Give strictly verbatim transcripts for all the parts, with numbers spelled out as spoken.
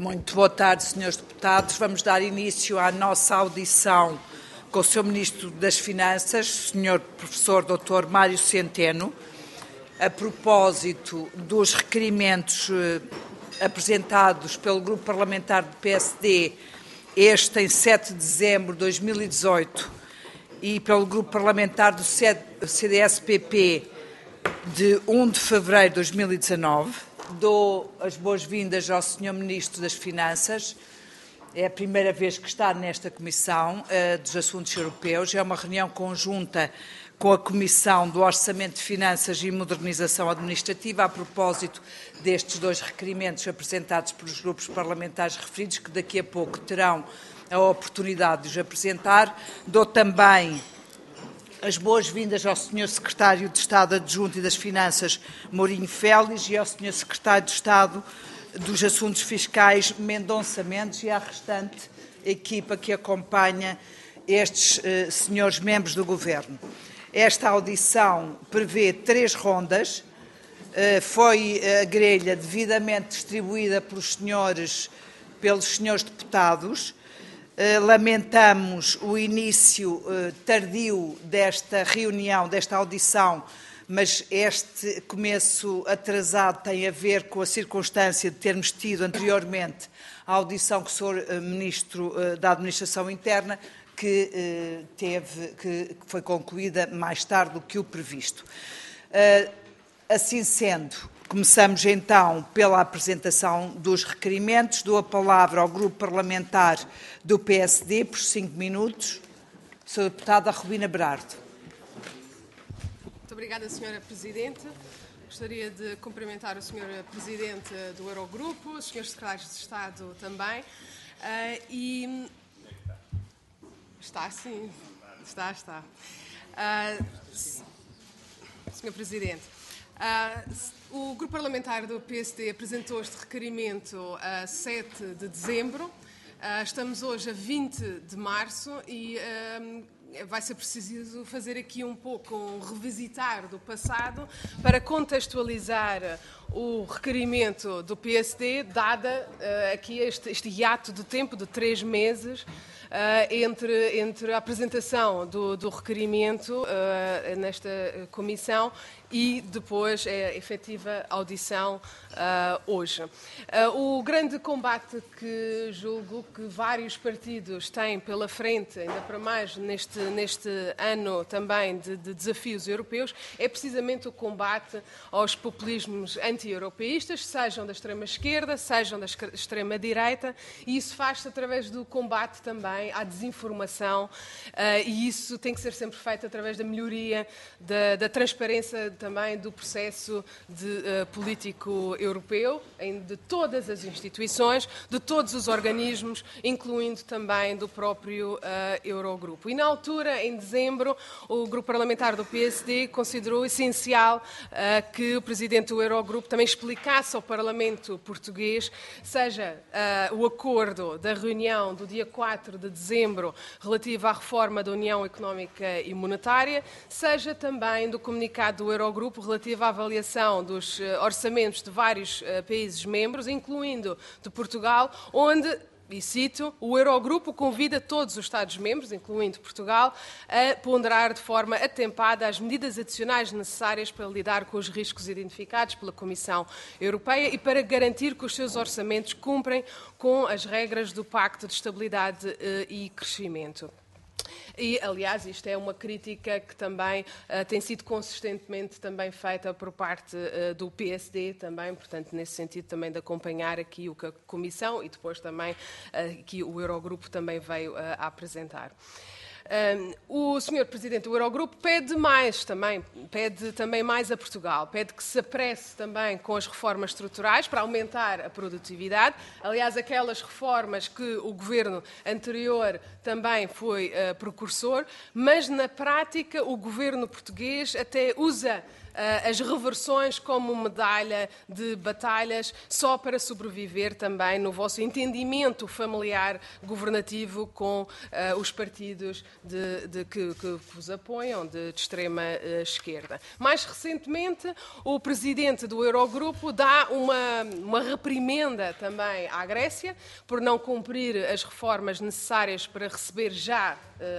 Muito boa tarde, senhores deputados. Vamos dar início à nossa audição com o senhor Ministro das Finanças, senhor Professor doutor Mário Centeno, a propósito dos requerimentos eh, apresentados pelo Grupo Parlamentar do P S D, este em sete de dezembro de dois mil e dezoito, e pelo Grupo Parlamentar do C D S P P de um de fevereiro de dois mil e dezanove. Dou as boas-vindas ao senhor Ministro das Finanças. É a primeira vez que está nesta Comissão uh, dos Assuntos Europeus. É uma reunião conjunta com a Comissão do Orçamento de Finanças e Modernização Administrativa a propósito destes dois requerimentos apresentados pelos grupos parlamentares referidos, que daqui a pouco terão a oportunidade de os apresentar. Dou também as boas-vindas ao senhor Secretário de Estado Adjunto e das Finanças, Mourinho Félix, e ao senhor Secretário de Estado dos Assuntos Fiscais, Mendonça Mendes, e à restante equipa que acompanha estes eh, senhores membros do Governo. Esta audição prevê três rondas. Eh, foi a grelha devidamente distribuída pelos senhores, pelos senhores deputados. Lamentamos o início tardio desta reunião, desta audição, mas este começo atrasado tem a ver com a circunstância de termos tido anteriormente a audição com o senhor Ministro da Administração Interna, que, teve, que foi concluída mais tarde do que o previsto. Assim sendo, começamos então pela apresentação dos requerimentos. Dou a palavra ao Grupo Parlamentar do P S D por cinco minutos. senhora Deputada Rubina Berardo. Muito obrigada, senhora Presidente. Gostaria de cumprimentar o senhor Presidente do Eurogrupo, os senhores Secretários de Estado também. Uh, e... Está, sim. Está, está. Uh, senhor Presidente, Uh, o Grupo Parlamentar do P S D apresentou este requerimento a sete de dezembro. Uh, estamos hoje a vinte de março e uh, vai ser preciso fazer aqui um pouco um revisitar do passado para contextualizar o requerimento do P S D, dada uh, aqui este, este hiato de tempo de três meses Uh, entre, entre a apresentação do, do requerimento uh, nesta comissão e depois a efetiva audição uh, hoje. Uh, o grande combate que julgo que vários partidos têm pela frente, ainda para mais neste, neste ano também de, de desafios europeus, é precisamente o combate aos populismos anti-europeístas, sejam da extrema-esquerda, sejam da extrema-direita, e isso faz-se através do combate também à desinformação, uh, e isso tem que ser sempre feito através da melhoria da, da transparência também do processo de, uh, político europeu, em, de todas as instituições, de todos os organismos, incluindo também do próprio uh, Eurogrupo. E na altura, em dezembro, o Grupo Parlamentar do P S D considerou essencial uh, que o Presidente do Eurogrupo também explicasse ao Parlamento português, seja uh, o acordo da reunião do dia quatro de dezembro relativo à reforma da União Económica e Monetária, seja também do comunicado do Eurogrupo relativo à avaliação dos orçamentos de vários países membros, incluindo de Portugal, onde, e cito, o Eurogrupo convida todos os Estados-membros, incluindo Portugal, a ponderar de forma atempada as medidas adicionais necessárias para lidar com os riscos identificados pela Comissão Europeia e para garantir que os seus orçamentos cumprem com as regras do Pacto de Estabilidade e Crescimento. E, aliás, isto é uma crítica que também uh, tem sido consistentemente também feita por parte uh, do P S D também, portanto, nesse sentido também de acompanhar aqui o que a Comissão e depois também uh, que o Eurogrupo também veio uh, a apresentar. Um, o senhor Presidente do Eurogrupo pede mais também, pede também mais a Portugal, pede que se apresse também com as reformas estruturais para aumentar a produtividade. Aliás, aquelas reformas que o governo anterior também foi uh, precursor, mas na prática o governo português até usa as reversões como medalha de batalhas só para sobreviver também no vosso entendimento familiar governativo com uh, os partidos de, de, que, que vos apoiam de, de extrema uh, esquerda. Mais recentemente, o presidente do Eurogrupo dá uma, uma reprimenda também à Grécia por não cumprir as reformas necessárias para receber já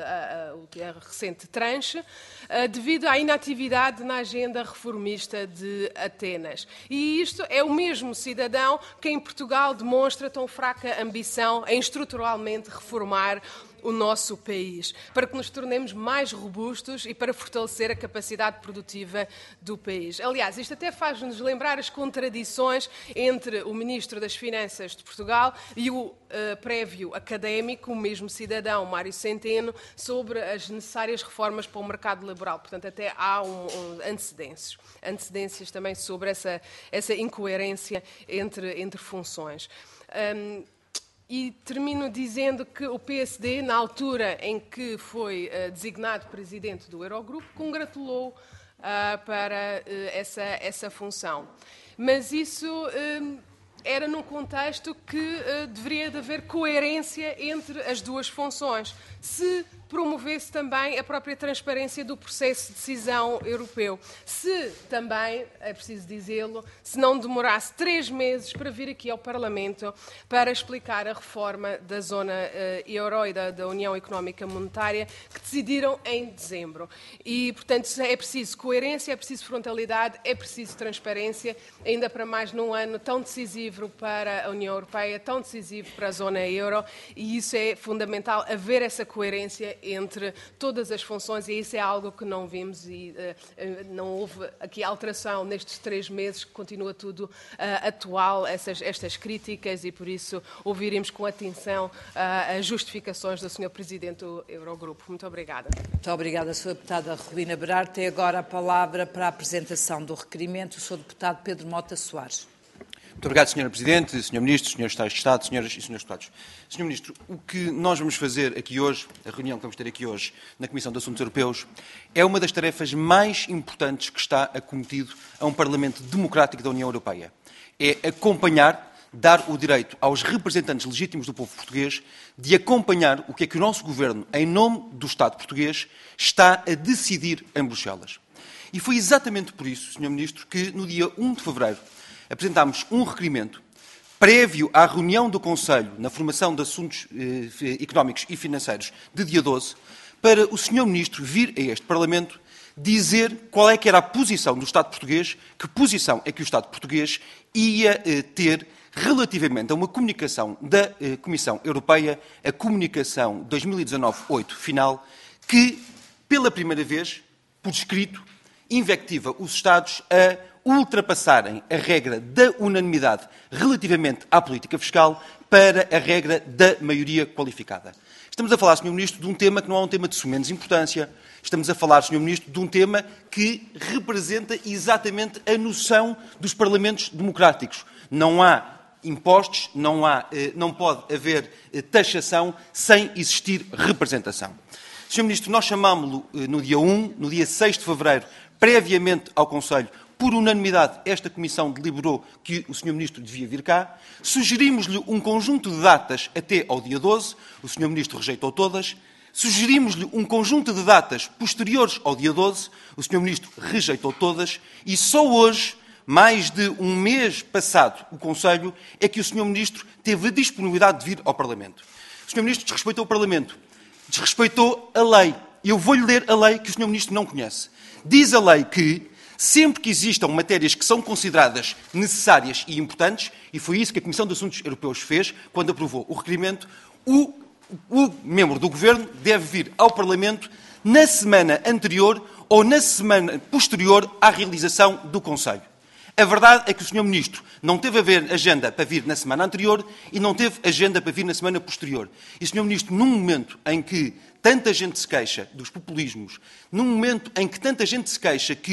uh, a, a, a recente tranche, uh, devido à inatividade na agenda reformista de Atenas. E isto é o mesmo cidadão que em Portugal demonstra tão fraca ambição em estruturalmente reformar o nosso país, para que nos tornemos mais robustos e para fortalecer a capacidade produtiva do país. Aliás, isto até faz-nos lembrar as contradições entre o Ministro das Finanças de Portugal e o uh, prévio académico, o mesmo cidadão, Mário Centeno, sobre as necessárias reformas para o mercado laboral. Portanto, até há um, um antecedências, antecedências também sobre essa, essa incoerência entre, entre funções. Um, E termino dizendo que o P S D, na altura em que foi uh, designado presidente do Eurogrupo, congratulou uh, para uh, essa, essa função. Mas isso uh, era num contexto que uh, deveria de haver coerência entre as duas funções, se promovesse também a própria transparência do processo de decisão europeu. Se também, é preciso dizê-lo, se não demorasse três meses para vir aqui ao Parlamento para explicar a reforma da zona uh, euro e da, da União Económica Monetária que decidiram em dezembro. E, portanto, é preciso coerência, é preciso frontalidade, é preciso transparência, ainda para mais num ano tão decisivo para a União Europeia, tão decisivo para a zona euro, e isso é fundamental, haver essa coerência entre todas as funções, e isso é algo que não vimos e uh, não houve aqui alteração nestes três meses, continua tudo uh, atual, essas, estas críticas, e por isso ouviremos com atenção uh, as justificações do senhor Presidente do Eurogrupo. Muito obrigada. Muito obrigada, senhora Deputada Rubina Berardo. Tem agora a palavra para a apresentação do requerimento o senhor Deputado Pedro Mota Soares. Muito obrigado, senhora Presidente, senhor Ministro, senhores Secretários de Estado, senhoras e senhores deputados. senhor Ministro, o que nós vamos fazer aqui hoje, a reunião que vamos ter aqui hoje na Comissão de Assuntos Europeus, é uma das tarefas mais importantes que está acometido a um Parlamento democrático da União Europeia. É acompanhar, dar o direito aos representantes legítimos do povo português de acompanhar o que é que o nosso Governo, em nome do Estado português, está a decidir em Bruxelas. E foi exatamente por isso, senhor Ministro, que no dia um de fevereiro apresentámos um requerimento prévio à reunião do Conselho na formação de assuntos eh, económicos e financeiros de dia doze, para o senhor Ministro vir a este Parlamento dizer qual é que era a posição do Estado português, que posição é que o Estado português ia eh, ter relativamente a uma comunicação da eh, Comissão Europeia, a comunicação dois mil e dezanove oito final, que, pela primeira vez, por escrito, invectiva os Estados a ultrapassarem a regra da unanimidade relativamente à política fiscal para a regra da maioria qualificada. Estamos a falar, senhor Ministro, de um tema que não é um tema de sumenos importância. Estamos a falar, senhor Ministro, de um tema que representa exatamente a noção dos parlamentos democráticos. Não há impostos, não, há, não pode haver taxação sem existir representação. senhor Ministro, nós chamámo-lo no dia um, no dia seis de fevereiro, previamente ao Conselho, por unanimidade, esta Comissão deliberou que o senhor Ministro devia vir cá. Sugerimos-lhe um conjunto de datas até ao dia doze. O senhor Ministro rejeitou todas. Sugerimos-lhe um conjunto de datas posteriores ao dia doze. O senhor Ministro rejeitou todas. E só hoje, mais de um mês passado o Conselho, é que o senhor Ministro teve a disponibilidade de vir ao Parlamento. O senhor Ministro desrespeitou o Parlamento. Desrespeitou a lei. Eu vou-lhe ler a lei que o senhor Ministro não conhece. Diz a lei que sempre que existam matérias que são consideradas necessárias e importantes, e foi isso que a Comissão de Assuntos Europeus fez quando aprovou o requerimento, o, o membro do Governo deve vir ao Parlamento na semana anterior ou na semana posterior à realização do Conselho. A verdade é que o senhor Ministro não teve a ver agenda para vir na semana anterior e não teve agenda para vir na semana posterior. E, senhor Ministro, num momento em que tanta gente se queixa dos populismos, num momento em que tanta gente se queixa que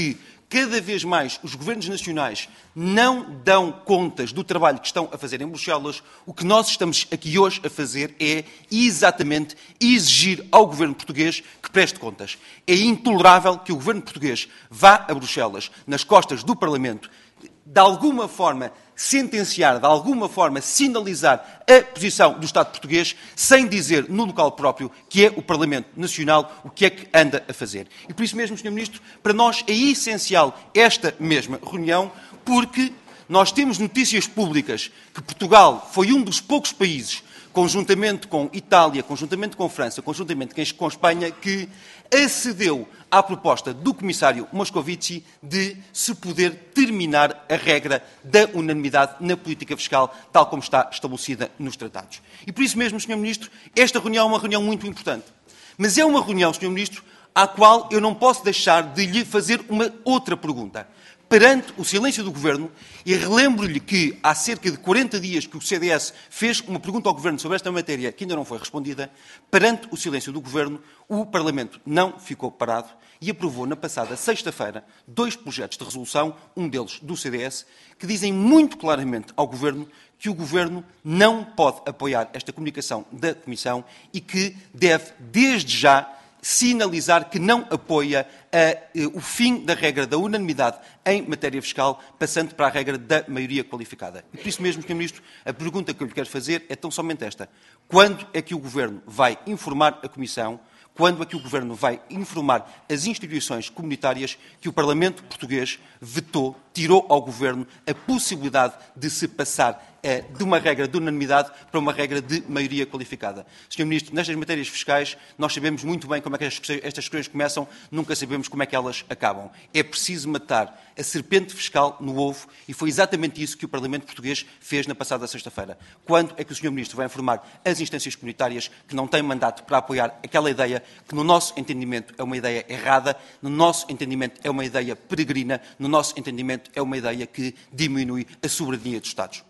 cada vez mais os governos nacionais não dão contas do trabalho que estão a fazer em Bruxelas, o que nós estamos aqui hoje a fazer é exatamente exigir ao governo português que preste contas. É intolerável que o governo português vá a Bruxelas, nas costas do Parlamento, de alguma forma sentenciar, de alguma forma sinalizar a posição do Estado português, sem dizer no local próprio, que é o Parlamento Nacional, o que é que anda a fazer. E por isso mesmo, senhor Ministro, para nós é essencial esta mesma reunião, porque nós temos notícias públicas que Portugal foi um dos poucos países, conjuntamente com Itália, conjuntamente com França, conjuntamente com Espanha, que acedeu à proposta do Comissário Moscovici de se poder terminar a regra da unanimidade na política fiscal, tal como está estabelecida nos tratados. E por isso mesmo, senhor Ministro, esta reunião é uma reunião muito importante. Mas é uma reunião, senhor Ministro, à qual eu não posso deixar de lhe fazer uma outra pergunta. Perante o silêncio do Governo, e relembro-lhe que há cerca de quarenta dias que o C D S fez uma pergunta ao Governo sobre esta matéria que ainda não foi respondida, perante o silêncio do Governo, o Parlamento não ficou parado e aprovou na passada sexta-feira dois projetos de resolução, um deles do C D S, que dizem muito claramente ao Governo que o Governo não pode apoiar esta comunicação da Comissão e que deve, desde já, sinalizar que não apoia a, uh, o fim da regra da unanimidade em matéria fiscal, passando para a regra da maioria qualificada. E por isso mesmo, senhor Ministro, a pergunta que eu lhe quero fazer é tão somente esta. Quando é que o Governo vai informar a Comissão, quando é que o Governo vai informar as instituições comunitárias que o Parlamento português vetou, tirou ao Governo a possibilidade de se passar de uma regra de unanimidade para uma regra de maioria qualificada? senhor Ministro, nestas matérias fiscais, nós sabemos muito bem como é que estas questões começam, nunca sabemos como é que elas acabam. É preciso matar a serpente fiscal no ovo e foi exatamente isso que o Parlamento português fez na passada sexta-feira. Quando é que o senhor Ministro vai informar as instâncias comunitárias que não têm mandato para apoiar aquela ideia que, no nosso entendimento, é uma ideia errada, no nosso entendimento, é uma ideia peregrina, no nosso entendimento, é uma ideia que diminui a soberania dos Estados?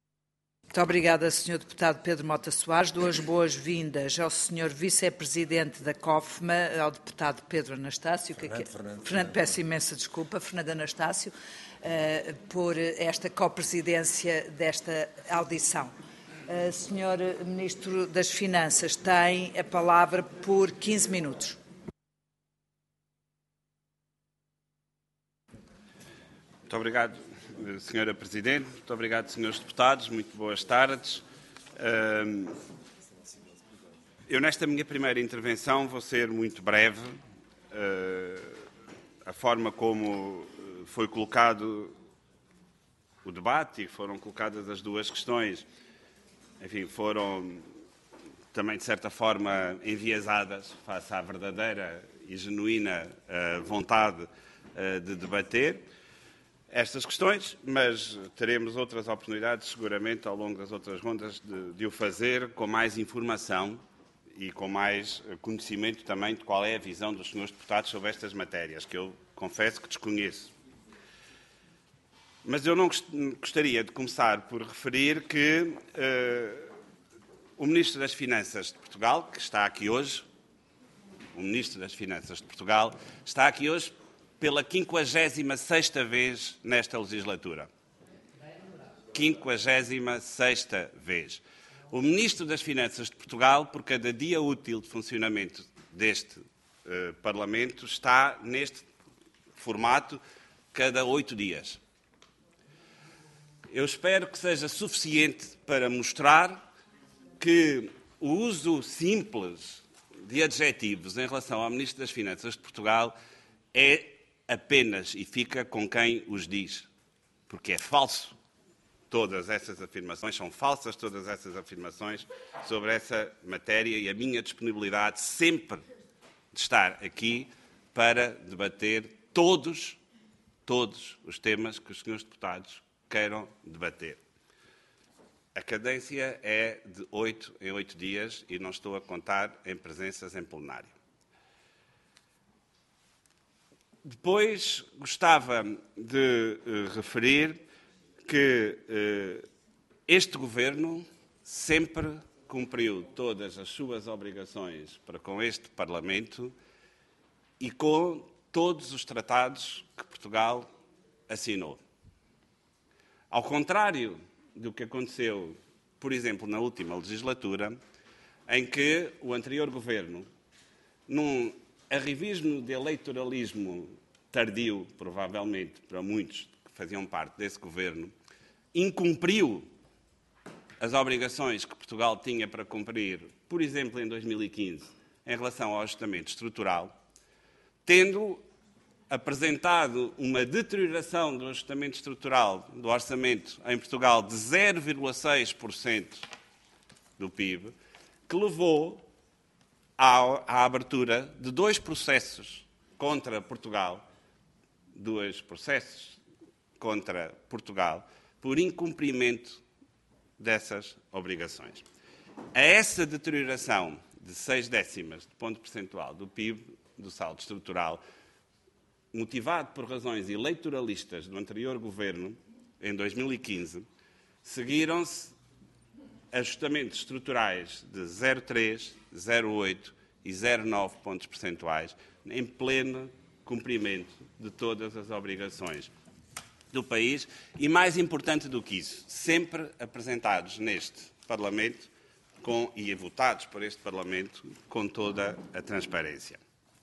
Muito obrigada, senhor Deputado Pedro Mota Soares. Dou as boas-vindas ao senhor Vice-Presidente da COFMA, ao Deputado Pedro Anastácio, Fernando, que aqui... Fernando, Fernando, peço imensa desculpa, Fernando Anastácio, uh, por esta copresidência desta audição. Uh, senhor Ministro das Finanças, tem a palavra por quinze minutos. Muito obrigado, senhora Presidente. Muito obrigado, senhores deputados. Muito boas tardes. Eu, nesta minha primeira intervenção, vou ser muito breve. A forma como foi colocado o debate e foram colocadas as duas questões, enfim, foram também, de certa forma, enviesadas face à verdadeira e genuína vontade de debater estas questões, mas teremos outras oportunidades, seguramente, ao longo das outras rondas, de, de o fazer com mais informação e com mais conhecimento também de qual é a visão dos senhores deputados sobre estas matérias, que eu confesso que desconheço. Mas eu não gostaria de começar por referir que uh, o Ministro das Finanças de Portugal, que está aqui hoje, o Ministro das Finanças de Portugal, está aqui hoje pela quinquagésima sexta vez nesta legislatura. quinquagésima sexta vez. O Ministro das Finanças de Portugal, por cada dia útil de funcionamento deste uh, Parlamento, está neste formato cada oito dias. Eu espero que seja suficiente para mostrar que o uso simples de adjetivos em relação ao Ministro das Finanças de Portugal é apenas e fica com quem os diz, porque é falso. Todas essas afirmações, são falsas todas essas afirmações sobre essa matéria e a minha disponibilidade sempre de estar aqui para debater todos, todos os temas que os senhores deputados queiram debater. A cadência é de oito em oito dias e não estou a contar em presenças em plenário. Depois, gostava de uh, referir que uh, este Governo sempre cumpriu todas as suas obrigações para com este Parlamento e com todos os tratados que Portugal assinou. Ao contrário do que aconteceu, por exemplo, na última legislatura, em que o anterior governo, num arrivismo de eleitoralismo tardio, provavelmente para muitos que faziam parte desse governo, incumpriu as obrigações que Portugal tinha para cumprir, por exemplo, em dois mil e quinze, em relação ao ajustamento estrutural, tendo apresentado uma deterioração do ajustamento estrutural do orçamento em Portugal de zero vírgula seis por cento do P I B, que levou à, à abertura de dois processos contra Portugal, dois processos contra Portugal, por incumprimento dessas obrigações. A essa deterioração de seis décimas de ponto percentual do P I B, do saldo estrutural, motivado por razões eleitoralistas do anterior governo, em dois mil e quinze, seguiram-se ajustamentos estruturais de zero vírgula três, zero vírgula oito e zero vírgula nove pontos percentuais, em pleno cumprimento de todas as obrigações do país e, mais importante do que isso, sempre apresentados neste Parlamento com, e votados por este Parlamento com toda a transparência.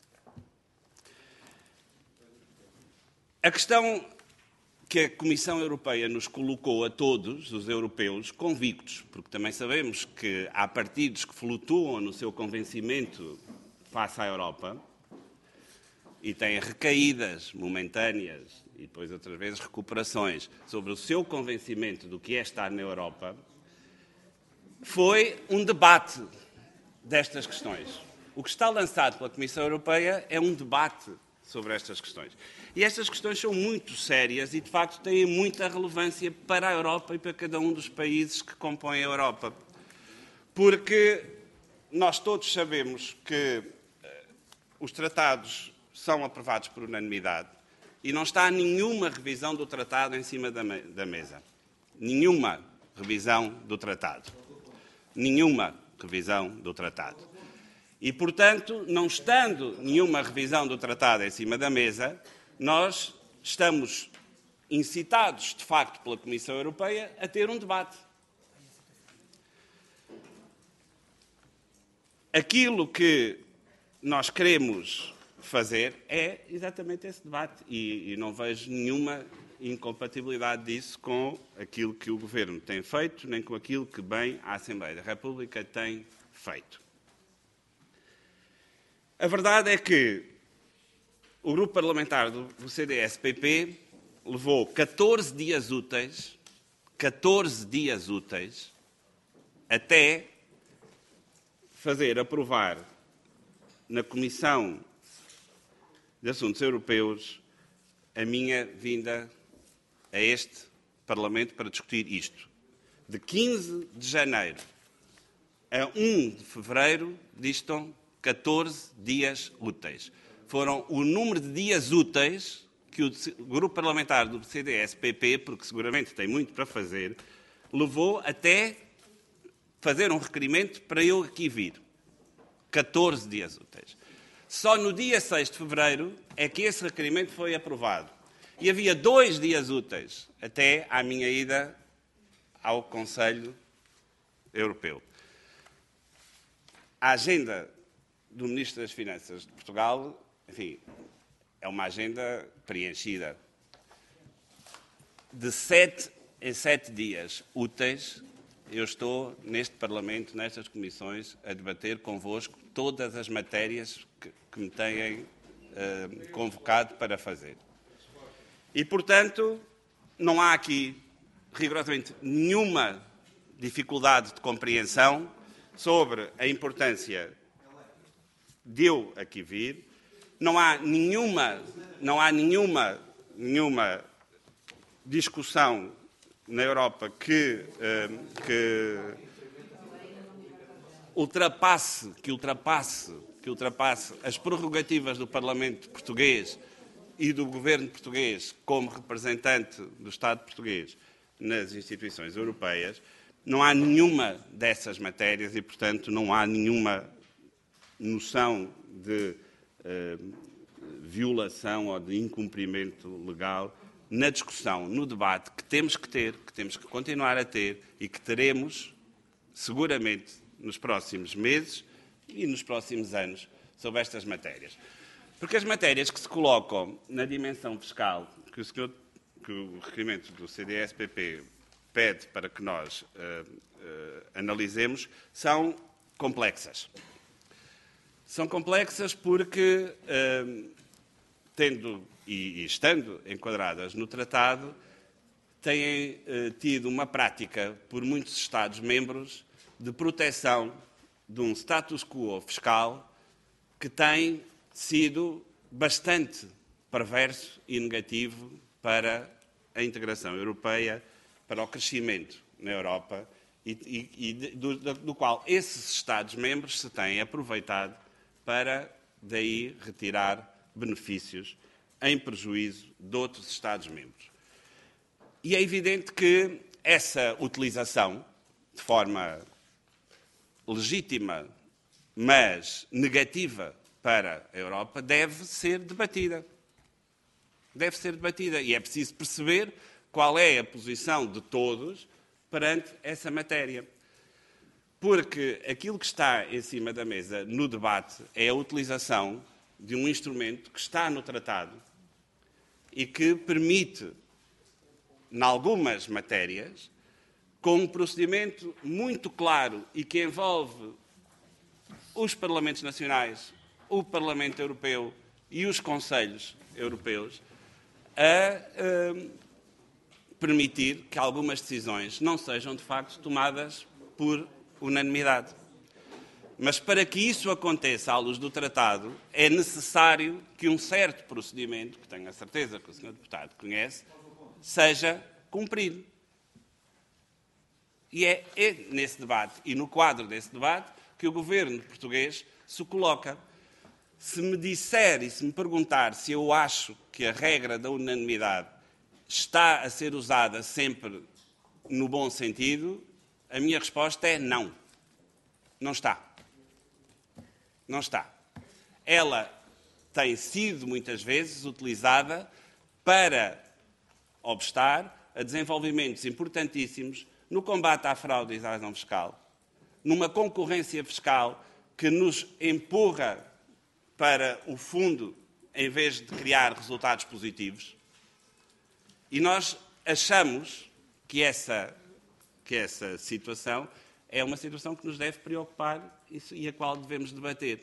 A questão que a Comissão Europeia nos colocou a todos, os europeus, convictos, porque também sabemos que há partidos que flutuam no seu convencimento face à Europa e têm recaídas momentâneas e depois outras vezes recuperações sobre o seu convencimento do que é estar na Europa, foi um debate destas questões. O que está lançado pela Comissão Europeia é um debate sobre estas questões. E estas questões são muito sérias e, de facto, têm muita relevância para a Europa e para cada um dos países que compõem a Europa. Porque nós todos sabemos que uh, os tratados são aprovados por unanimidade e não está nenhuma revisão do tratado em cima da, me da mesa. Nenhuma revisão do tratado. Nenhuma revisão do tratado. E, portanto, não estando nenhuma revisão do tratado em cima da mesa, nós estamos incitados, de facto, pela Comissão Europeia a ter um debate. Aquilo que nós queremos fazer é exatamente esse debate e, e não vejo nenhuma incompatibilidade disso com aquilo que o Governo tem feito, nem com aquilo que bem a Assembleia da República tem feito. A verdade é que o grupo parlamentar do C D S P P levou catorze dias úteis, catorze dias úteis, até fazer aprovar na Comissão de Assuntos Europeus a minha vinda a este Parlamento para discutir isto. De quinze de janeiro a um de fevereiro distam catorze dias úteis. Foram o número de dias úteis que o grupo parlamentar do C D S P P, porque seguramente tem muito para fazer, levou até fazer um requerimento para eu aqui vir. catorze dias úteis. Só no dia seis de fevereiro é que esse requerimento foi aprovado. E havia dois dias úteis até à minha ida ao Conselho Europeu. A agenda do Ministro das Finanças de Portugal, enfim, é uma agenda preenchida. De sete em sete dias úteis, eu estou neste Parlamento, nestas comissões, a debater convosco todas as matérias que, que me têm uh, convocado para fazer. E, portanto, não há aqui, rigorosamente, nenhuma dificuldade de compreensão sobre a importância de eu aqui vir. Não há nenhuma, não há nenhuma, nenhuma discussão na Europa que, que ultrapasse, que ultrapasse, que ultrapasse as prerrogativas do Parlamento português e do Governo português como representante do Estado português nas instituições europeias. Não há nenhuma dessas matérias e, portanto, não há nenhuma noção de, violação ou de incumprimento legal na discussão, no debate que temos que ter, que temos que continuar a ter e que teremos, seguramente, nos próximos meses e nos próximos anos sobre estas matérias. Porque as matérias que se colocam na dimensão fiscal, que o, senhor, que o requerimento do C D S P P pede para que nós uh, uh, analisemos, são complexas. São complexas porque, uh, tendo e, e estando enquadradas no tratado, têm uh, tido uma prática por muitos Estados-membros de proteção de um status quo fiscal que tem sido bastante perverso e negativo para a integração europeia, para o crescimento na Europa e, e, e do, do qual esses Estados-membros se têm aproveitado para daí retirar benefícios em prejuízo de outros Estados-membros. E é evidente que essa utilização, de forma legítima, mas negativa para a Europa, deve ser debatida. Deve ser debatida. E é preciso perceber qual é a posição de todos perante essa matéria. Porque aquilo que está em cima da mesa no debate é a utilização de um instrumento que está no tratado e que permite, em algumas matérias, com um procedimento muito claro e que envolve os Parlamentos Nacionais, o Parlamento Europeu e os Conselhos Europeus, a uh, permitir que algumas decisões não sejam, de facto, tomadas por unanimidade. Mas para que isso aconteça à luz do tratado, é necessário que um certo procedimento, que tenho a certeza que o senhor Deputado conhece, seja cumprido. E é, é nesse debate, e no quadro desse debate, que o governo português se coloca. Se me disser e se me perguntar se eu acho que a regra da unanimidade está a ser usada sempre no bom sentido, a minha resposta é não. Não está. Não está. Ela tem sido, muitas vezes, utilizada para obstar a desenvolvimentos importantíssimos no combate à fraude e à evasão fiscal, numa concorrência fiscal que nos empurra para o fundo em vez de criar resultados positivos. E nós achamos que essa, que essa situação é uma situação que nos deve preocupar e a qual devemos debater.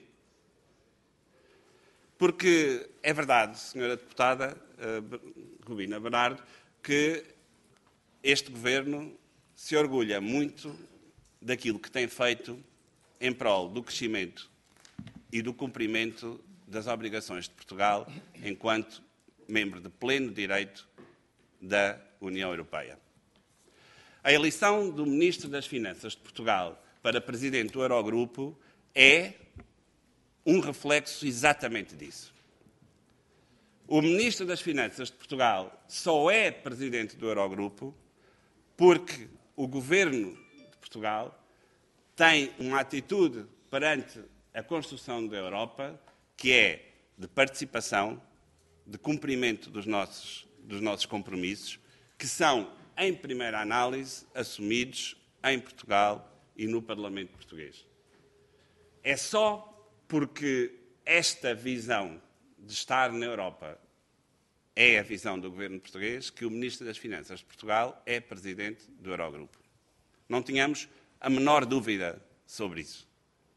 Porque é verdade, senhora Deputada uh, Rubina Bernardo, que este Governo se orgulha muito daquilo que tem feito em prol do crescimento e do cumprimento das obrigações de Portugal enquanto membro de pleno direito da União Europeia. A eleição do Ministro das Finanças de Portugal para Presidente do Eurogrupo é um reflexo exatamente disso. O Ministro das Finanças de Portugal só é Presidente do Eurogrupo porque o Governo de Portugal tem uma atitude perante a construção da Europa que é de participação, de cumprimento dos nossos, dos nossos compromissos, que são, em primeira análise, assumidos em Portugal e no Parlamento português. É só porque esta visão de estar na Europa é a visão do governo português que o Ministro das Finanças de Portugal é Presidente do Eurogrupo. Não tínhamos a menor dúvida sobre isso.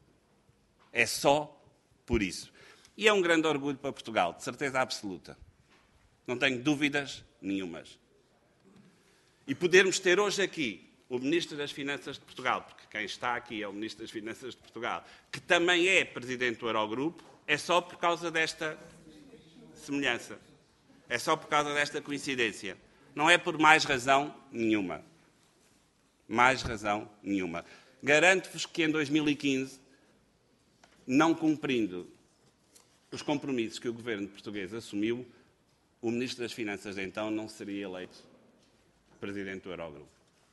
É só por isso. E é um grande orgulho para Portugal, de certeza absoluta. Não tenho dúvidas nenhumas. E podermos ter hoje aqui o Ministro das Finanças de Portugal, porque quem está aqui é o Ministro das Finanças de Portugal, que também é Presidente do Eurogrupo, é só por causa desta semelhança. É só por causa desta coincidência. Não é por mais razão nenhuma. Mais razão nenhuma. Garanto-vos que em dois mil e quinze, não cumprindo os compromissos que o governo português assumiu, o Ministro das Finanças de então não seria eleito Presidente do Eurogrupo.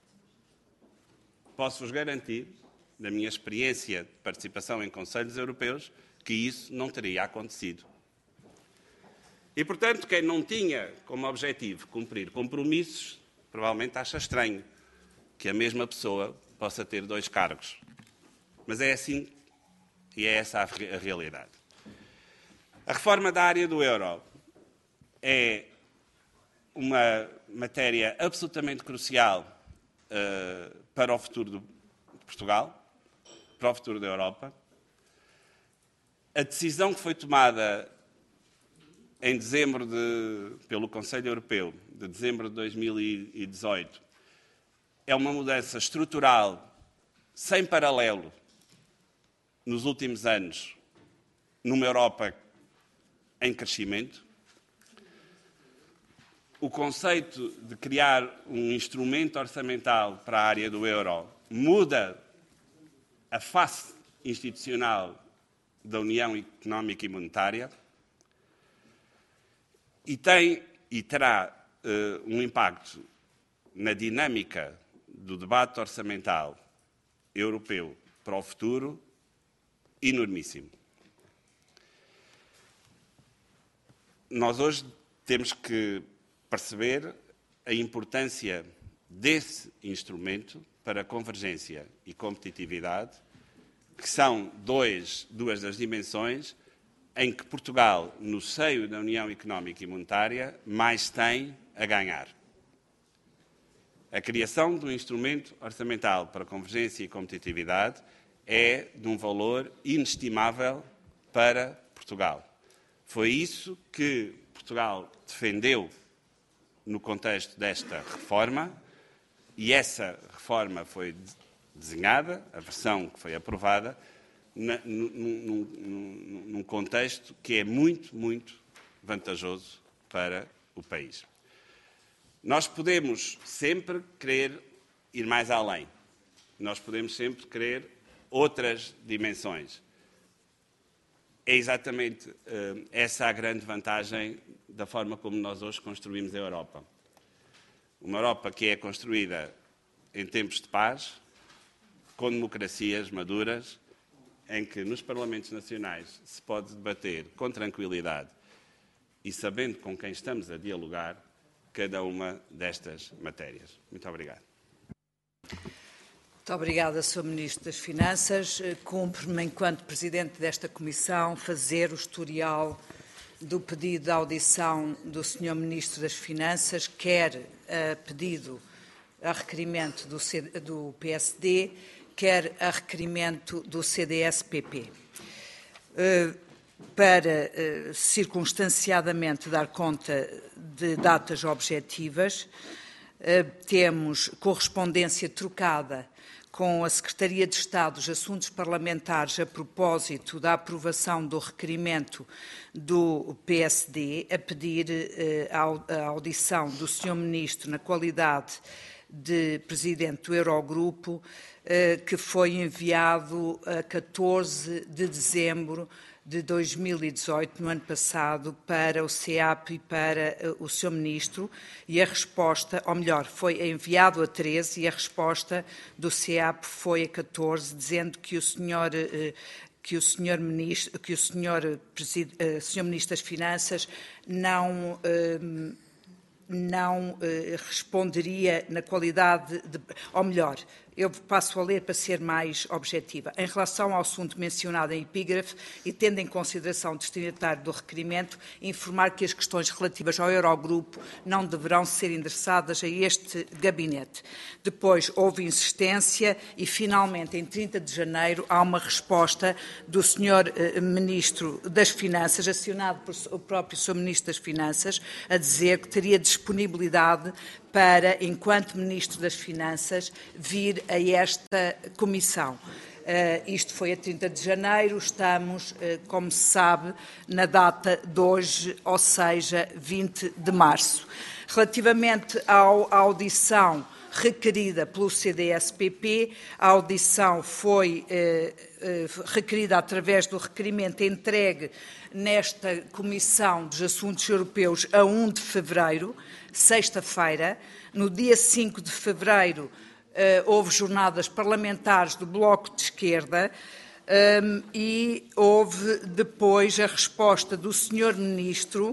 Posso-vos garantir, da minha experiência de participação em Conselhos Europeus, que isso não teria acontecido. E, portanto, quem não tinha como objetivo cumprir compromissos, provavelmente acha estranho que a mesma pessoa possa ter dois cargos. Mas é assim e é essa a realidade. A reforma da área do euro é uma matéria absolutamente crucial uh, para o futuro de Portugal, para o futuro da Europa. A decisão que foi tomada em dezembro de, pelo Conselho Europeu, de dezembro de dois mil e dezoito, é uma mudança estrutural sem paralelo nos últimos anos numa Europa em crescimento. O conceito de criar um instrumento orçamental para a área do euro muda a face institucional da União Económica e Monetária e tem e terá uh, um impacto na dinâmica do debate orçamental europeu para o futuro enormíssimo. Nós hoje temos que perceber a importância desse instrumento para a convergência e competitividade, que são dois, duas das dimensões em que Portugal, no seio da União Económica e Monetária, mais tem a ganhar. A criação do instrumento orçamental para a convergência e competitividade é de um valor inestimável para Portugal. Foi isso que Portugal defendeu no contexto desta reforma e essa reforma foi desenhada, a versão que foi aprovada, na, num, num, num contexto que é muito, muito vantajoso para o país. Nós podemos sempre querer ir mais além. Nós podemos sempre querer outras dimensões. É exatamente uh, essa a grande vantagem da forma como nós hoje construímos a Europa. Uma Europa que é construída em tempos de paz, com democracias maduras, em que nos Parlamentos Nacionais se pode debater com tranquilidade e sabendo com quem estamos a dialogar cada uma destas matérias. Muito obrigado. Muito obrigada, senhor Ministro das Finanças. Cumpre-me, enquanto Presidente desta Comissão, fazer o historial do pedido de audição do senhor Ministro das Finanças, quer a pedido a requerimento do, C... do P S D, quer a requerimento do C D S P P. Uh, para uh, circunstanciadamente dar conta de datas objetivas, uh, temos correspondência trocada com a Secretaria de Estado dos Assuntos Parlamentares a propósito da aprovação do requerimento do P S D, a pedir eh, a audição do senhor Ministro na qualidade de Presidente do Eurogrupo, eh, que foi enviado a catorze de dezembro de dois mil e dezoito, no ano passado, para o C E A P e para uh, o senhor Ministro, e a resposta, ou melhor, foi enviado a treze e a resposta do C E A P foi a catorze, dizendo que o senhor, uh, que o senhor Ministro, que o senhor, uh, senhor Ministro das Finanças não... Uh, não uh, responderia na qualidade de... Ou melhor, eu passo a ler para ser mais objetiva. Em relação ao assunto mencionado em epígrafe e tendo em consideração o destinatário do requerimento, informar que as questões relativas ao Eurogrupo não deverão ser endereçadas a este gabinete. Depois houve insistência e, finalmente, em trinta de janeiro, há uma resposta do senhor uh, Ministro das Finanças, acionado por o próprio senhor Ministro das Finanças, a dizer que teria disponibilidade para, enquanto Ministro das Finanças, vir a esta Comissão. Uh, isto foi a trinta de janeiro, estamos, uh, como se sabe, na data de hoje, ou seja, vinte de março. Relativamente ao, à audição requerida pelo C D S P P, a audição foi uh, uh, requerida através do requerimento entregue nesta Comissão dos Assuntos Europeus a um de fevereiro, sexta-feira. No dia cinco de fevereiro uh, houve jornadas parlamentares do Bloco de Esquerda um, e houve depois a resposta do senhor Ministro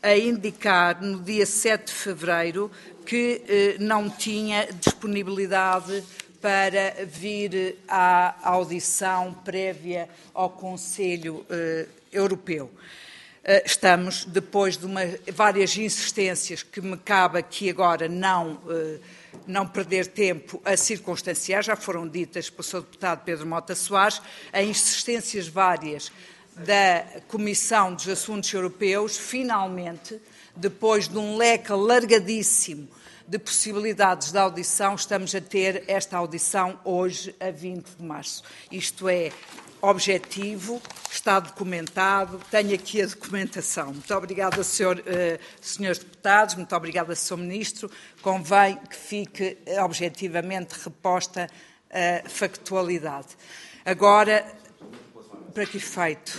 a indicar no dia sete de fevereiro que eh, não tinha disponibilidade para vir à audição prévia ao Conselho eh, Europeu. Eh, estamos, depois de uma, várias insistências que me cabe aqui agora não, eh, não perder tempo a circunstanciar, já foram ditas pelo senhor Deputado Pedro Mota Soares, a insistências várias da Comissão dos Assuntos Europeus, finalmente, depois de um leque alargadíssimo de possibilidades de audição, estamos a ter esta audição hoje, a vinte de março. Isto é objetivo, está documentado, tenho aqui a documentação. Muito obrigada, senhor, eh, senhores deputados, muito obrigada, senhor Ministro. Convém que fique eh, objetivamente reposta a factualidade. Agora, para que efeito?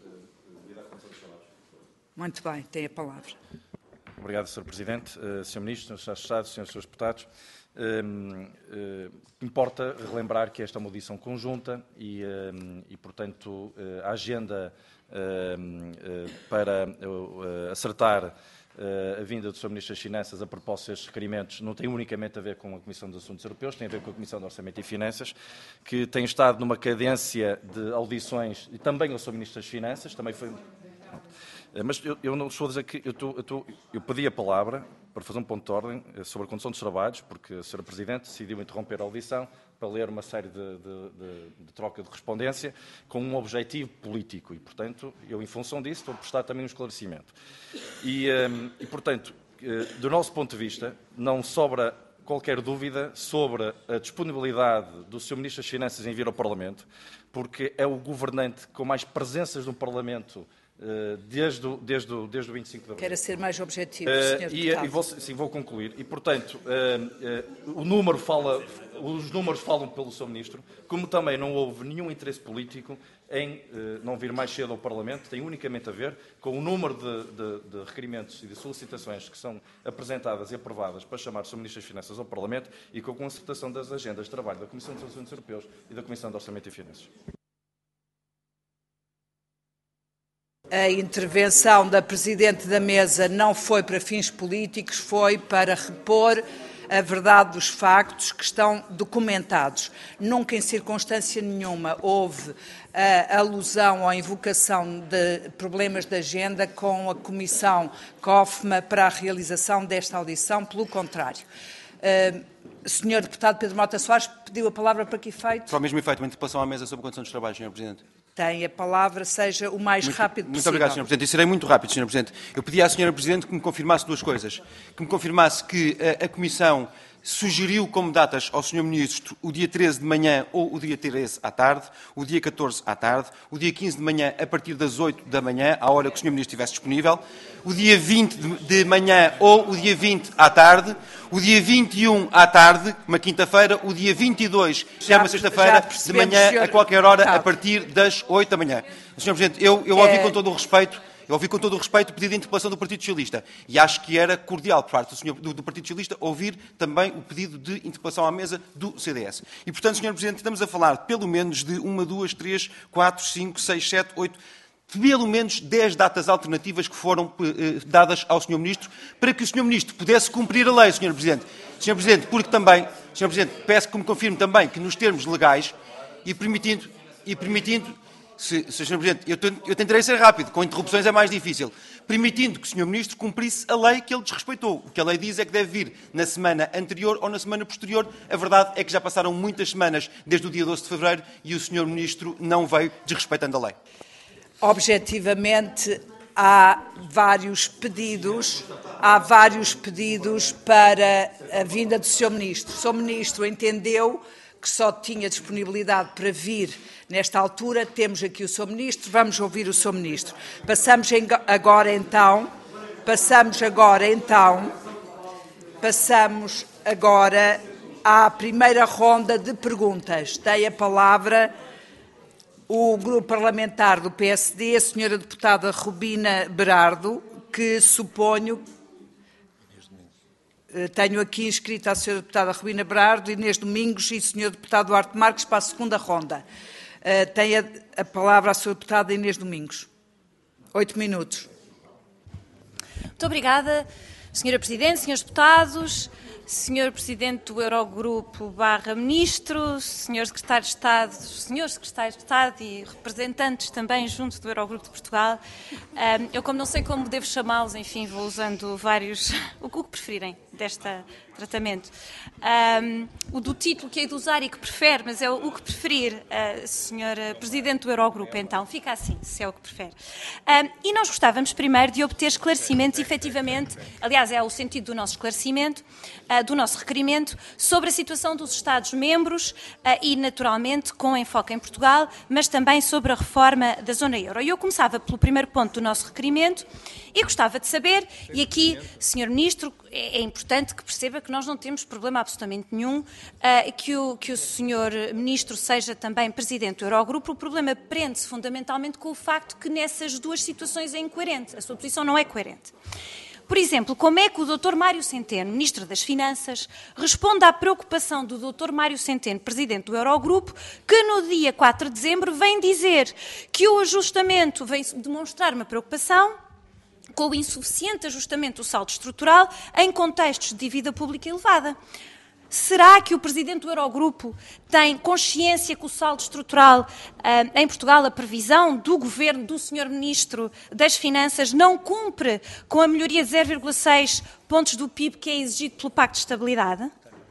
Muito bem, tem a palavra. Obrigado, senhor Presidente, uh, senhor Ministro, senhores Estados, senhores Deputados. Uh, uh, importa relembrar que esta é uma audição conjunta e, uh, e portanto, uh, a agenda uh, uh, para uh, acertar uh, a vinda do senhor Ministro das Finanças a propósito destes requerimentos não tem unicamente a ver com a Comissão dos Assuntos Europeus, tem a ver com a Comissão de Orçamento e Finanças, que tem estado numa cadência de audições, e também o senhor Ministro das Finanças, também foi... Mas eu, eu não estou a dizer que eu, estou, eu, estou, eu pedi a palavra para fazer um ponto de ordem sobre a condução dos trabalhos, porque a senhora Presidente decidiu interromper a audição para ler uma série de, de, de, de troca de correspondência com um objetivo político e, portanto, eu, em função disso, estou a prestar também um esclarecimento. E, e portanto, do nosso ponto de vista, não sobra qualquer dúvida sobre a disponibilidade do senhor Ministro das Finanças em vir ao Parlamento, porque é o governante com mais presenças no Parlamento Desde o, desde, o, desde o vinte e cinco de abril. Quero ser mais objetivo, uh, senhor e, Deputado. E vou, sim, vou concluir. E, portanto, uh, uh, o número fala, os números falam pelo senhor Ministro, como também não houve nenhum interesse político em uh, não vir mais cedo ao Parlamento, tem unicamente a ver com o número de, de, de requerimentos e de solicitações que são apresentadas e aprovadas para chamar o senhor Ministro das Finanças ao Parlamento e com a concertação das agendas de trabalho da Comissão dos Assuntos Europeus e da Comissão de Orçamento e Finanças. A intervenção da Presidente da Mesa não foi para fins políticos, foi para repor a verdade dos factos que estão documentados. Nunca, em circunstância nenhuma, houve a alusão ou a invocação de problemas de agenda com a Comissão COFMA para a realização desta audição, pelo contrário. Uh, senhor Deputado Pedro Mota Soares pediu a palavra para que efeito? Para o mesmo efeito, uma interpelação à mesa sobre a condição dos trabalhos, senhor Presidente. Tem a palavra, seja o mais muito, rápido possível. Muito obrigado, senhor Presidente. E serei muito rápido, senhor Presidente. Eu pedi à senhora Presidente que me confirmasse duas coisas. Que me confirmasse que a, a Comissão sugeriu como datas ao senhor Ministro o dia treze de manhã ou o dia treze à tarde, o dia catorze à tarde, o dia quinze de manhã a partir das oito da manhã, à hora que o senhor Ministro estivesse disponível, o dia vinte de manhã ou o dia vinte à tarde, o dia vinte e um à tarde, uma quinta-feira, o dia vinte e dois, que é uma sexta-feira, de manhã senhor... a qualquer hora, a partir das oito da manhã. senhor Presidente, eu, eu ouvi é... com todo o respeito... Eu ouvi com todo o respeito o pedido de interpelação do Partido Socialista e acho que era cordial por parte do, senhor, do, do Partido Socialista ouvir também o pedido de interpelação à mesa do C D S. E, portanto, senhor Presidente, estamos a falar pelo menos de uma, duas, três, quatro, cinco, seis, sete, oito, pelo menos dez datas alternativas que foram eh, dadas ao senhor Ministro para que o senhor Ministro pudesse cumprir a lei, senhor Presidente. senhor Presidente, porque também, senhor Presidente, peço que me confirme também que nos termos legais e permitindo... E permitindo Se, se, senhor Presidente, eu, eu tentarei ser rápido, com interrupções é mais difícil, permitindo que o senhor Ministro cumprisse a lei que ele desrespeitou. O que a lei diz é que deve vir na semana anterior ou na semana posterior. A verdade é que já passaram muitas semanas desde o dia doze de fevereiro e o senhor Ministro não veio desrespeitando a lei. Objetivamente, há vários pedidos, há vários pedidos para a vinda do senhor Ministro. O senhor Ministro entendeu que só tinha disponibilidade para vir nesta altura. Temos aqui o senhor Ministro, vamos ouvir o senhor Ministro. Passamos agora então, passamos agora então, passamos agora à primeira ronda de perguntas. Tem a palavra o grupo parlamentar do P S D, a senhora deputada Rubina Berardo, que suponho... Tenho aqui inscrita a senhora deputada Rubina Berardo, Inês Domingos e o senhor deputado Duarte Marques para a segunda ronda. Uh, tem a, a palavra a senhora deputada Inês Domingos. Oito minutos. Muito obrigada, senhora Presidente, senhores deputados, senhor Presidente do Eurogrupo barra Ministro, senhor Secretário de Estado, senhores Secretários de Estado e representantes também junto do Eurogrupo de Portugal. Eu, como não sei como devo chamá-los, enfim, vou usando vários, o que preferirem deste tratamento. Um, o do título que hei de usar e que prefere, mas é o, o que preferir, uh, senhora Presidente do Eurogrupo, então, fica assim, se é o que prefere. Um, e nós gostávamos primeiro de obter esclarecimentos, efetivamente, aliás, é o sentido do nosso esclarecimento, uh, do nosso requerimento, sobre a situação dos Estados-membros uh, e, naturalmente, com enfoque em Portugal, mas também sobre a reforma da zona euro. E eu começava pelo primeiro ponto do nosso requerimento e gostava de saber, e aqui, senhor Ministro, é, é importante que perceba que nós não temos problema absolutamente nenhum uh, que, o, que o senhor Ministro seja também Presidente do Eurogrupo. O problema prende-se fundamentalmente com o facto que nessas duas situações é incoerente. A sua posição não é coerente. Por exemplo, como é que o doutor Mário Centeno, Ministro das Finanças, responde à preocupação do doutor Mário Centeno, Presidente do Eurogrupo, que no dia quatro de dezembro vem dizer que o ajustamento vem demonstrar uma preocupação com o insuficiente ajustamento do saldo estrutural em contextos de dívida pública elevada. Será que o Presidente do Eurogrupo tem consciência que o saldo estrutural uh, em Portugal, a previsão do Governo, do senhor Ministro das Finanças, não cumpre com a melhoria de zero vírgula seis pontos do P I B que é exigido pelo Pacto de Estabilidade?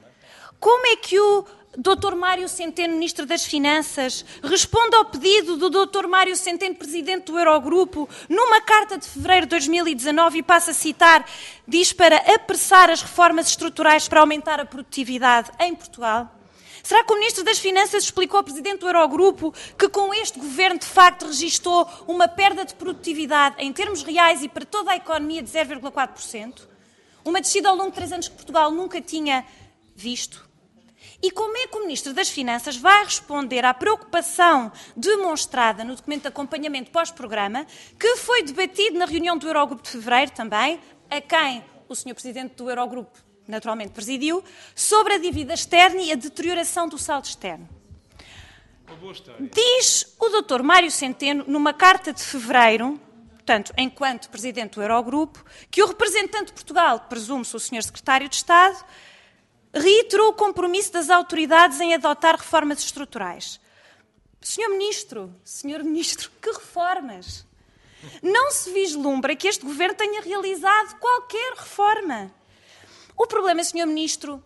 Como é que o doutor Mário Centeno, Ministro das Finanças, responde ao pedido do doutor Mário Centeno, Presidente do Eurogrupo, numa carta de fevereiro de dois mil e dezanove, e passa a citar, diz para apressar as reformas estruturais para aumentar a produtividade em Portugal? Será que o Ministro das Finanças explicou ao Presidente do Eurogrupo que com este Governo, de facto, registou uma perda de produtividade em termos reais e para toda a economia de zero vírgula quatro por cento? Uma descida ao longo de três anos que Portugal nunca tinha visto? E como é que o Ministro das Finanças vai responder à preocupação demonstrada no documento de acompanhamento pós-programa, que foi debatido na reunião do Eurogrupo de fevereiro também, a quem o senhor Presidente do Eurogrupo naturalmente presidiu, sobre a dívida externa e a deterioração do saldo externo? Diz o doutor Mário Centeno, numa carta de fevereiro, portanto, enquanto Presidente do Eurogrupo, que o representante de Portugal, presume-se o senhor Secretário de Estado, reiterou o compromisso das autoridades em adotar reformas estruturais. senhor Ministro, senhor Ministro, que reformas? Não se vislumbra que este Governo tenha realizado qualquer reforma. O problema, senhor Ministro,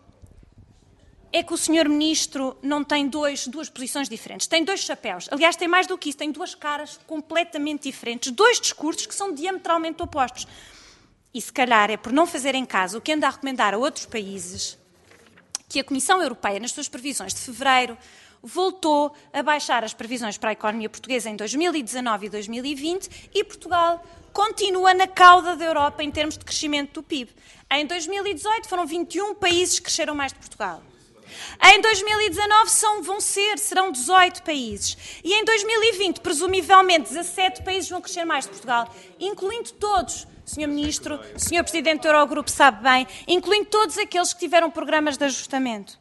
é que o senhor Ministro não tem dois, duas posições diferentes. Tem dois chapéus. Aliás, tem mais do que isso. Tem duas caras completamente diferentes. Dois discursos que são diametralmente opostos. E, se calhar, é por não fazerem caso o que anda a recomendar a outros países que a Comissão Europeia, nas suas previsões de fevereiro, voltou a baixar as previsões para a economia portuguesa em dois mil e dezanove e dois mil e vinte e Portugal continua na cauda da Europa em termos de crescimento do P I B. Em dois mil e dezoito foram vinte e um países que cresceram mais de Portugal. Em dois mil e dezanove são, vão ser, serão dezoito países. E em dois mil e vinte, presumivelmente, dezassete países vão crescer mais de Portugal, incluindo todos, senhor Ministro, senhor Presidente do Eurogrupo sabe bem, incluindo todos aqueles que tiveram programas de ajustamento.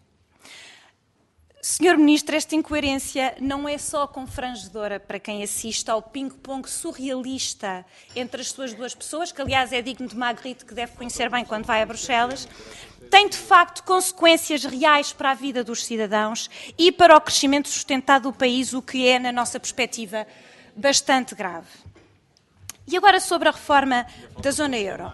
senhor Ministro, esta incoerência não é só confrangedora para quem assiste ao ping-pong surrealista entre as suas duas pessoas, que aliás é digno de Magritte, que deve conhecer bem quando vai a Bruxelas, tem de facto consequências reais para a vida dos cidadãos e para o crescimento sustentado do país, o que é, na nossa perspectiva, bastante grave. E agora sobre a reforma da zona euro.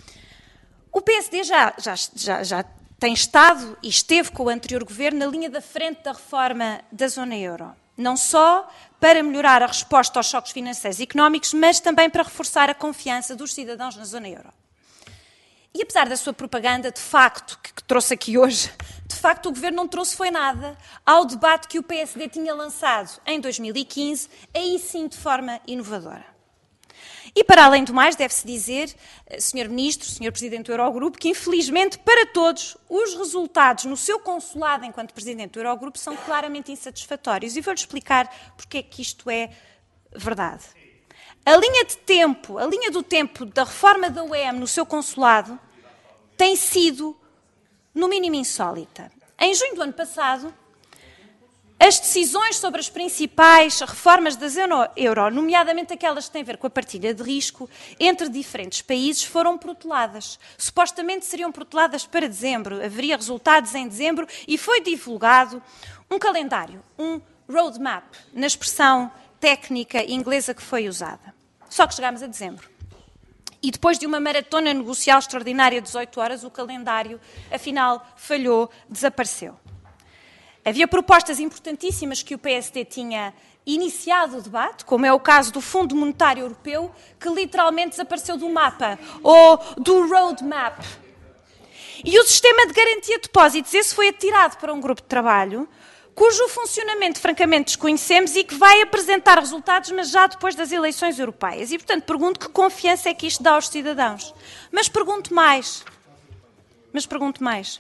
O P S D já, já, já, já tem estado e esteve com o anterior governo na linha da frente da reforma da zona euro. Não só para melhorar a resposta aos choques financeiros e económicos, mas também para reforçar a confiança dos cidadãos na zona euro. E apesar da sua propaganda, de facto, que, que trouxe aqui hoje, de facto o Governo não trouxe foi nada ao debate que o P S D tinha lançado em dois mil e quinze, aí sim de forma inovadora. E para além do mais, deve-se dizer, senhor Ministro, senhor Presidente do Eurogrupo, que infelizmente para todos os resultados no seu consulado enquanto Presidente do Eurogrupo são claramente insatisfatórios. E vou-lhe explicar porque é que isto é verdade. A linha de tempo, a linha do tempo da reforma da U E M no seu consulado tem sido, no mínimo, insólita. Em junho do ano passado, as decisões sobre as principais reformas da zona euro, nomeadamente aquelas que têm a ver com a partilha de risco entre diferentes países, foram proteladas. Supostamente seriam proteladas para dezembro, haveria resultados em dezembro e foi divulgado um calendário, um roadmap, na expressão técnica inglesa que foi usada. Só que chegámos a dezembro. E depois de uma maratona negocial extraordinária de dezoito horas, o calendário, afinal, falhou, desapareceu. Havia propostas importantíssimas que o P S D tinha iniciado o debate, como é o caso do Fundo Monetário Europeu, que literalmente desapareceu do mapa, ou do roadmap. E o sistema de garantia de depósitos, esse foi atirado para um grupo de trabalho, cujo funcionamento francamente desconhecemos e que vai apresentar resultados, mas já depois das eleições europeias. E, portanto, pergunto que confiança é que isto dá aos cidadãos. Mas pergunto mais. Mas pergunto mais.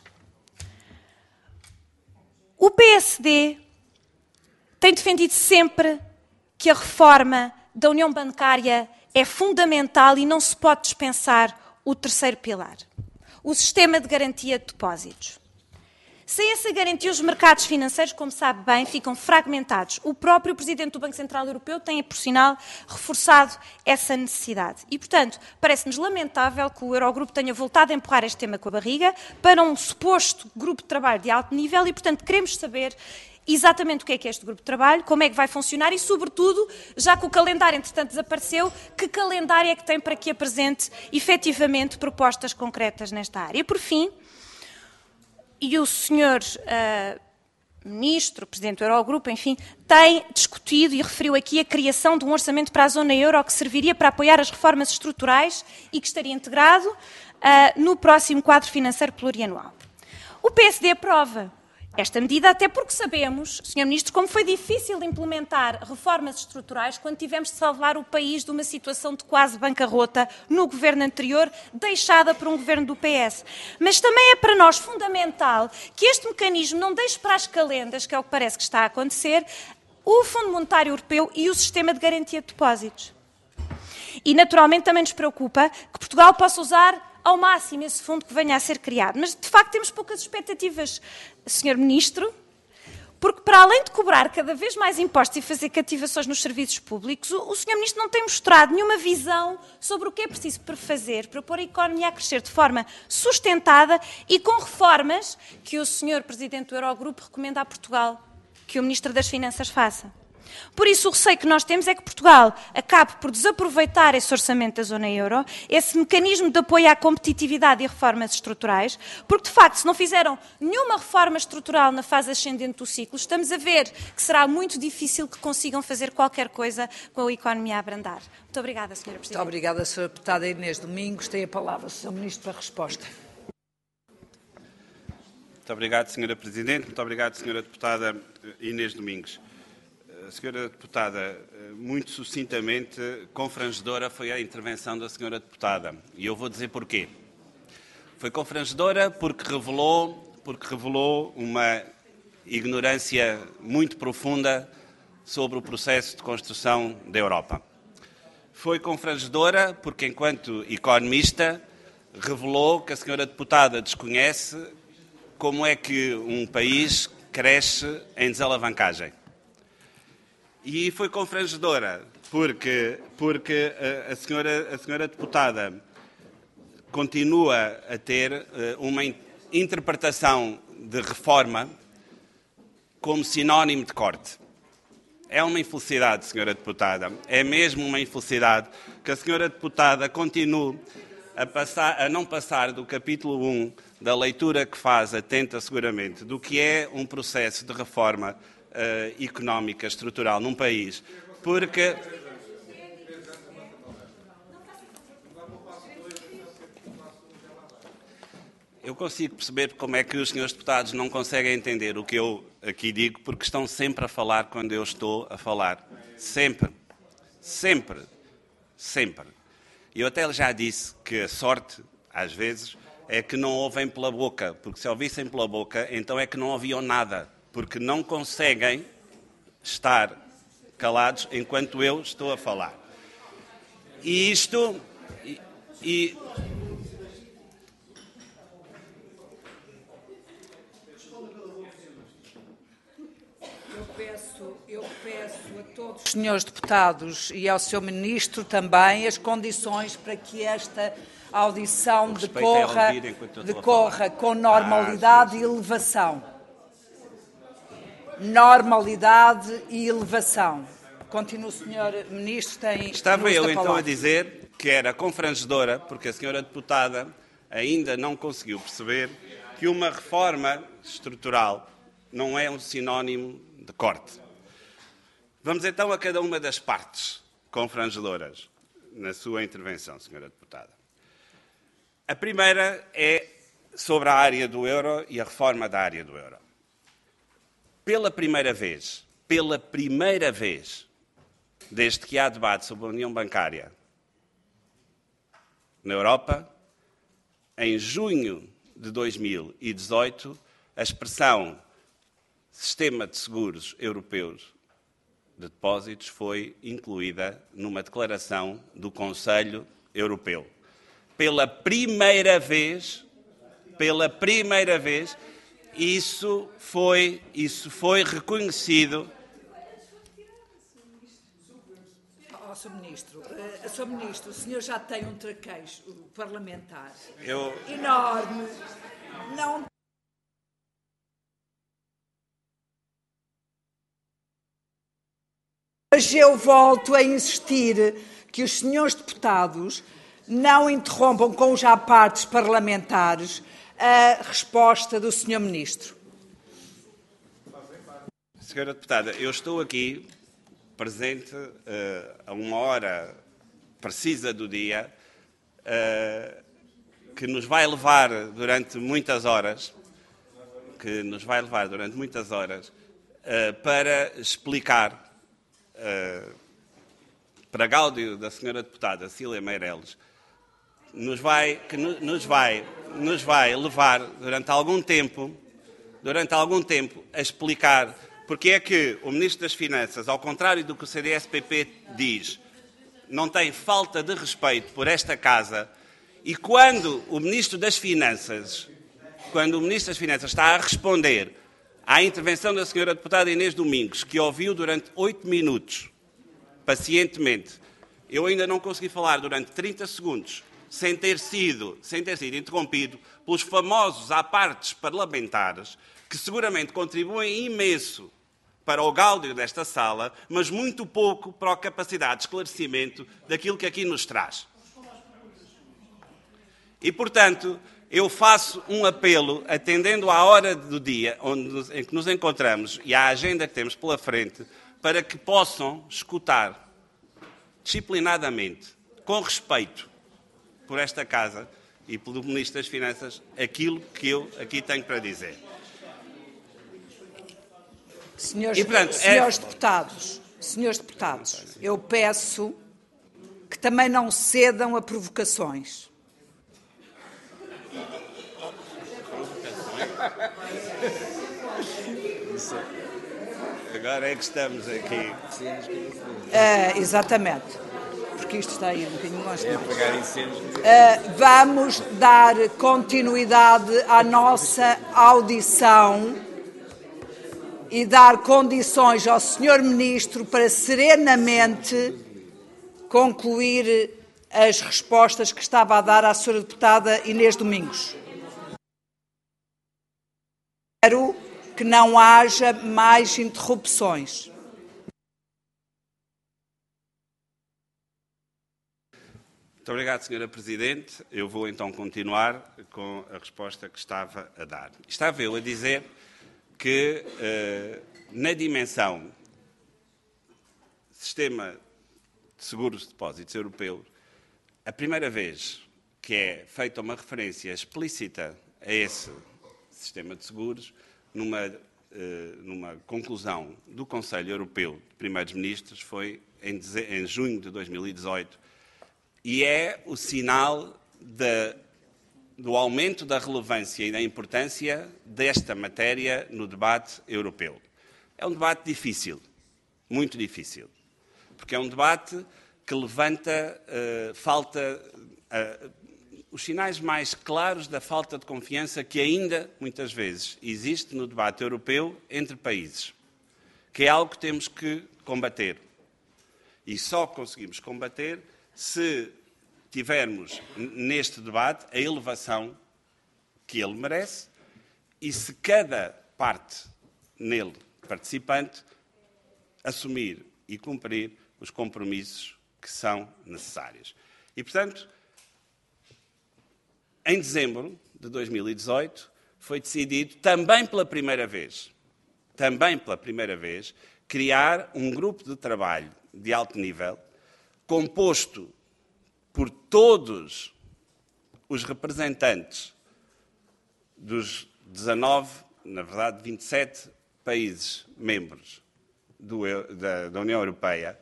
O P S D tem defendido sempre que a reforma da União Bancária é fundamental e não se pode dispensar o terceiro pilar, o sistema de garantia de depósitos. Sem essa garantia, os mercados financeiros, como sabe bem, ficam fragmentados. O próprio Presidente do Banco Central Europeu tem, por sinal, reforçado essa necessidade. E, portanto, parece-nos lamentável que o Eurogrupo tenha voltado a empurrar este tema com a barriga para um suposto grupo de trabalho de alto nível e, portanto, queremos saber exatamente o que é que é este grupo de trabalho, como é que vai funcionar e, sobretudo, já que o calendário, entretanto, desapareceu, que calendário é que tem para que apresente, efetivamente, propostas concretas nesta área. E, por fim, e o senhor uh, Ministro, Presidente do Eurogrupo, enfim, tem discutido e referiu aqui a criação de um orçamento para a zona euro que serviria para apoiar as reformas estruturais e que estaria integrado uh, no próximo quadro financeiro plurianual. O P S D aprova esta medida, até porque sabemos, senhor Ministro, como foi difícil implementar reformas estruturais quando tivemos de salvar o país de uma situação de quase bancarrota no governo anterior, deixada por um governo do P S. Mas também é para nós fundamental que este mecanismo não deixe para as calendas, que é o que parece que está a acontecer, o Fundo Monetário Europeu e o sistema de garantia de depósitos. E, naturalmente, também nos preocupa que Portugal possa usar ao máximo esse fundo que venha a ser criado. Mas, de facto, temos poucas expectativas, senhor Ministro, porque, para além de cobrar cada vez mais impostos e fazer cativações nos serviços públicos, o, o senhor Ministro não tem mostrado nenhuma visão sobre o que é preciso para fazer para pôr a economia a crescer de forma sustentada e com reformas que o senhor Presidente do Eurogrupo recomenda a Portugal que o Ministro das Finanças faça. Por isso, o receio que nós temos é que Portugal acabe por desaproveitar esse orçamento da zona euro, esse mecanismo de apoio à competitividade e reformas estruturais, porque, de facto, se não fizeram nenhuma reforma estrutural na fase ascendente do ciclo, estamos a ver que será muito difícil que consigam fazer qualquer coisa com a economia a abrandar. Muito obrigada, senhora Presidente. Muito obrigada, senhora Deputada Inês Domingos. Tem a palavra o senhor Ministro para a resposta. Muito obrigado, senhora Presidente. Muito obrigado, senhora Deputada Inês Domingos. Senhora Deputada, muito sucintamente, confrangedora foi a intervenção da senhora Deputada. E eu vou dizer porquê. Foi confrangedora porque revelou, porque revelou uma ignorância muito profunda sobre o processo de construção da Europa. Foi confrangedora porque, enquanto economista, revelou que a senhora Deputada desconhece como é que um país cresce em desalavancagem. E foi confrangedora, porque, porque a, senhora, a senhora Deputada continua a ter uma interpretação de reforma como sinónimo de corte. É uma infelicidade, senhora Deputada, é mesmo uma infelicidade que a senhora Deputada continue a, passar, a não passar do capítulo um da leitura que faz, atenta seguramente, do que é um processo de reforma Uh, económica, estrutural num país, porque... Eu consigo perceber como é que os senhores deputados não conseguem entender o que eu aqui digo, porque estão sempre a falar quando eu estou a falar. Sempre. Sempre. Sempre. E eu até já disse que a sorte, às vezes, é que não ouvem pela boca, porque se ouvissem pela boca, então é que não ouviam nada. Porque não conseguem estar calados enquanto eu estou a falar. E isto... E, e... peço a todos os senhores deputados e ao senhor Ministro também as condições para que esta audição decorra, decorra com normalidade e elevação. Normalidade e elevação. Continua, senhor Ministro, tem... Estava eu então a dizer que era confrangedora, porque a senhora deputada ainda não conseguiu perceber que uma reforma estrutural não é um sinónimo de corte. Vamos então a cada uma das partes confrangedoras na sua intervenção, senhora deputada. A primeira é sobre a área do euro e a reforma da área do euro. Pela primeira vez, pela primeira vez, desde que há debate sobre a União Bancária na Europa, em junho de dois mil e dezoito, a expressão Sistema de Seguros Europeus de Depósitos foi incluída numa declaração do Conselho Europeu. Pela primeira vez, pela primeira vez, isso foi, isso foi reconhecido. Oh, senhor Ministro, uh, senhor Ministro, o senhor já tem um traquejo parlamentar Eu... enorme. Não... Mas eu volto a insistir que os senhores deputados não interrompam com os à partes parlamentares a resposta do senhor Ministro. Senhora Deputada, eu estou aqui presente uh, a uma hora precisa do dia uh, que nos vai levar durante muitas horas, que nos vai levar durante muitas horas uh, para explicar uh, para gáudio da senhora deputada Cília Meireles, nos vai, que no, nos vai, nos vai levar durante algum tempo, durante algum tempo, a explicar porque é que o Ministro das Finanças, ao contrário do que o C D S P P diz, não tem falta de respeito por esta Casa, e quando o Ministro das Finanças, quando o Ministro das Finanças está a responder à intervenção da senhora deputada Inês Domingos, que ouviu durante oito minutos, pacientemente, eu ainda não consegui falar durante trinta segundos, sem ter sido, sem ter sido interrompido pelos famosos apartes parlamentares, que seguramente contribuem imenso para o gáudio desta sala, mas muito pouco para a capacidade de esclarecimento daquilo que aqui nos traz. E, portanto, eu faço um apelo, atendendo à hora do dia onde nos, em que nos encontramos e à agenda que temos pela frente, para que possam escutar disciplinadamente, com respeito por esta Casa e pelo Ministro das Finanças, aquilo que eu aqui tenho para dizer. Senhores, e, portanto, senhores é... deputados, senhores deputados, eu peço que também não cedam a provocações. Agora é que estamos aqui. Uh, exatamente, porque isto está aí um bocadinho longe. Uh, vamos dar continuidade à nossa audição e dar condições ao senhor Ministro para serenamente concluir as respostas que estava a dar à senhora deputada Inês Domingos. Espero que não haja mais interrupções. Muito obrigado, senhora Presidente. Eu vou então continuar com a resposta que estava a dar. Estava eu a dizer que, eh, na dimensão Sistema de Seguros de Depósitos Europeu, a primeira vez que é feita uma referência explícita a esse sistema de seguros, numa, eh, numa conclusão do Conselho Europeu de Primeiros Ministros, foi em, em junho de dois mil e dezoito, e é o sinal da do aumento da relevância e da importância desta matéria no debate europeu. É um debate difícil, muito difícil, porque é um debate que levanta uh, falta, uh, os sinais mais claros da falta de confiança que ainda, muitas vezes, existe no debate europeu entre países. que é algo que temos que combater. E só conseguimos combater se tivermos neste debate a elevação que ele merece e se cada parte nele participante assumir e cumprir os compromissos que são necessários. E, portanto, em dezembro de dois mil e dezoito, foi decidido, também pela primeira vez, também pela primeira vez, criar um grupo de trabalho de alto nível, composto por todos os representantes dos dezanove, na verdade, vinte e sete países membros do, da, da União Europeia,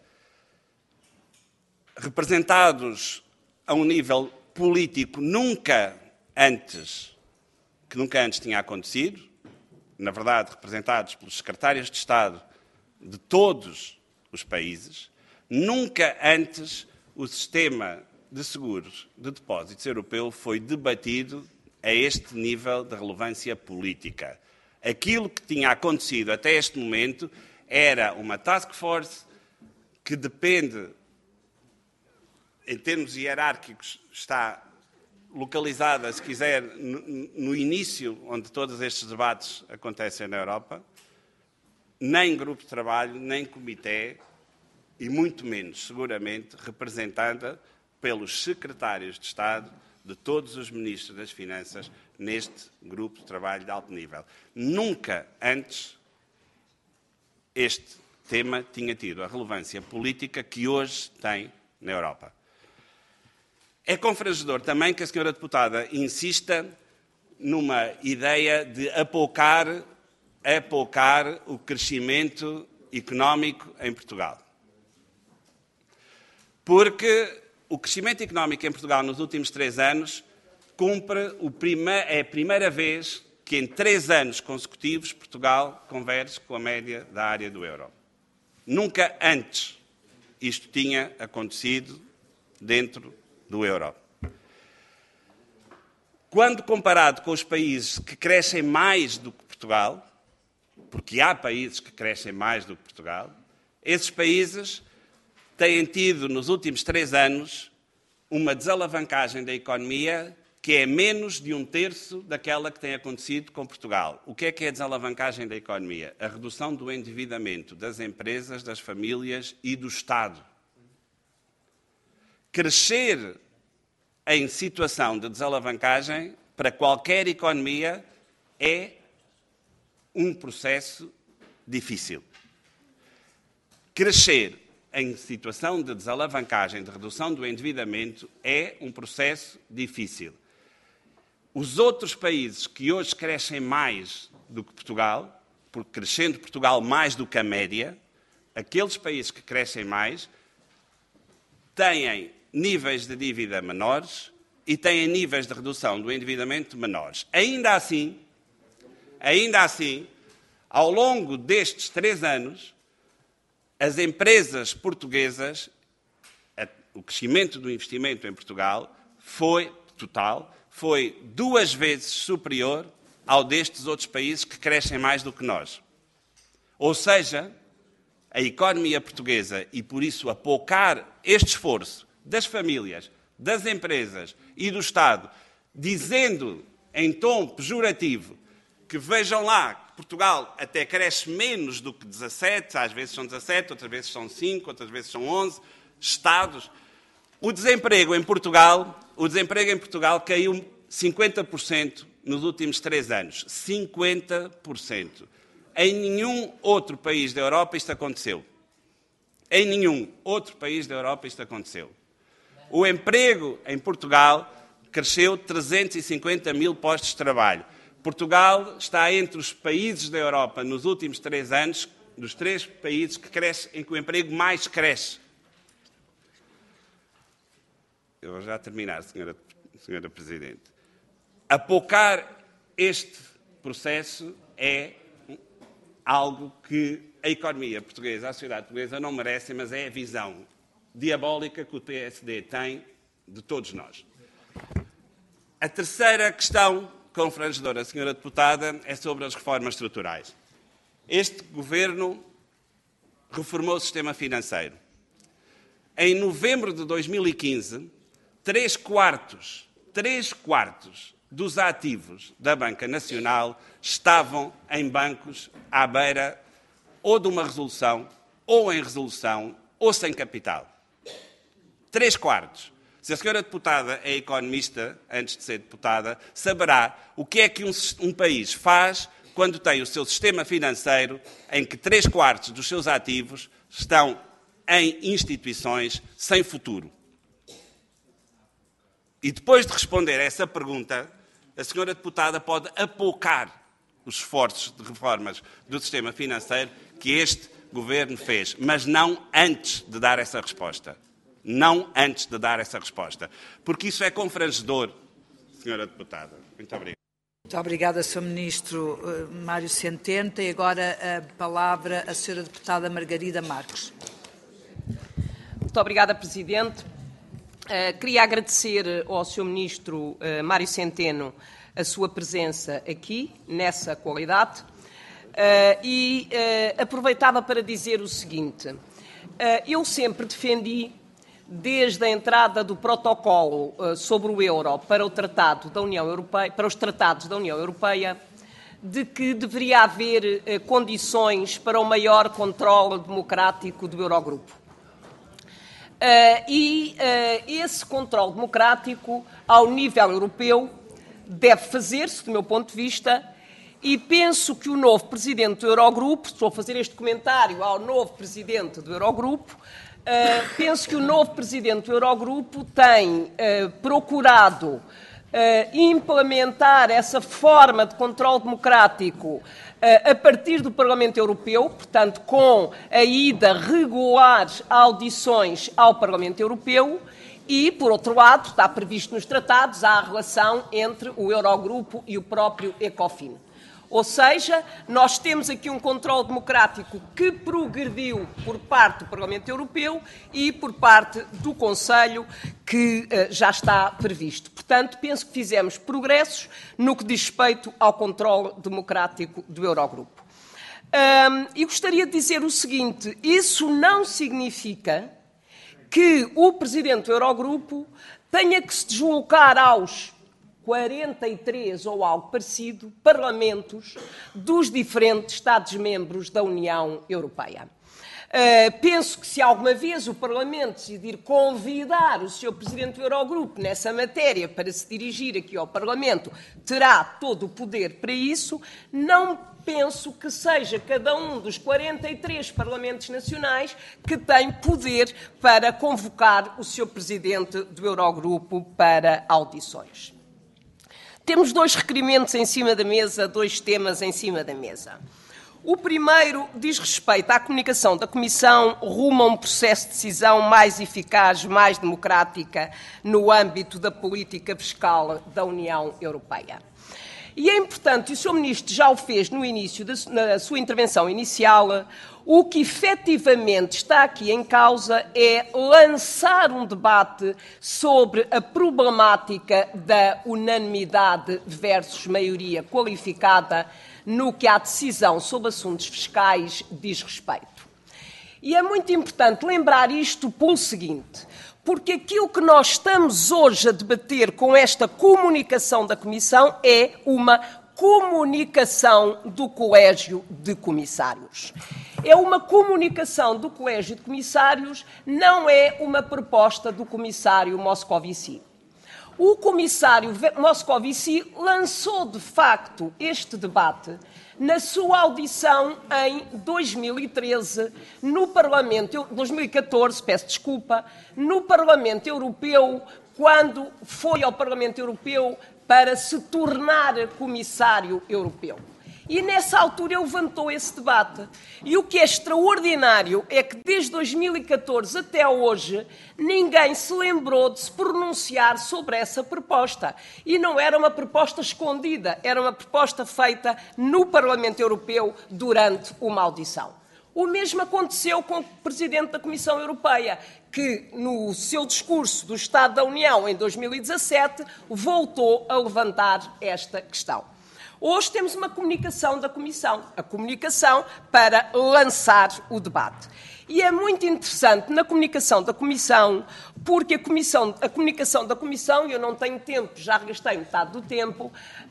representados a um nível político nunca antes, que nunca antes tinha acontecido, na verdade, representados pelos secretários de Estado de todos os países, nunca antes o sistema de seguros de depósitos europeu foi debatido a este nível de relevância política. Aquilo que tinha acontecido até este momento era uma task force que depende, em termos hierárquicos, está localizada, se quiser, no, no início onde todos estes debates acontecem na Europa, nem grupo de trabalho, nem comitê, e muito menos, seguramente, representada pelos secretários de Estado de todos os ministros das Finanças neste grupo de trabalho de alto nível. Nunca antes este tema tinha tido a relevância política que hoje tem na Europa. É confrangedor também que a senhora deputada insista numa ideia de apoucar, apoucar o crescimento económico em Portugal. Porque o crescimento económico em Portugal nos últimos três anos cumpre o prime... é a primeira vez que em três anos consecutivos Portugal converge com a média da área do euro. Nunca antes isto tinha acontecido dentro do euro. Quando comparado com os países que crescem mais do que Portugal, porque há países que crescem mais do que Portugal, esses países têm tido nos últimos três anos uma desalavancagem da economia que é menos de um terço daquela que tem acontecido com Portugal. O que é que é a desalavancagem da economia? A redução do endividamento das empresas, das famílias e do Estado. Crescer em situação de desalavancagem, para qualquer economia, é um processo difícil. Crescer em situação de desalavancagem, de redução do endividamento, é um processo difícil. Os outros países que hoje crescem mais do que Portugal, porque crescendo Portugal mais do que a média, aqueles países que crescem mais têm níveis de dívida menores e têm níveis de redução do endividamento menores. Ainda assim, ainda assim, ao longo destes três anos, as empresas portuguesas, o crescimento do investimento em Portugal foi total, foi duas vezes superior ao destes outros países que crescem mais do que nós. Ou seja, a economia portuguesa, e por isso apoucar este esforço das famílias, das empresas e do Estado, dizendo em tom pejorativo que vejam lá, que Portugal até cresce menos do que dezassete, às vezes são dezassete, outras vezes são cinco, outras vezes são onze Estados. O desemprego em Portugal, o desemprego em Portugal caiu cinquenta por cento nos últimos três anos. cinquenta por cento. Em nenhum outro país da Europa isto aconteceu. Em nenhum outro país da Europa isto aconteceu. O emprego em Portugal cresceu trezentos e cinquenta mil postos de trabalho. Portugal está entre os países da Europa nos últimos três anos, dos três países que cresce, em que o emprego mais cresce. Eu vou já terminar, senhora, senhora Presidente. Apoucar este processo é algo que a economia portuguesa, a sociedade portuguesa não merece, mas é a visão diabólica que o P S D tem de todos nós. A terceira questão confrangedora, senhora deputada, é sobre as reformas estruturais. Este governo reformou o sistema financeiro. Em novembro de dois mil e quinze, três quartos, três quartos dos ativos da Banca Nacional estavam em bancos à beira ou de uma resolução, ou em resolução, ou sem capital. Três quartos. Se a senhora deputada é economista, antes de ser deputada, saberá o que é que um, um país faz quando tem o seu sistema financeiro em que três quartos dos seus ativos estão em instituições sem futuro. E depois de responder a essa pergunta, a senhora deputada pode apocar os esforços de reformas do sistema financeiro que este governo fez, mas não antes de dar essa resposta. Não antes de dar essa resposta. Porque isso é confrangedor, senhora deputada. Muito obrigado. Muito obrigada, senhor Ministro Mário Centeno. Tem agora a palavra a senhora deputada Margarida Marques. Muito obrigada, Presidente. Uh, queria agradecer ao senhor Ministro uh, Mário Centeno a sua presença aqui, nessa qualidade, uh, e uh, aproveitava para dizer o seguinte. Uh, eu sempre defendi, desde a entrada do protocolo uh, sobre o euro para o Tratado da União Europeia, para os tratados da União Europeia, de que deveria haver uh, condições para o maior controle democrático do Eurogrupo. Uh, e uh, esse controle democrático, ao nível europeu, deve fazer-se, do meu ponto de vista, e penso que o novo Presidente do Eurogrupo, estou a fazer este comentário ao novo Presidente do Eurogrupo, uh, penso que o novo Presidente do Eurogrupo tem uh, procurado uh, implementar essa forma de controle democrático a partir do Parlamento Europeu, portanto, com a ida regular a audições ao Parlamento Europeu e, por outro lado, está previsto nos tratados a relação entre o Eurogrupo e o próprio Ecofin. Ou seja, nós temos aqui um controle democrático que progrediu por parte do Parlamento Europeu e por parte do Conselho, que uh, já está previsto. Portanto, penso que fizemos progressos no que diz respeito ao controle democrático do Eurogrupo. Um, e gostaria de dizer o seguinte, isso não significa que o Presidente do Eurogrupo tenha que se deslocar aos quarenta e três ou algo parecido, parlamentos dos diferentes Estados-membros da União Europeia. Uh, penso que se alguma vez o Parlamento decidir convidar o senhor Presidente do Eurogrupo nessa matéria para se dirigir aqui ao Parlamento, terá todo o poder para isso. Não penso que seja cada um dos quarenta e três Parlamentos nacionais que tem poder para convocar o senhor Presidente do Eurogrupo para audições. Temos dois requerimentos em cima da mesa, dois temas em cima da mesa. O primeiro diz respeito à comunicação da Comissão rumo a um processo de decisão mais eficaz, mais democrática no âmbito da política fiscal da União Europeia. E é importante, e o senhor Ministro já o fez no início da na sua intervenção inicial, o que efetivamente está aqui em causa é lançar um debate sobre a problemática da unanimidade versus maioria qualificada no que à decisão sobre assuntos fiscais diz respeito. E é muito importante lembrar isto pelo seguinte, porque aquilo que nós estamos hoje a debater com esta comunicação da Comissão é uma comunicação do Colégio de Comissários. É uma comunicação do Colégio de Comissários, não é uma proposta do Comissário Moscovici. O Comissário Moscovici lançou, de facto, este debate na sua audição em dois mil e treze, no Parlamento, dois mil e catorze, peço desculpa, no Parlamento Europeu, quando foi ao Parlamento Europeu para se tornar Comissário Europeu. E nessa altura ele levantou esse debate. E o que é extraordinário é que desde dois mil e catorze até hoje ninguém se lembrou de se pronunciar sobre essa proposta. E não era uma proposta escondida, era uma proposta feita no Parlamento Europeu durante uma audição. O mesmo aconteceu com o Presidente da Comissão Europeia, que no seu discurso do Estado da União em dois mil e dezassete voltou a levantar esta questão. Hoje temos uma comunicação da Comissão, a comunicação para lançar o debate. E é muito interessante na comunicação da Comissão, porque a, comissão, a comunicação da Comissão, e eu não tenho tempo, já gastei metade do tempo,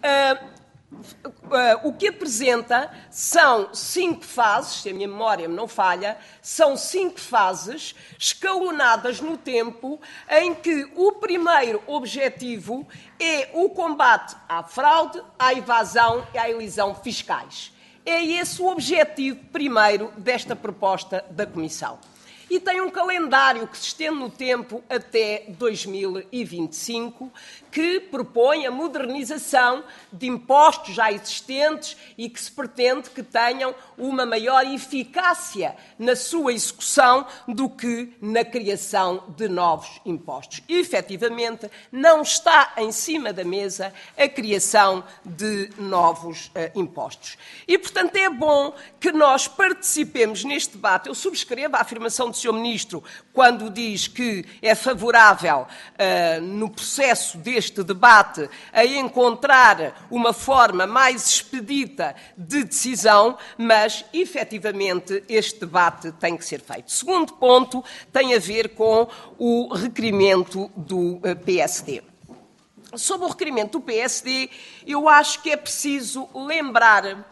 uh, Uh, o que apresenta são cinco fases, se a minha memória me não falha, são cinco fases escalonadas no tempo, em que o primeiro objetivo é o combate à fraude, à evasão e à elisão fiscais. É esse o objetivo primeiro desta proposta da Comissão. E tem um calendário que se estende no tempo até dois mil e vinte e cinco, que propõe a modernização de impostos já existentes e que se pretende que tenham uma maior eficácia na sua execução do que na criação de novos impostos. E, efetivamente, não está em cima da mesa a criação de novos uh, impostos. E, portanto, é bom que nós participemos neste debate. Eu subscrevo a afirmação do senhor Ministro quando diz que é favorável, uh, no processo deste debate, a encontrar uma forma mais expedita de decisão, mas, efetivamente, este debate tem que ser feito. Segundo ponto tem a ver com o requerimento do uh, P S D. Sobre o requerimento do P S D, eu acho que é preciso lembrar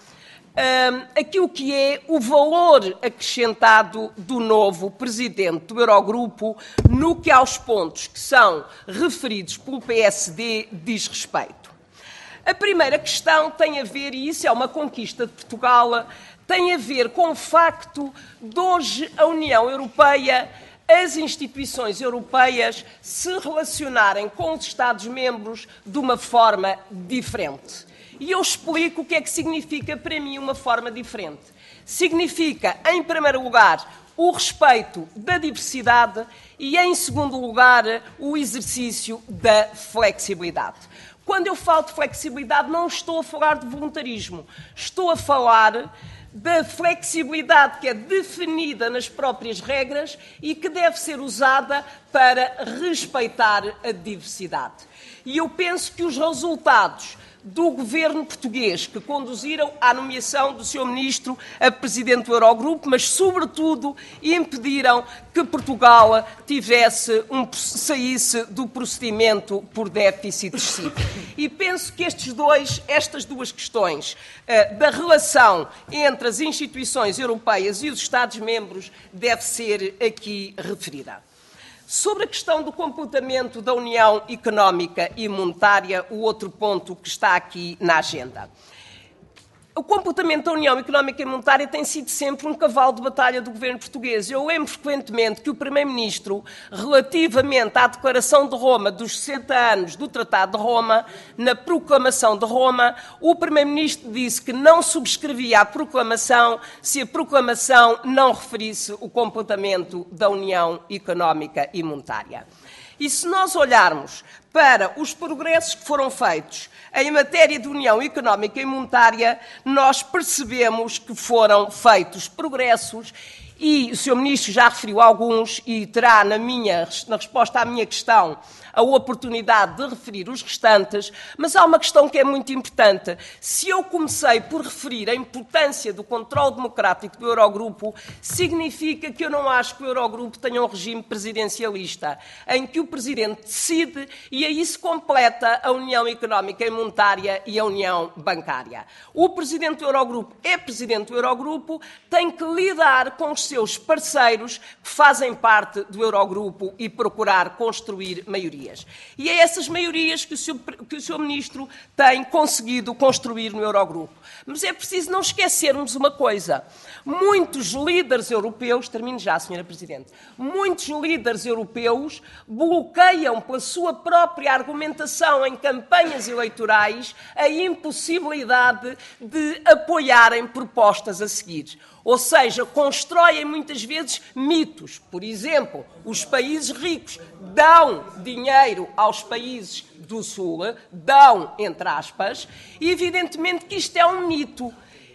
Um, aquilo que é o valor acrescentado do novo presidente do Eurogrupo no que aos pontos que são referidos pelo P S D diz respeito. A primeira questão tem a ver, e isso é uma conquista de Portugal, tem a ver com o facto de hoje a União Europeia, as instituições europeias se relacionarem com os Estados-membros de uma forma diferente. E eu explico o que é que significa para mim uma forma diferente. Significa, em primeiro lugar, o respeito da diversidade e, em segundo lugar, o exercício da flexibilidade. Quando eu falo de flexibilidade, não estou a falar de voluntarismo. Estou a falar da flexibilidade que é definida nas próprias regras e que deve ser usada para respeitar a diversidade. E eu penso que os resultados do governo português que conduziram à nomeação do senhor Ministro a Presidente do Eurogrupo, mas, sobretudo, impediram que Portugal tivesse um, saísse do procedimento por déficit excessivo. E penso que estes dois, estas duas questões uh, da relação entre as instituições europeias e os Estados-membros deve ser aqui referida. Sobre a questão do comportamento da União Económica e Monetária, o outro ponto que está aqui na agenda. O comportamento da União Económica e Monetária tem sido sempre um cavalo de batalha do governo português. Eu lembro frequentemente que o Primeiro-Ministro, relativamente à Declaração de Roma dos sessenta anos do Tratado de Roma, na Proclamação de Roma, o Primeiro-Ministro disse que não subscrevia a proclamação se a proclamação não referisse o comportamento da União Económica e Monetária. E se nós olharmos para os progressos que foram feitos em matéria de União Económica e Monetária, nós percebemos que foram feitos progressos e o senhor Ministro já referiu alguns e terá na, minha, na resposta à minha questão a oportunidade de referir os restantes, mas há uma questão que é muito importante. Se eu comecei por referir a importância do controle democrático do Eurogrupo, significa que eu não acho que o Eurogrupo tenha um regime presidencialista, em que o Presidente decide e aí se completa a União Económica e Monetária e a União Bancária. O Presidente do Eurogrupo é Presidente do Eurogrupo, tem que lidar com os seus parceiros que fazem parte do Eurogrupo e procurar construir maiorias. E é essas maiorias que o senhor, que o senhor Ministro tem conseguido construir no Eurogrupo. Mas é preciso não esquecermos uma coisa. Muitos líderes europeus, termino já, senhora Presidente, muitos líderes europeus bloqueiam pela sua própria argumentação em campanhas eleitorais a impossibilidade de apoiarem propostas a seguir. Ou seja, constroem muitas vezes mitos. Por exemplo, os países ricos dão dinheiro aos países do Sul, dão, entre aspas, e evidentemente que isto é um mito.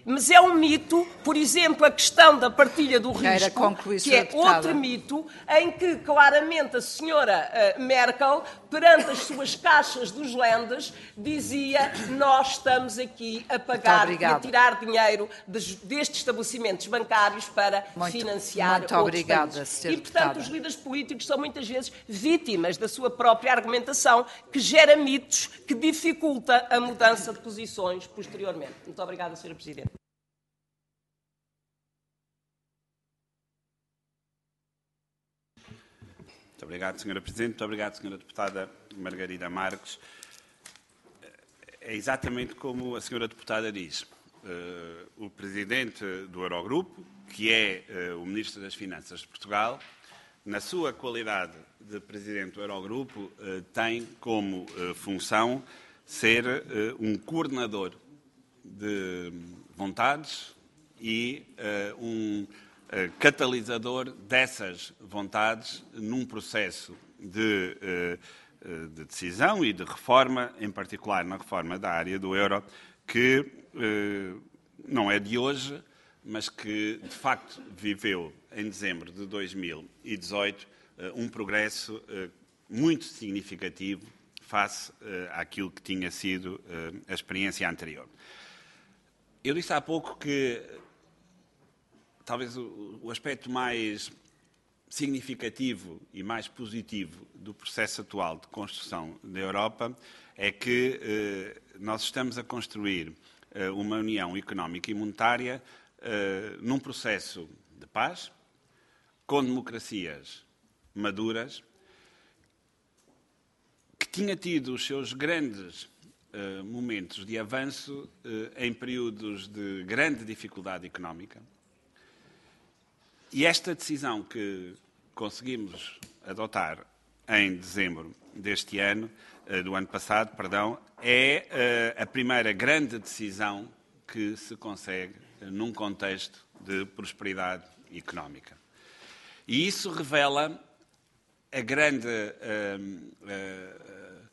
Mas é um mito, por exemplo, a questão da partilha do risco, concluir, que é deputada. outro mito, em que claramente a senhora uh, Merkel, perante as suas caixas dos Landes, dizia: nós estamos aqui a pagar e a tirar dinheiro des, destes estabelecimentos bancários para muito, financiar muito outros obrigada, países. senhora E, portanto, deputada. os líderes políticos são muitas vezes vítimas da sua própria argumentação, que gera mitos, que dificulta a mudança de posições posteriormente. Muito obrigada, senhora Presidente. Muito obrigado, senhora Presidente. Muito obrigado, senhora Deputada Margarida Marques. É exatamente como a senhora Deputada diz. Uh, o Presidente do Eurogrupo, que é uh, o Ministro das Finanças de Portugal, na sua qualidade de Presidente do Eurogrupo, uh, tem como uh, função ser uh, um coordenador de vontades e uh, um uh, catalisador dessas vontades num processo de, uh, uh, de decisão e de reforma, em particular na reforma da área do euro, que uh, não é de hoje, mas que de facto viveu em dezembro de dois mil e dezoito uh, um progresso uh, muito significativo face uh, àquilo que tinha sido uh, a experiência anterior. Eu disse há pouco que talvez o, o aspecto mais significativo e mais positivo do processo atual de construção da Europa é que eh, nós estamos a construir eh, uma união económica e monetária eh, num processo de paz, com democracias maduras, que tinha tido os seus grandes Uh, momentos de avanço uh, em períodos de grande dificuldade económica. E esta decisão que conseguimos adotar em dezembro deste ano, uh, do ano passado, perdão, é uh, a primeira grande decisão que se consegue uh, num contexto de prosperidade económica. E isso revela a grande uh, uh,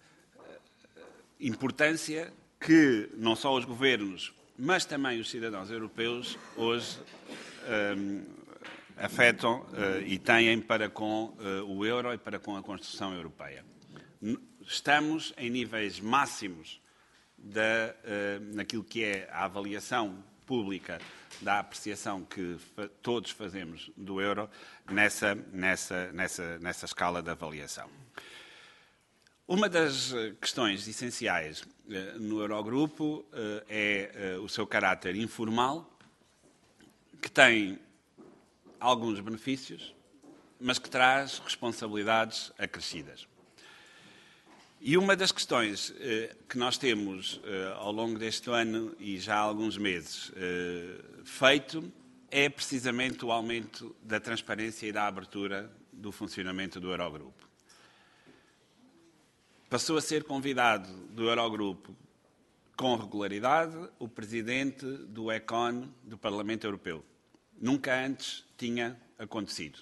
importância que não só os governos, mas também os cidadãos europeus hoje um, afetam uh, e têm para com uh, o euro e para com a construção europeia. Estamos em níveis máximos da, uh, naquilo que é a avaliação pública da apreciação que fa todos fazemos do euro nessa, nessa, nessa, nessa escala de avaliação. Uma das questões essenciais uh, no Eurogrupo uh, é uh, o seu caráter informal, que tem alguns benefícios, mas que traz responsabilidades acrescidas. E uma das questões uh, que nós temos uh, ao longo deste ano e já há alguns meses uh, feito é precisamente o aumento da transparência e da abertura do funcionamento do Eurogrupo. Passou a ser convidado do Eurogrupo com regularidade o Presidente do ECON do Parlamento Europeu. Nunca antes tinha acontecido.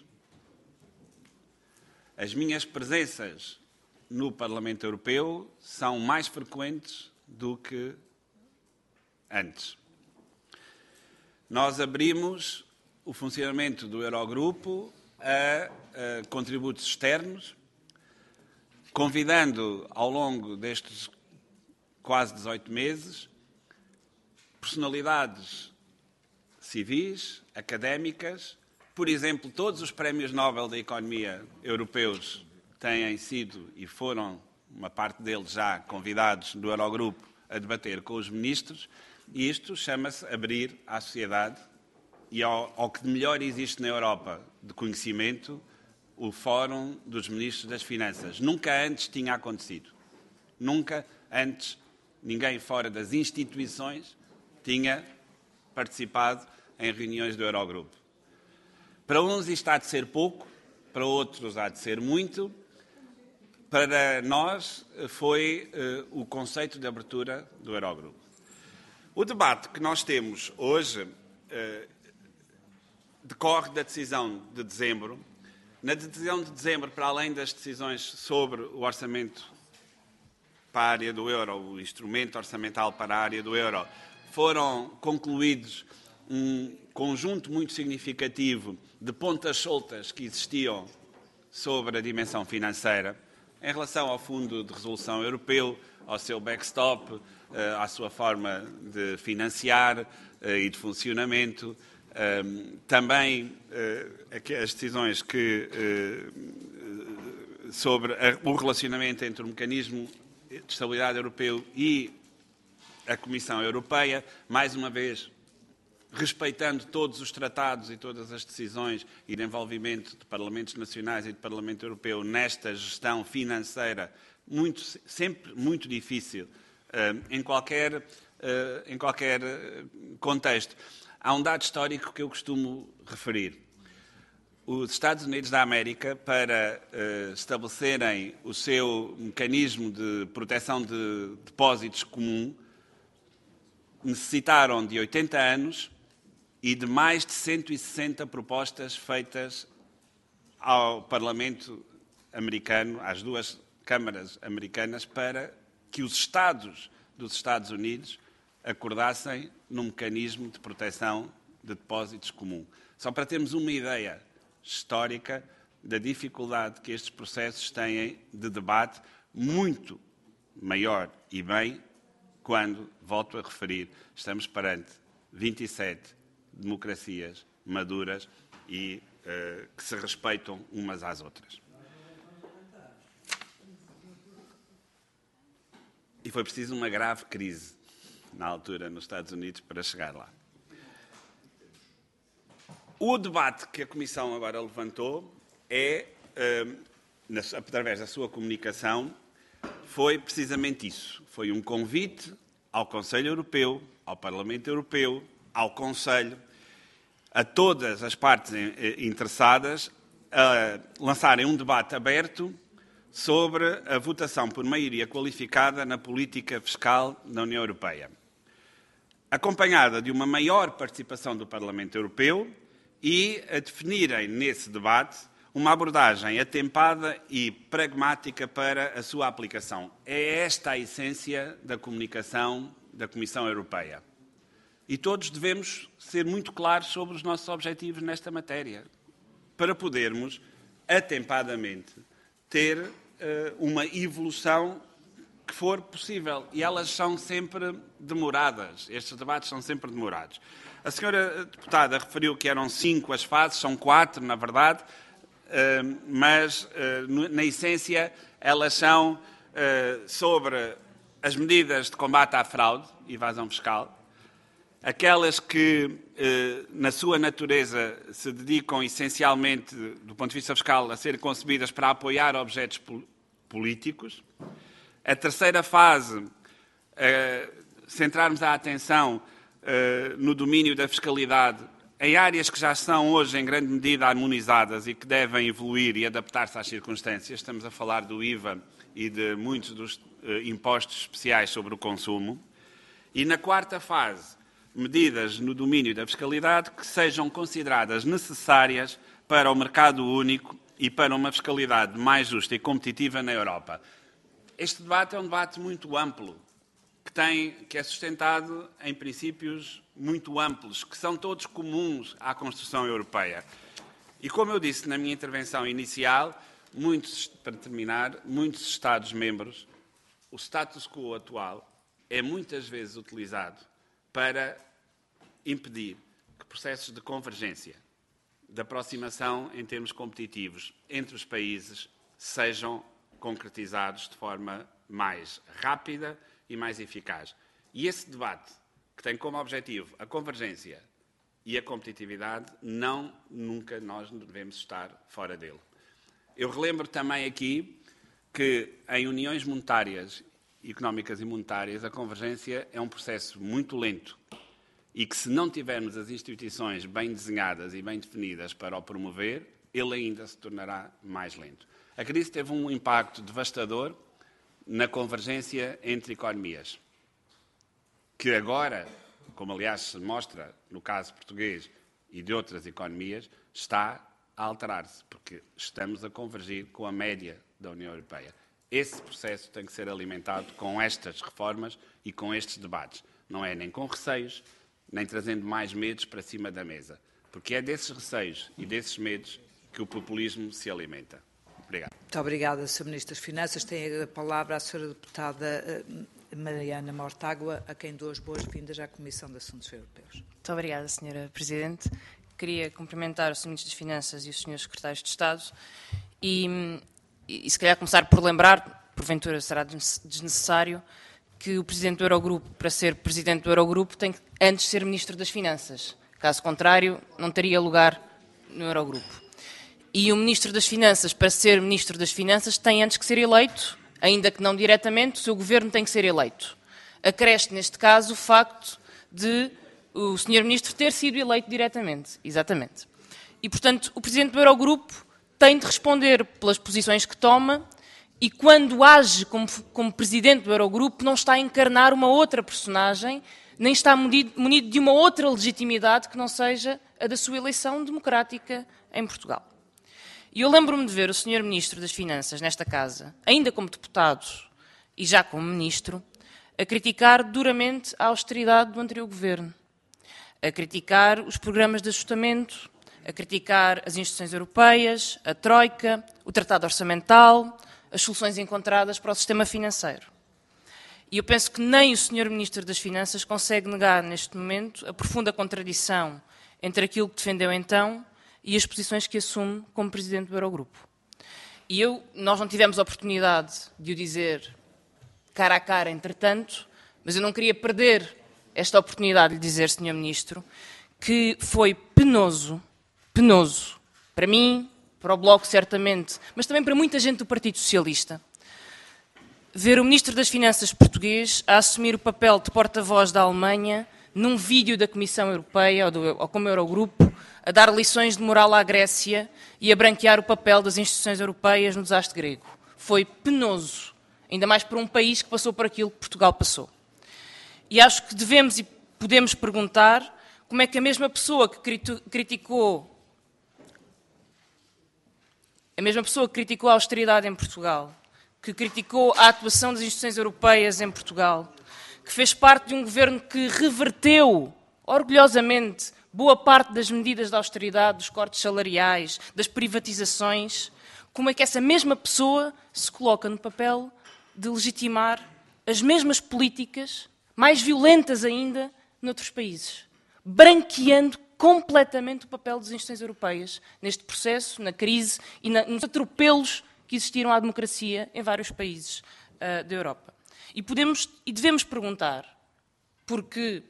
As minhas presenças no Parlamento Europeu são mais frequentes do que antes. Nós abrimos o funcionamento do Eurogrupo a, a contributos externos, convidando, ao longo destes quase dezoito meses, personalidades civis, académicas. Por exemplo, todos os prémios Nobel da Economia europeus têm sido e foram, uma parte deles já, convidados do Eurogrupo a debater com os ministros. E isto chama-se abrir à sociedade e ao, ao que de melhor existe na Europa de conhecimento, o Fórum dos Ministros das Finanças. Nunca antes tinha acontecido. Nunca antes ninguém fora das instituições tinha participado em reuniões do Eurogrupo. Para uns isto há de ser pouco, para outros há de ser muito. Para nós foi uh, o conceito de abertura do Eurogrupo. O debate que nós temos hoje uh, decorre da decisão de dezembro. Na decisão de dezembro, para além das decisões sobre o orçamento para a área do euro, o instrumento orçamental para a área do euro, foram concluídos um conjunto muito significativo de pontas soltas que existiam sobre a dimensão financeira, em relação ao Fundo de Resolução Europeu, ao seu backstop, à sua forma de financiar e de funcionamento, também as decisões que, sobre o relacionamento entre o Mecanismo de Estabilidade Europeu e a Comissão Europeia, mais uma vez respeitando todos os tratados e todas as decisões e de envolvimento de Parlamentos Nacionais e de Parlamento Europeu nesta gestão financeira, muito, sempre muito difícil, em qualquer, em qualquer contexto. Há um dado histórico que eu costumo referir. Os Estados Unidos da América, para estabelecerem o seu mecanismo de proteção de depósitos comum, necessitaram de oitenta anos e de mais de cento e sessenta propostas feitas ao Parlamento americano, às duas câmaras americanas, para que os Estados dos Estados Unidos acordassem num mecanismo de proteção de depósitos comum. Só para termos uma ideia histórica da dificuldade que estes processos têm de debate, muito maior e bem, quando, volto a referir, estamos perante vinte e sete democracias maduras e uh, que se respeitam umas às outras. E foi preciso uma grave crise, na altura, nos Estados Unidos, para chegar lá. O debate que a Comissão agora levantou é, uh, na, através da sua comunicação, foi precisamente isso. Foi um convite ao Conselho Europeu, ao Parlamento Europeu, ao Conselho, a todas as partes interessadas, a lançarem um debate aberto sobre a votação por maioria qualificada na política fiscal da União Europeia, acompanhada de uma maior participação do Parlamento Europeu e a definirem nesse debate uma abordagem atempada e pragmática para a sua aplicação. É esta a essência da comunicação da Comissão Europeia. E todos devemos ser muito claros sobre os nossos objetivos nesta matéria, para podermos, atempadamente, ter uh, uma evolução que for possível. E elas são sempre demoradas. Estes debates são sempre demorados. A senhora deputada referiu que eram cinco as fases, são quatro, na verdade, uh, mas, uh, na essência, elas são uh, sobre as medidas de combate à fraude e evasão fiscal, aquelas que, eh, na sua natureza, se dedicam essencialmente, do ponto de vista fiscal, a serem concebidas para apoiar objetos políticos. A terceira fase, eh, centrarmos a atenção eh, no domínio da fiscalidade em áreas que já são hoje, em grande medida, harmonizadas e que devem evoluir e adaptar-se às circunstâncias. Estamos a falar do I V A e de muitos dos eh, impostos especiais sobre o consumo. E, na quarta fase, medidas no domínio da fiscalidade que sejam consideradas necessárias para o mercado único e para uma fiscalidade mais justa e competitiva na Europa. Este debate é um debate muito amplo, que, tem, que é sustentado em princípios muito amplos, que são todos comuns à construção europeia. E, como eu disse na minha intervenção inicial, muitos, para terminar, muitos Estados-membros, o status quo atual é muitas vezes utilizado para impedir que processos de convergência, de aproximação em termos competitivos entre os países sejam concretizados de forma mais rápida e mais eficaz. E esse debate, que tem como objetivo a convergência e a competitividade, não, nunca nós devemos estar fora dele. Eu relembro também aqui que em uniões monetárias, económicas e monetárias, a convergência é um processo muito lento e que, se não tivermos as instituições bem desenhadas e bem definidas para o promover, ele ainda se tornará mais lento. A crise teve um impacto devastador na convergência entre economias, que agora, como aliás se mostra no caso português e de outras economias, está a alterar-se, porque estamos a convergir com a média da União Europeia. Esse processo tem que ser alimentado com estas reformas e com estes debates. Não é nem com receios, nem trazendo mais medos para cima da mesa. Porque é desses receios e desses medos que o populismo se alimenta. Obrigado. Muito obrigada, senhor Ministro das Finanças. Tem a palavra a senhora deputada Mariana Mortágua, a quem dou as boas-vindas à Comissão de Assuntos Europeus. Muito obrigada, senhora Presidente. Queria cumprimentar o senhor Ministro das Finanças e os senhores Secretários de Estado e, e, se calhar, começar por lembrar, porventura será desnecessário, que o Presidente do Eurogrupo, para ser Presidente do Eurogrupo, tem que antes ser Ministro das Finanças. Caso contrário, não teria lugar no Eurogrupo. E o Ministro das Finanças, para ser Ministro das Finanças, tem antes que ser eleito, ainda que não diretamente, o seu Governo tem que ser eleito. Acresce, neste caso, o facto de o senhor Ministro ter sido eleito diretamente. Exatamente. E, portanto, o Presidente do Eurogrupo tem de responder pelas posições que toma e, quando age como, como Presidente do Eurogrupo, não está a encarnar uma outra personagem, nem está munido, munido de uma outra legitimidade que não seja a da sua eleição democrática em Portugal. E eu lembro-me de ver o senhor Ministro das Finanças nesta casa, ainda como deputado e já como Ministro, a criticar duramente a austeridade do anterior Governo, a criticar os programas de ajustamento, a criticar as instituições europeias, a Troika, o Tratado Orçamental, as soluções encontradas para o sistema financeiro. E eu penso que nem o senhor Ministro das Finanças consegue negar neste momento a profunda contradição entre aquilo que defendeu então e as posições que assume como Presidente do Eurogrupo. E eu, nós não tivemos a oportunidade de o dizer cara a cara, entretanto, mas eu não queria perder esta oportunidade de lhe dizer, senhor Ministro, que foi penoso, penoso, para mim, para o Bloco certamente, mas também para muita gente do Partido Socialista, ver o Ministro das Finanças português a assumir o papel de porta-voz da Alemanha num vídeo da Comissão Europeia, ou, do, ou como Eurogrupo, a dar lições de moral à Grécia e a branquear o papel das instituições europeias no desastre grego. Foi penoso, ainda mais para um país que passou por aquilo que Portugal passou. E acho que devemos e podemos perguntar como é que a mesma pessoa que criticou a mesma pessoa que criticou a austeridade em Portugal, que criticou a atuação das instituições europeias em Portugal, que fez parte de um governo que reverteu orgulhosamente boa parte das medidas de austeridade, dos cortes salariais, das privatizações, como é que essa mesma pessoa se coloca no papel de legitimar as mesmas políticas, mais violentas ainda, noutros países, branqueando completamente o papel das instituições europeias neste processo, na crise e na, nos atropelos que existiram à democracia em vários países uh, da Europa. E podemos e devemos perguntar, porque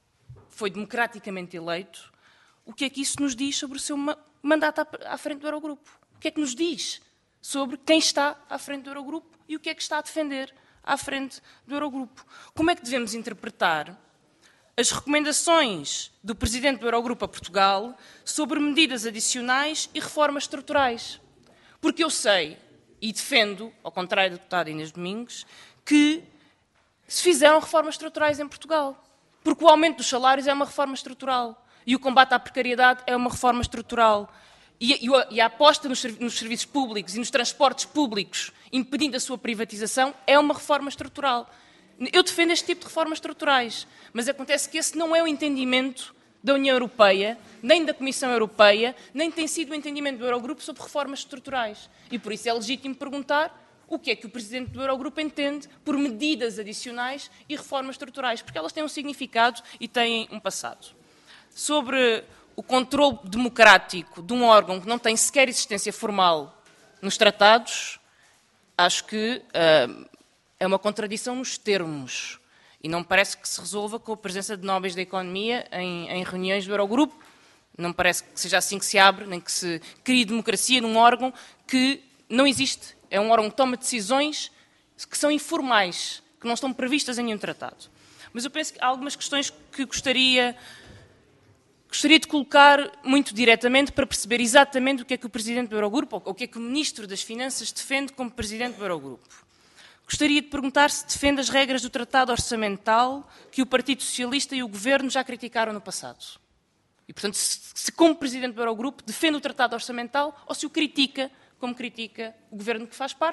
foi democraticamente eleito, o que é que isso nos diz sobre o seu mandato à frente do Eurogrupo? O que é que nos diz sobre quem está à frente do Eurogrupo e o que é que está a defender à frente do Eurogrupo? Como é que devemos interpretar as recomendações do Presidente do Eurogrupo a Portugal sobre medidas adicionais e reformas estruturais? Porque eu sei e defendo, ao contrário da deputada Inês Domingos, que se fizeram reformas estruturais em Portugal. Porque o aumento dos salários é uma reforma estrutural e o combate à precariedade é uma reforma estrutural. E, e, e a aposta nos, nos serviços públicos e nos transportes públicos, impedindo a sua privatização, é uma reforma estrutural. Eu defendo este tipo de reformas estruturais, mas acontece que esse não é o entendimento da União Europeia, nem da Comissão Europeia, nem tem sido o entendimento do Eurogrupo sobre reformas estruturais. E por isso é legítimo perguntar o que é que o Presidente do Eurogrupo entende por medidas adicionais e reformas estruturais, porque elas têm um significado e têm um passado. Sobre o controle democrático de um órgão que não tem sequer existência formal nos tratados, acho que uh, é uma contradição nos termos e não me parece que se resolva com a presença de nobres da economia em, em reuniões do Eurogrupo. Não me parece que seja assim que se abre, nem que se crie democracia num órgão que não existe. É um órgão que toma decisões que são informais, que não estão previstas em nenhum tratado. Mas eu penso que há algumas questões que gostaria, gostaria de colocar muito diretamente para perceber exatamente o que é que o Presidente do Eurogrupo, ou o que é que o Ministro das Finanças defende como Presidente do Eurogrupo. Gostaria de perguntar se defende as regras do Tratado Orçamental que o Partido Socialista e o Governo já criticaram no passado. E, portanto, se, se como Presidente do Eurogrupo defende o Tratado Orçamental ou se o critica como critica o Governo que faz parte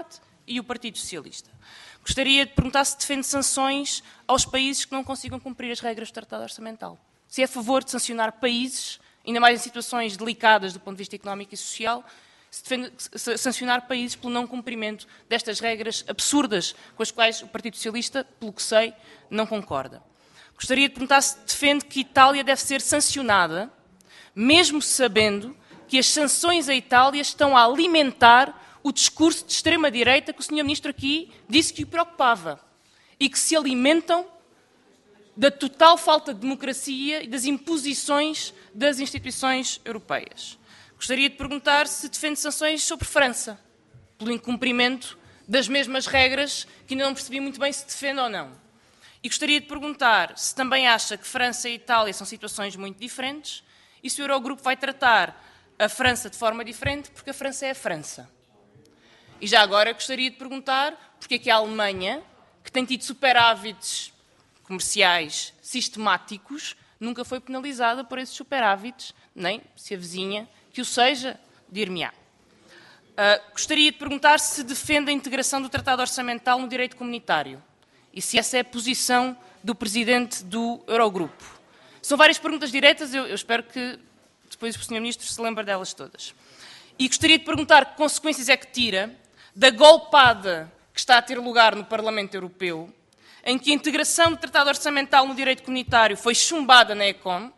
e o Partido Socialista. Gostaria de perguntar se defende sanções aos países que não consigam cumprir as regras do Tratado Orçamental. Se é a favor de sancionar países, ainda mais em situações delicadas do ponto de vista económico e social, se defende sancionar países pelo não cumprimento destas regras absurdas com as quais o Partido Socialista, pelo que sei, não concorda. Gostaria de perguntar se defende que a Itália deve ser sancionada, mesmo sabendo que as sanções à Itália estão a alimentar o discurso de extrema-direita que o senhor Ministro aqui disse que o preocupava e que se alimentam da total falta de democracia e das imposições das instituições europeias. Gostaria de perguntar se defende sanções sobre França, pelo incumprimento das mesmas regras, que ainda não percebi muito bem se defende ou não. E gostaria de perguntar se também acha que França e Itália são situações muito diferentes e se o Eurogrupo vai tratar a França de forma diferente, porque a França é a França. E já agora gostaria de perguntar porque é que a Alemanha, que tem tido superávites comerciais sistemáticos, nunca foi penalizada por esses superávites, nem se a vizinha que o seja, dir-me-á. Uh, gostaria de perguntar se defende a integração do Tratado Orçamental no direito comunitário e se essa é a posição do Presidente do Eurogrupo. São várias perguntas diretas, eu, eu espero que depois o senhor Ministro se lembre delas todas. E gostaria de perguntar que consequências é que tira da golpada que está a ter lugar no Parlamento Europeu, em que a integração do Tratado Orçamental no direito comunitário foi chumbada na Econ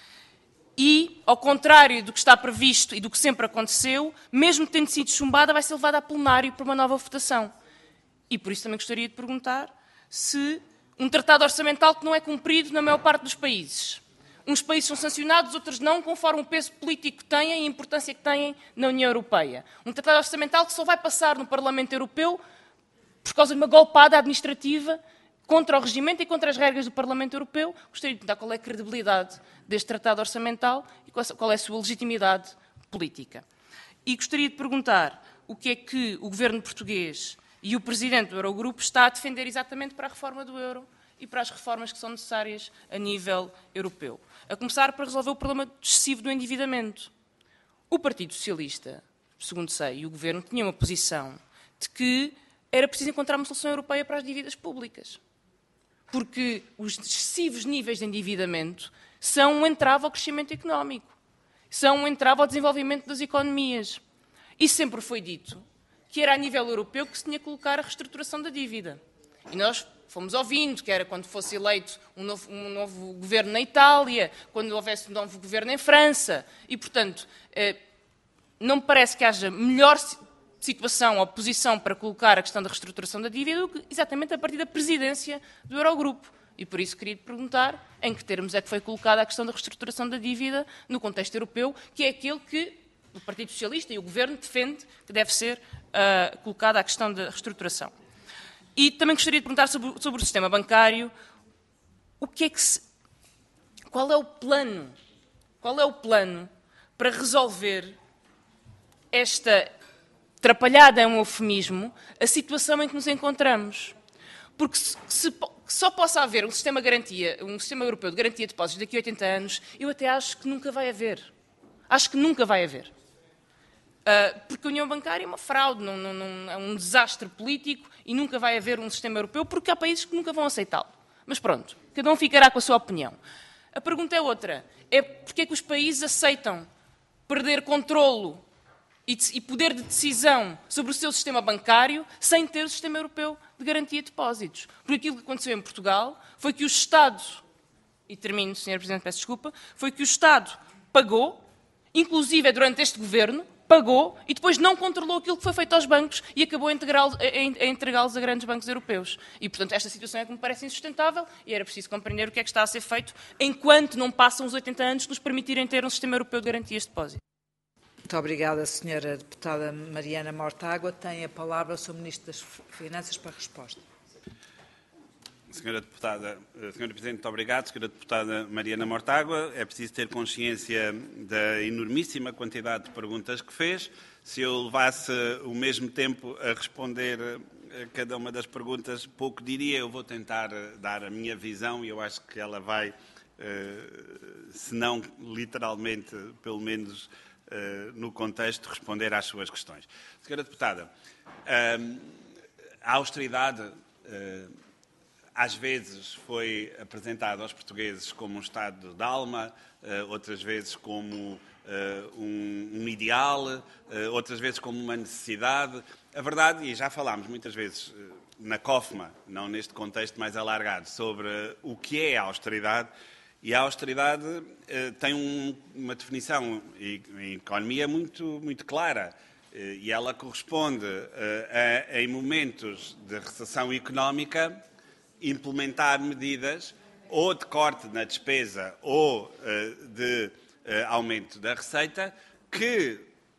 e, ao contrário do que está previsto e do que sempre aconteceu, mesmo tendo sido chumbada, vai ser levada a plenário para uma nova votação. E por isso também gostaria de perguntar se um Tratado Orçamental que não é cumprido na maior parte dos países. Uns países são sancionados, outros não, conforme o peso político que têm e a importância que têm na União Europeia. Um tratado orçamental que só vai passar no Parlamento Europeu por causa de uma golpada administrativa contra o regimento e contra as regras do Parlamento Europeu. Gostaria de perguntar qual é a credibilidade deste tratado orçamental e qual é a sua legitimidade política. E gostaria de perguntar o que é que o governo português e o presidente do Eurogrupo está a defender exatamente para a reforma do euro e para as reformas que são necessárias a nível europeu. A começar para resolver o problema excessivo do endividamento. O Partido Socialista, segundo sei, e o Governo tinham uma posição de que era preciso encontrar uma solução europeia para as dívidas públicas. Porque os excessivos níveis de endividamento são um entrave ao crescimento económico, são um entrave ao desenvolvimento das economias. E sempre foi dito que era a nível europeu que se tinha que colocar a reestruturação da dívida. E nós fomos ouvindo que era quando fosse eleito um novo, um novo governo na Itália, quando houvesse um novo governo em França. E, portanto, eh, não me parece que haja melhor situação ou posição para colocar a questão da reestruturação da dívida do que exatamente a partir da presidência do Eurogrupo. E por isso queria perguntar em que termos é que foi colocada a questão da reestruturação da dívida no contexto europeu, que é aquele que o Partido Socialista e o Governo defende que deve ser uh, colocada a questão da reestruturação. E também gostaria de perguntar sobre, sobre o sistema bancário. O que é que se, qual é o plano? Qual é o plano para resolver esta atrapalhada, é um eufemismo, a situação em que nos encontramos? Porque se, se, só possa haver um sistema, garantia, um sistema europeu de garantia de depósitos daqui a oitenta anos, eu até acho que nunca vai haver. Acho que nunca vai haver. Uh, porque a União Bancária é uma fraude, não, não, não, é um desastre político e nunca vai haver um sistema europeu, porque há países que nunca vão aceitá-lo. Mas pronto, cada um ficará com a sua opinião. A pergunta é outra. É porque é que os países aceitam perder controlo e, e poder de decisão sobre o seu sistema bancário sem ter o sistema europeu de garantia de depósitos? Porque aquilo que aconteceu em Portugal foi que o Estado, e termino, senhor Presidente, peço desculpa, foi que o Estado pagou, inclusive durante este governo, pagou e depois não controlou aquilo que foi feito aos bancos e acabou a entregá-los a grandes bancos europeus. E, portanto, esta situação é que me parece insustentável e era preciso compreender o que é que está a ser feito enquanto não passam os oitenta anos que nos permitirem ter um sistema europeu de garantias de depósito. Muito obrigada, senhora deputada Mariana Mortágua. Tem a palavra o senhor Ministro das Finanças para a resposta. Senhora Deputada, Senhora Presidente, muito obrigado. Senhora Deputada Mariana Mortágua, é preciso ter consciência da enormíssima quantidade de perguntas que fez. Se eu levasse o mesmo tempo a responder a cada uma das perguntas, pouco diria. Eu vou tentar dar a minha visão e eu acho que ela vai, se não literalmente, pelo menos no contexto, responder às suas questões. Senhora Deputada, a austeridade, às vezes, foi apresentada aos portugueses como um estado de alma, outras vezes como um, um ideal, outras vezes como uma necessidade. A verdade, e já falámos muitas vezes na COFMA, não neste contexto mais alargado, sobre o que é a austeridade, e a austeridade tem um, uma definição em economia muito, muito clara, e ela corresponde a, a, em momentos de recessão económica, implementar medidas ou de corte na despesa ou uh, de uh, aumento da receita que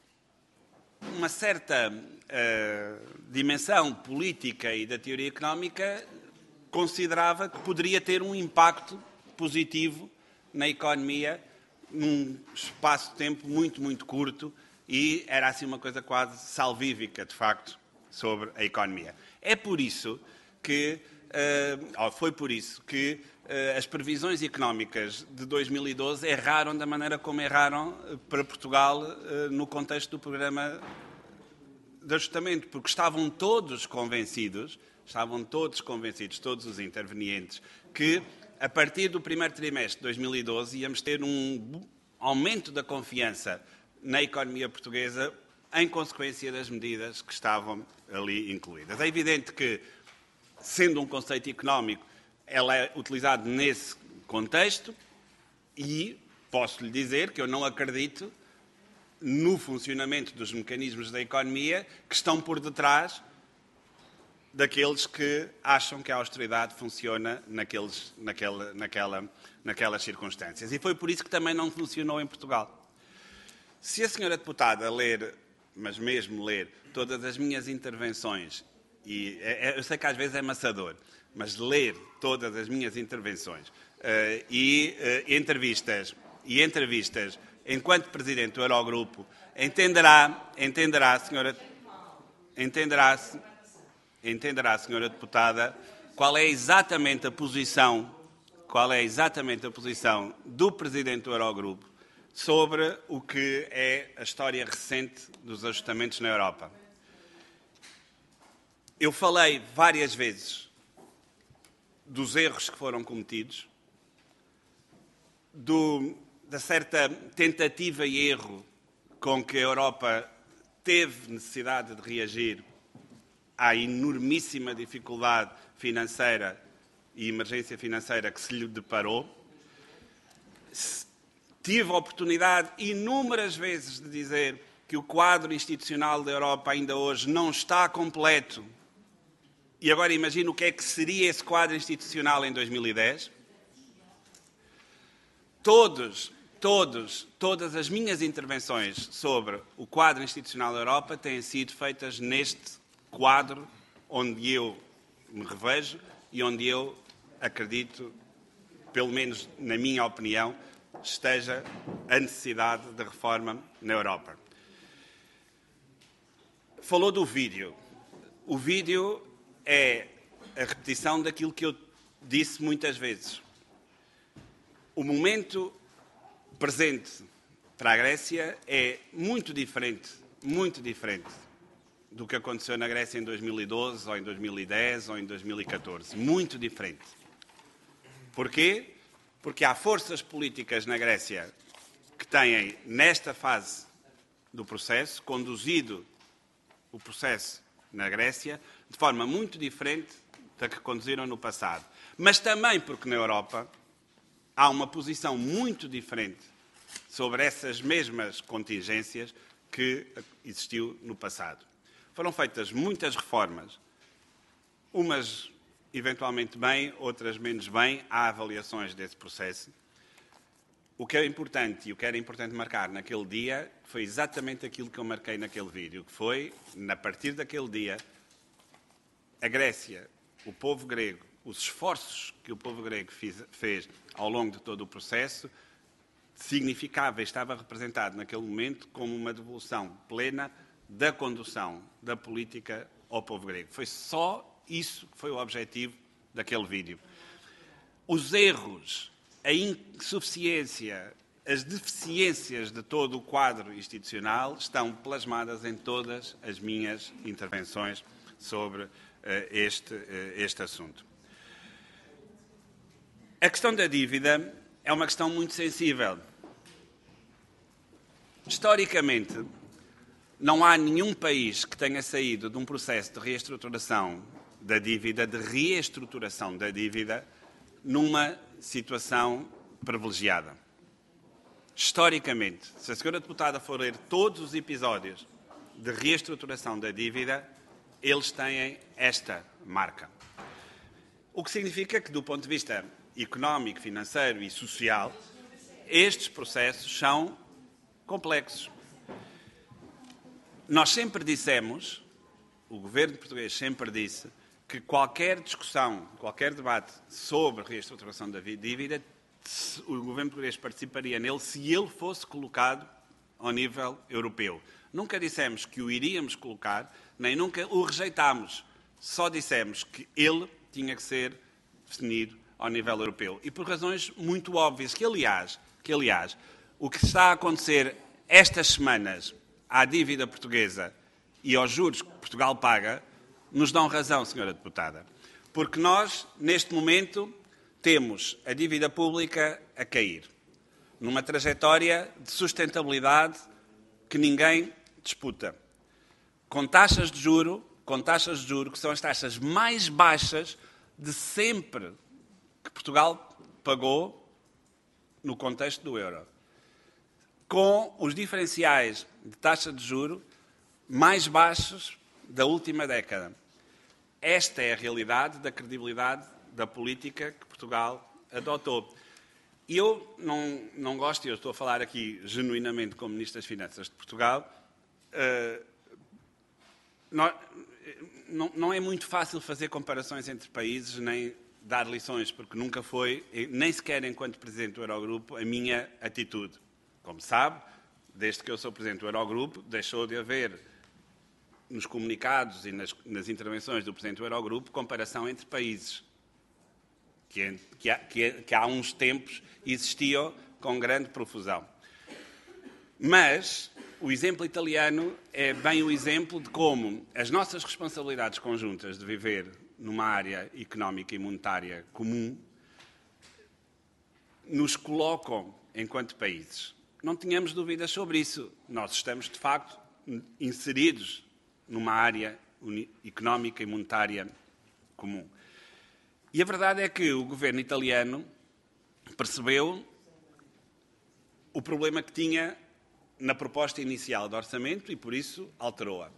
uma certa uh, dimensão política e da teoria económica considerava que poderia ter um impacto positivo na economia num espaço de tempo muito, muito curto e era assim uma coisa quase salvífica, de facto, sobre a economia. É por isso que Uh, foi por isso que uh, as previsões económicas de dois mil e doze erraram da maneira como erraram uh, para Portugal uh, no contexto do programa de ajustamento, porque estavam todos convencidos, estavam todos convencidos, todos os intervenientes, que a partir do primeiro trimestre de dois mil e doze íamos ter um aumento da confiança na economia portuguesa em consequência das medidas que estavam ali incluídas. É evidente que, sendo um conceito económico, ela é utilizada nesse contexto e posso lhe dizer que eu não acredito no funcionamento dos mecanismos da economia que estão por detrás daqueles que acham que a austeridade funciona naqueles, naquela, naquela, naquelas circunstâncias. E foi por isso que também não funcionou em Portugal. Se a senhora deputada ler, mas mesmo ler, todas as minhas intervenções, e eu sei que às vezes é amassador, mas ler todas as minhas intervenções uh, e uh, entrevistas, e entrevistas enquanto Presidente do Eurogrupo, entenderá, entenderá, senhora, entenderá, entenderá, senhora deputada, qual é exatamente a posição, qual é exatamente a posição do Presidente do Eurogrupo sobre o que é a história recente dos ajustamentos na Europa. Eu falei várias vezes dos erros que foram cometidos, do, da certa tentativa e erro com que a Europa teve necessidade de reagir à enormíssima dificuldade financeira e emergência financeira que se lhe deparou. Tive a oportunidade inúmeras vezes de dizer que o quadro institucional da Europa ainda hoje não está completo. E agora imagino o que é que seria esse quadro institucional em dois mil e dez. Todos, todos, todas as minhas intervenções sobre o quadro institucional da Europa têm sido feitas neste quadro onde eu me revejo e onde eu acredito, pelo menos na minha opinião, esteja a necessidade de reforma na Europa. Falou do vídeo. O vídeo é a repetição daquilo que eu disse muitas vezes. O momento presente para a Grécia é muito diferente, muito diferente do que aconteceu na Grécia em dois mil e doze, ou em dois mil e dez, ou em dois mil e catorze. Muito diferente. Porquê? Porque há forças políticas na Grécia que têm, nesta fase do processo, conduzido o processo na Grécia de forma muito diferente da que conduziram no passado. Mas também porque na Europa há uma posição muito diferente sobre essas mesmas contingências que existiu no passado. Foram feitas muitas reformas, umas eventualmente bem, outras menos bem. Há avaliações desse processo. O que é importante e o que era importante marcar naquele dia foi exatamente aquilo que eu marquei naquele vídeo, que foi, a partir daquele dia, a Grécia, o povo grego, os esforços que o povo grego fiz, fez ao longo de todo o processo, significava e estava representado naquele momento como uma devolução plena da condução da política ao povo grego. Foi só isso que foi o objetivo daquele vídeo. Os erros, a insuficiência, as deficiências de todo o quadro institucional estão plasmadas em todas as minhas intervenções sobre uh, este, uh, este assunto. A questão da dívida é uma questão muito sensível. Historicamente, não há nenhum país que tenha saído de um processo de reestruturação da dívida, de reestruturação da dívida, numa situação privilegiada. Historicamente, se a senhora deputada for ler todos os episódios de reestruturação da dívida, eles têm esta marca. O que significa que, do ponto de vista económico, financeiro e social, estes processos são complexos. Nós sempre dissemos, o governo português sempre disse, que qualquer discussão, qualquer debate sobre reestruturação da dívida, o governo português participaria nele se ele fosse colocado ao nível europeu. Nunca dissemos que o iríamos colocar, nem nunca o rejeitámos. Só dissemos que ele tinha que ser definido ao nível europeu. E por razões muito óbvias, que aliás, que, aliás o que está a acontecer estas semanas à dívida portuguesa e aos juros que Portugal paga, nos dão razão, senhora deputada. Porque nós, neste momento, temos a dívida pública a cair, numa trajetória de sustentabilidade que ninguém disputa, com taxas de juro, com taxas de juro que são as taxas mais baixas de sempre que Portugal pagou no contexto do euro, com os diferenciais de taxa de juro mais baixos da última década. Esta é a realidade da credibilidade da política que Portugal adotou. E eu não, não gosto, e eu estou a falar aqui genuinamente como Ministro das Finanças de Portugal, uh, não, não, não é muito fácil fazer comparações entre países, nem dar lições, porque nunca foi, nem sequer enquanto Presidente do Eurogrupo, a minha atitude. Como sabe, desde que eu sou Presidente do Eurogrupo, deixou de haver, nos comunicados e nas, nas intervenções do Presidente do Eurogrupo, comparação entre países, que, que, há, que, que há uns tempos existiam com grande profusão. Mas o exemplo italiano é bem o exemplo de como as nossas responsabilidades conjuntas de viver numa área económica e monetária comum nos colocam enquanto países. Não tínhamos dúvidas sobre isso. Nós estamos, de facto, inseridos numa área económica e monetária comum. E a verdade é que o governo italiano percebeu o problema que tinha na proposta inicial de orçamento e, por isso, alterou-a.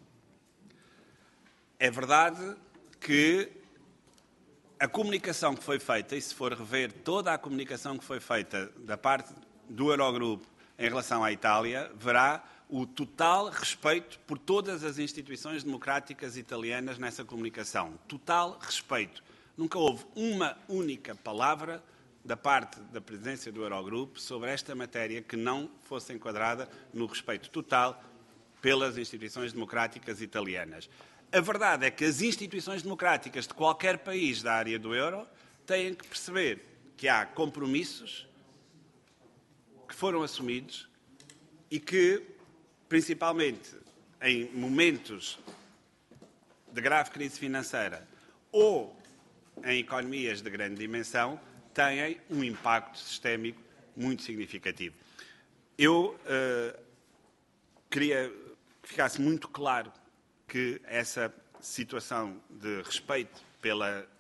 É verdade que a comunicação que foi feita, e se for rever toda a comunicação que foi feita da parte do Eurogrupo em relação à Itália, verá o total respeito por todas as instituições democráticas italianas nessa comunicação. Total respeito. Nunca houve uma única palavra da parte da presidência do Eurogrupo sobre esta matéria que não fosse enquadrada no respeito total pelas instituições democráticas italianas. A verdade é que as instituições democráticas de qualquer país da área do euro têm que perceber que há compromissos que foram assumidos e que, principalmente em momentos de grave crise financeira ou em economias de grande dimensão, têm um impacto sistémico muito significativo. Eu uh, queria que ficasse muito claro que essa situação de respeito pela,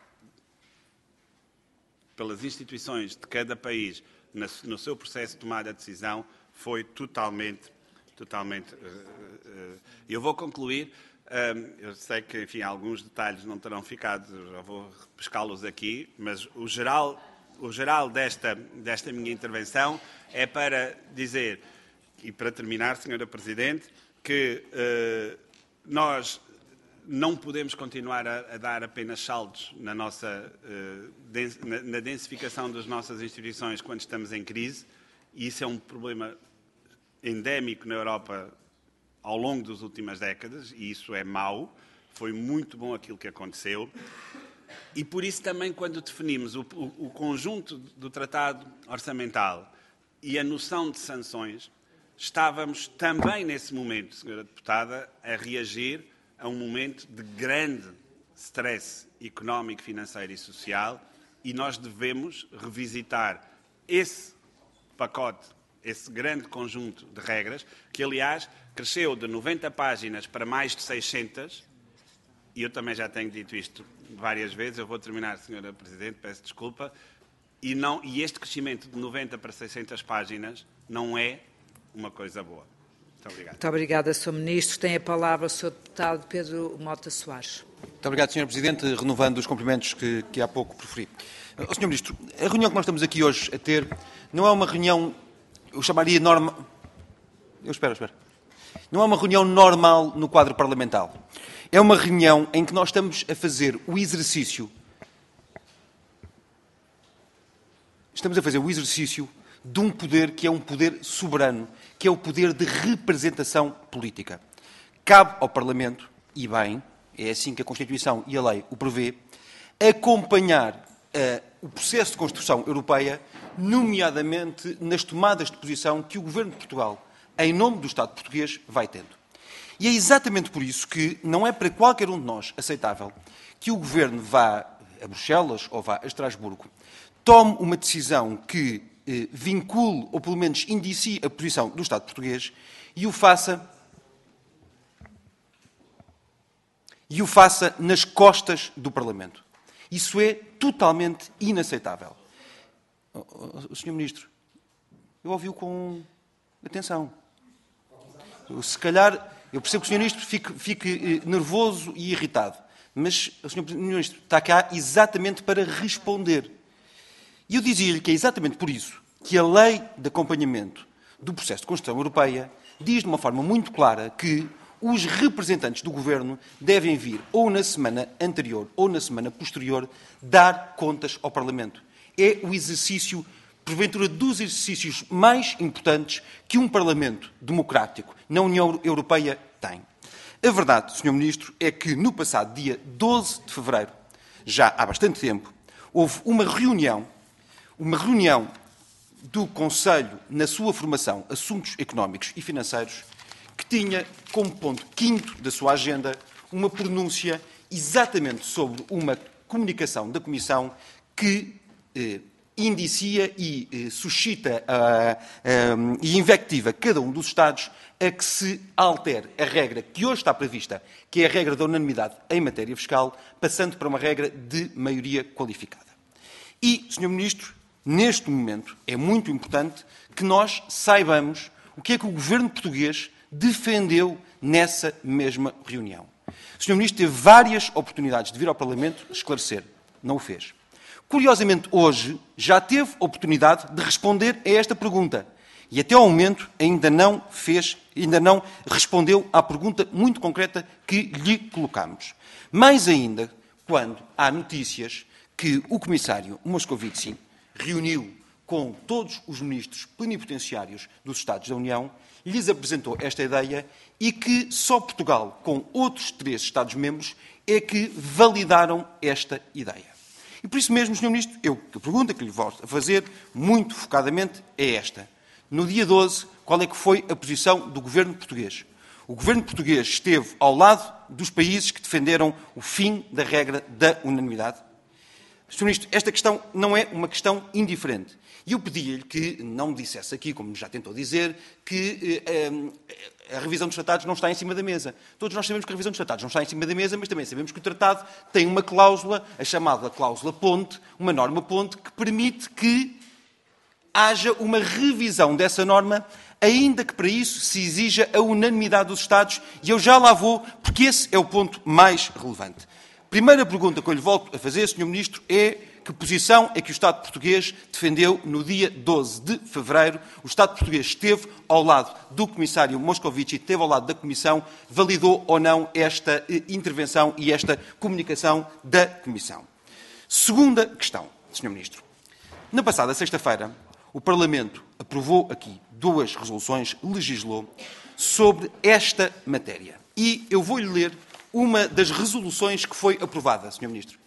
pelas instituições de cada país no seu processo de tomada de decisão foi totalmente, totalmente... Uh, uh, eu vou concluir. Um, eu sei que, enfim, alguns detalhes não terão ficado, já vou pescá-los aqui, mas o geral, o geral desta, desta minha intervenção é para dizer, e para terminar, senhora Presidente, que uh, nós não podemos continuar a, a dar apenas saltos na, nossa, uh, dens, na, na densificação das nossas instituições quando estamos em crise, e isso é um problema endémico na Europa ao longo das últimas décadas, e isso é mau, foi muito bom aquilo que aconteceu, e por isso também quando definimos o, o, o conjunto do tratado orçamental e a noção de sanções, estávamos também nesse momento, senhora Deputada, a reagir a um momento de grande stress económico, financeiro e social, e nós devemos revisitar esse pacote, esse grande conjunto de regras, que, aliás, cresceu de noventa páginas para mais de seiscentas, e eu também já tenho dito isto várias vezes, eu vou terminar, senhora Presidente, peço desculpa, e, não, e este crescimento de noventa para seiscentas páginas não é uma coisa boa. Muito obrigado. Muito obrigada, senhor Ministro. Tem a palavra o senhor Deputado Pedro Mota Soares. Muito obrigado, senhor Presidente, renovando os cumprimentos que, que há pouco proferi. Uh, senhor Ministro, a reunião que nós estamos aqui hoje a ter não é uma reunião, eu chamaria normal... Eu espero, espero. Não é uma reunião normal no quadro parlamentar. É uma reunião em que nós estamos a fazer o exercício... Estamos a fazer o exercício de um poder que é um poder soberano, que é o poder de representação política. Cabe ao Parlamento, e bem, é assim que a Constituição e a lei o prevê, acompanhar uh, o processo de construção europeia, nomeadamente nas tomadas de posição que o Governo de Portugal, em nome do Estado português, vai tendo. E é exatamente por isso que não é para qualquer um de nós aceitável que o Governo vá a Bruxelas ou vá a Estrasburgo, tome uma decisão que eh, vincule, ou pelo menos indicie a posição do Estado português e o faça, e o faça nas costas do Parlamento. Isso é totalmente inaceitável. O, o, o senhor Ministro, eu ouvi-o com atenção. Eu, se calhar, eu percebo que o senhor Ministro fique, fique eh, nervoso e irritado, mas o senhor Ministro está cá exatamente para responder. E eu dizia-lhe que é exatamente por isso que a lei de acompanhamento do processo de construção europeia diz de uma forma muito clara que os representantes do Governo devem vir ou na semana anterior ou na semana posterior dar contas ao Parlamento. É o exercício, porventura, dos exercícios mais importantes que um Parlamento democrático na União Europeia tem. A verdade, senhor Ministro, é que no passado dia doze de fevereiro, já há bastante tempo, houve uma reunião Uma reunião do Conselho, na sua formação, Assuntos Económicos e Financeiros, que tinha como ponto quinto da sua agenda uma pronúncia exatamente sobre uma comunicação da Comissão que eh, indicia e eh, suscita uh, um, e invectiva cada um dos Estados a que se altere a regra que hoje está prevista, que é a regra da unanimidade em matéria fiscal, passando para uma regra de maioria qualificada. E, senhor Ministro, neste momento, é muito importante que nós saibamos o que é que o Governo português defendeu nessa mesma reunião. O senhor Ministro teve várias oportunidades de vir ao Parlamento esclarecer. Não o fez. Curiosamente, hoje, já teve oportunidade de responder a esta pergunta. E até ao momento ainda não fez, ainda não respondeu à pergunta muito concreta que lhe colocamos. Mais ainda, quando há notícias que o Comissário Moscovici reuniu com todos os ministros plenipotenciários dos Estados da União, lhes apresentou esta ideia e que só Portugal, com outros três Estados-membros, é que validaram esta ideia. E por isso mesmo, senhor Ministro, eu, a pergunta que lhe vou fazer, muito focadamente, é esta. No dia doze, qual é que foi a posição do Governo português? O Governo português esteve ao lado dos países que defenderam o fim da regra da unanimidade? senhor Ministro, esta questão não é uma questão indiferente. E eu pedi-lhe que não me dissesse aqui, como já tentou dizer, que eh, a revisão dos tratados não está em cima da mesa. Todos nós sabemos que a revisão dos tratados não está em cima da mesa, mas também sabemos que o tratado tem uma cláusula, a chamada cláusula ponte, uma norma ponte, que permite que haja uma revisão dessa norma, ainda que para isso se exija a unanimidade dos Estados, e eu já lá vou, porque esse é o ponto mais relevante. Primeira pergunta que eu lhe volto a fazer, senhor Ministro, é que posição é que o Estado português defendeu no dia doze de fevereiro? O Estado português esteve ao lado do Comissário Moscovici, esteve ao lado da Comissão, validou ou não esta intervenção e esta comunicação da Comissão. Segunda questão, senhor Ministro. Na passada sexta-feira, o Parlamento aprovou aqui duas resoluções, legislou, sobre esta matéria. E eu vou-lhe ler uma das resoluções que foi aprovada, senhor Ministro.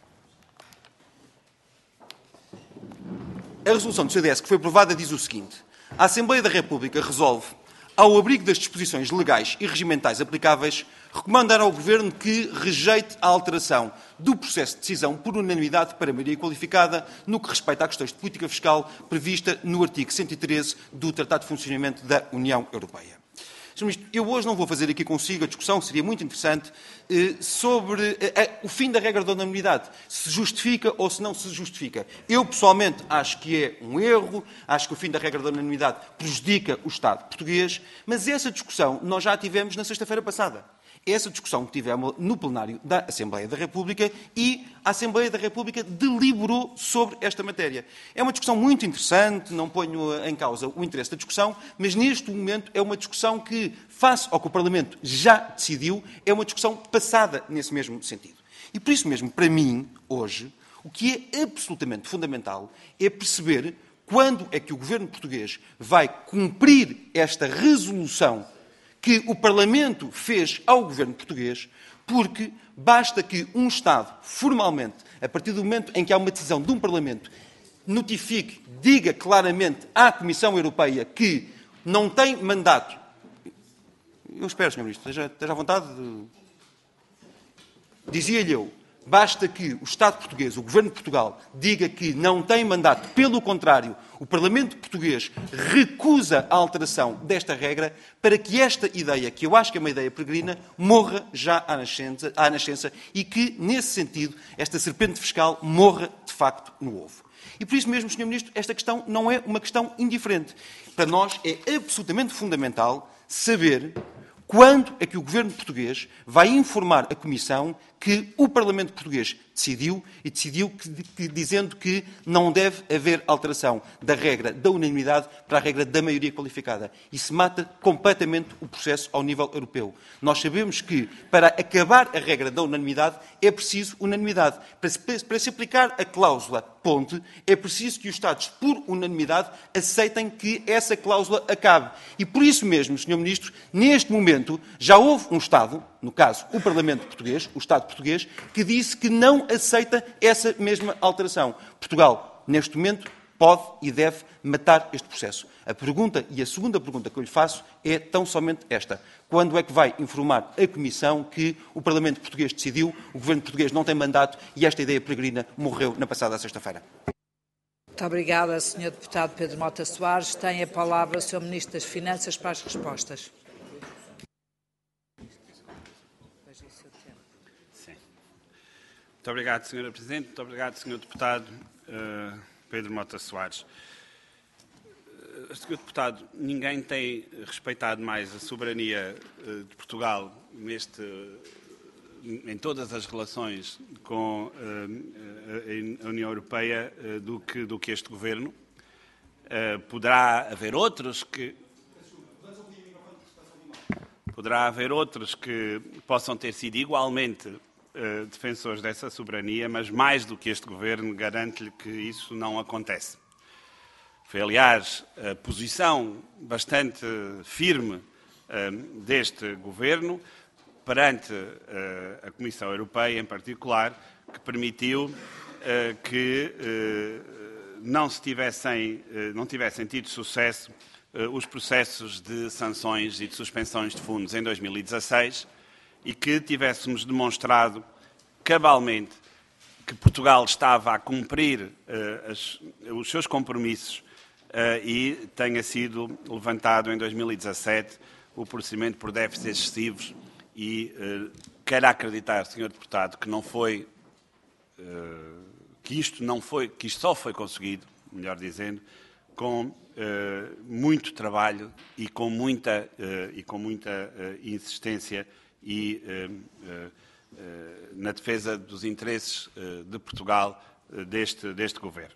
A resolução do C D S que foi aprovada diz o seguinte: a Assembleia da República resolve, ao abrigo das disposições legais e regimentais aplicáveis, recomendar ao Governo que rejeite a alteração do processo de decisão por unanimidade para maioria qualificada no que respeita a questões de política fiscal prevista no artigo cento e treze do Tratado de Funcionamento da União Europeia. senhor Ministro, eu hoje não vou fazer aqui consigo a discussão, seria muito interessante, sobre o fim da regra da unanimidade, se justifica ou se não se justifica. Eu, pessoalmente, acho que é um erro, acho que o fim da regra da unanimidade prejudica o Estado português, mas essa discussão nós já a tivemos na sexta-feira passada. Essa discussão que tivemos no plenário da Assembleia da República e a Assembleia da República deliberou sobre esta matéria. É uma discussão muito interessante, não ponho em causa o interesse da discussão, mas neste momento é uma discussão que, face ao que o Parlamento já decidiu, é uma discussão passada nesse mesmo sentido. E por isso mesmo, para mim, hoje, o que é absolutamente fundamental é perceber quando é que o Governo português vai cumprir esta resolução que o Parlamento fez ao Governo português, porque basta que um Estado, formalmente, a partir do momento em que há uma decisão de um Parlamento, notifique, diga claramente à Comissão Europeia que não tem mandato. Eu espero, senhor Ministro, esteja, esteja à vontade. De... Dizia-lhe eu, basta que o Estado português, o Governo de Portugal, diga que não tem mandato. Pelo contrário, o Parlamento português recusa a alteração desta regra para que esta ideia, que eu acho que é uma ideia peregrina, morra já à nascença, à nascença e que, nesse sentido, esta serpente fiscal morra, de facto, no ovo. E por isso mesmo, senhor Ministro, esta questão não é uma questão indiferente. Para nós é absolutamente fundamental saber quando é que o Governo português vai informar a Comissão que o Parlamento português decidiu, e decidiu que, que, dizendo que não deve haver alteração da regra da unanimidade para a regra da maioria qualificada. Isso mata completamente o processo ao nível europeu. Nós sabemos que, para acabar a regra da unanimidade, é preciso unanimidade. Para se, para se aplicar a cláusula ponte, é preciso que os Estados, por unanimidade, aceitem que essa cláusula acabe. E por isso mesmo, senhor Ministro, neste momento, já houve um Estado, no caso, o Parlamento português, o Estado português, que disse que não aceita essa mesma alteração. Portugal, neste momento, pode e deve matar este processo. A pergunta, e a segunda pergunta que eu lhe faço, é tão somente esta. Quando é que vai informar a Comissão que o Parlamento português decidiu, o Governo português não tem mandato e esta ideia peregrina morreu na passada sexta-feira? Muito obrigada, senhor Deputado Pedro Mota Soares. Tem a palavra o senhor Ministro das Finanças para as respostas. Muito obrigado, senhora Presidente. Muito obrigado, senhor Deputado uh, Pedro Mota Soares. Uh, senhor Deputado, ninguém tem respeitado mais a soberania uh, de Portugal neste, uh, em todas as relações com uh, a União Europeia uh, do, que, do que este Governo. Uh, poderá haver outros que... Poderá haver outros que possam ter sido igualmente Uh, defensores dessa soberania, mas mais do que este Governo, garante-lhe que isso não acontece. Foi, aliás, a posição bastante firme uh, deste Governo perante uh, a Comissão Europeia, em particular, que permitiu uh, que uh, não, se tivessem, uh, não tivessem tido sucesso uh, os processos de sanções e de suspensões de fundos em dois mil e dezasseis, e que tivéssemos demonstrado cabalmente que Portugal estava a cumprir uh, as, os seus compromissos uh, e tenha sido levantado em dois mil e dezassete o procedimento por déficits excessivos e uh, quero acreditar, senhor Deputado, que não foi, uh, que isto não foi, que isto só foi conseguido, melhor dizendo, com uh, muito trabalho e com muita, uh, e com muita uh, insistência e uh, uh, uh, na defesa dos interesses uh, de Portugal uh, deste, deste Governo.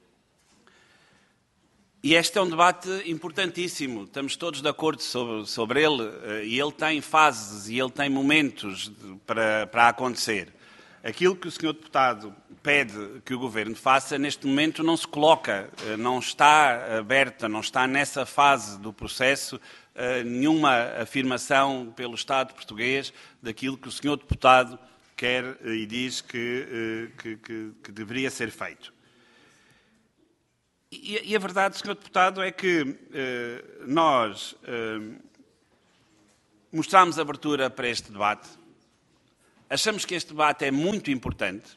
E este é um debate importantíssimo, estamos todos de acordo sobre, sobre ele, uh, e ele tem fases e ele tem momentos de, para, para acontecer. Aquilo que o senhor Deputado pede que o Governo faça, neste momento não se coloca, uh, não está aberta, não está nessa fase do processo Uh, nenhuma afirmação pelo Estado português daquilo que o senhor Deputado quer uh, e diz que, uh, que, que, que deveria ser feito. E, e a verdade, senhor Deputado, é que eh, nós eh, mostramos abertura para este debate. Achamos que este debate é muito importante.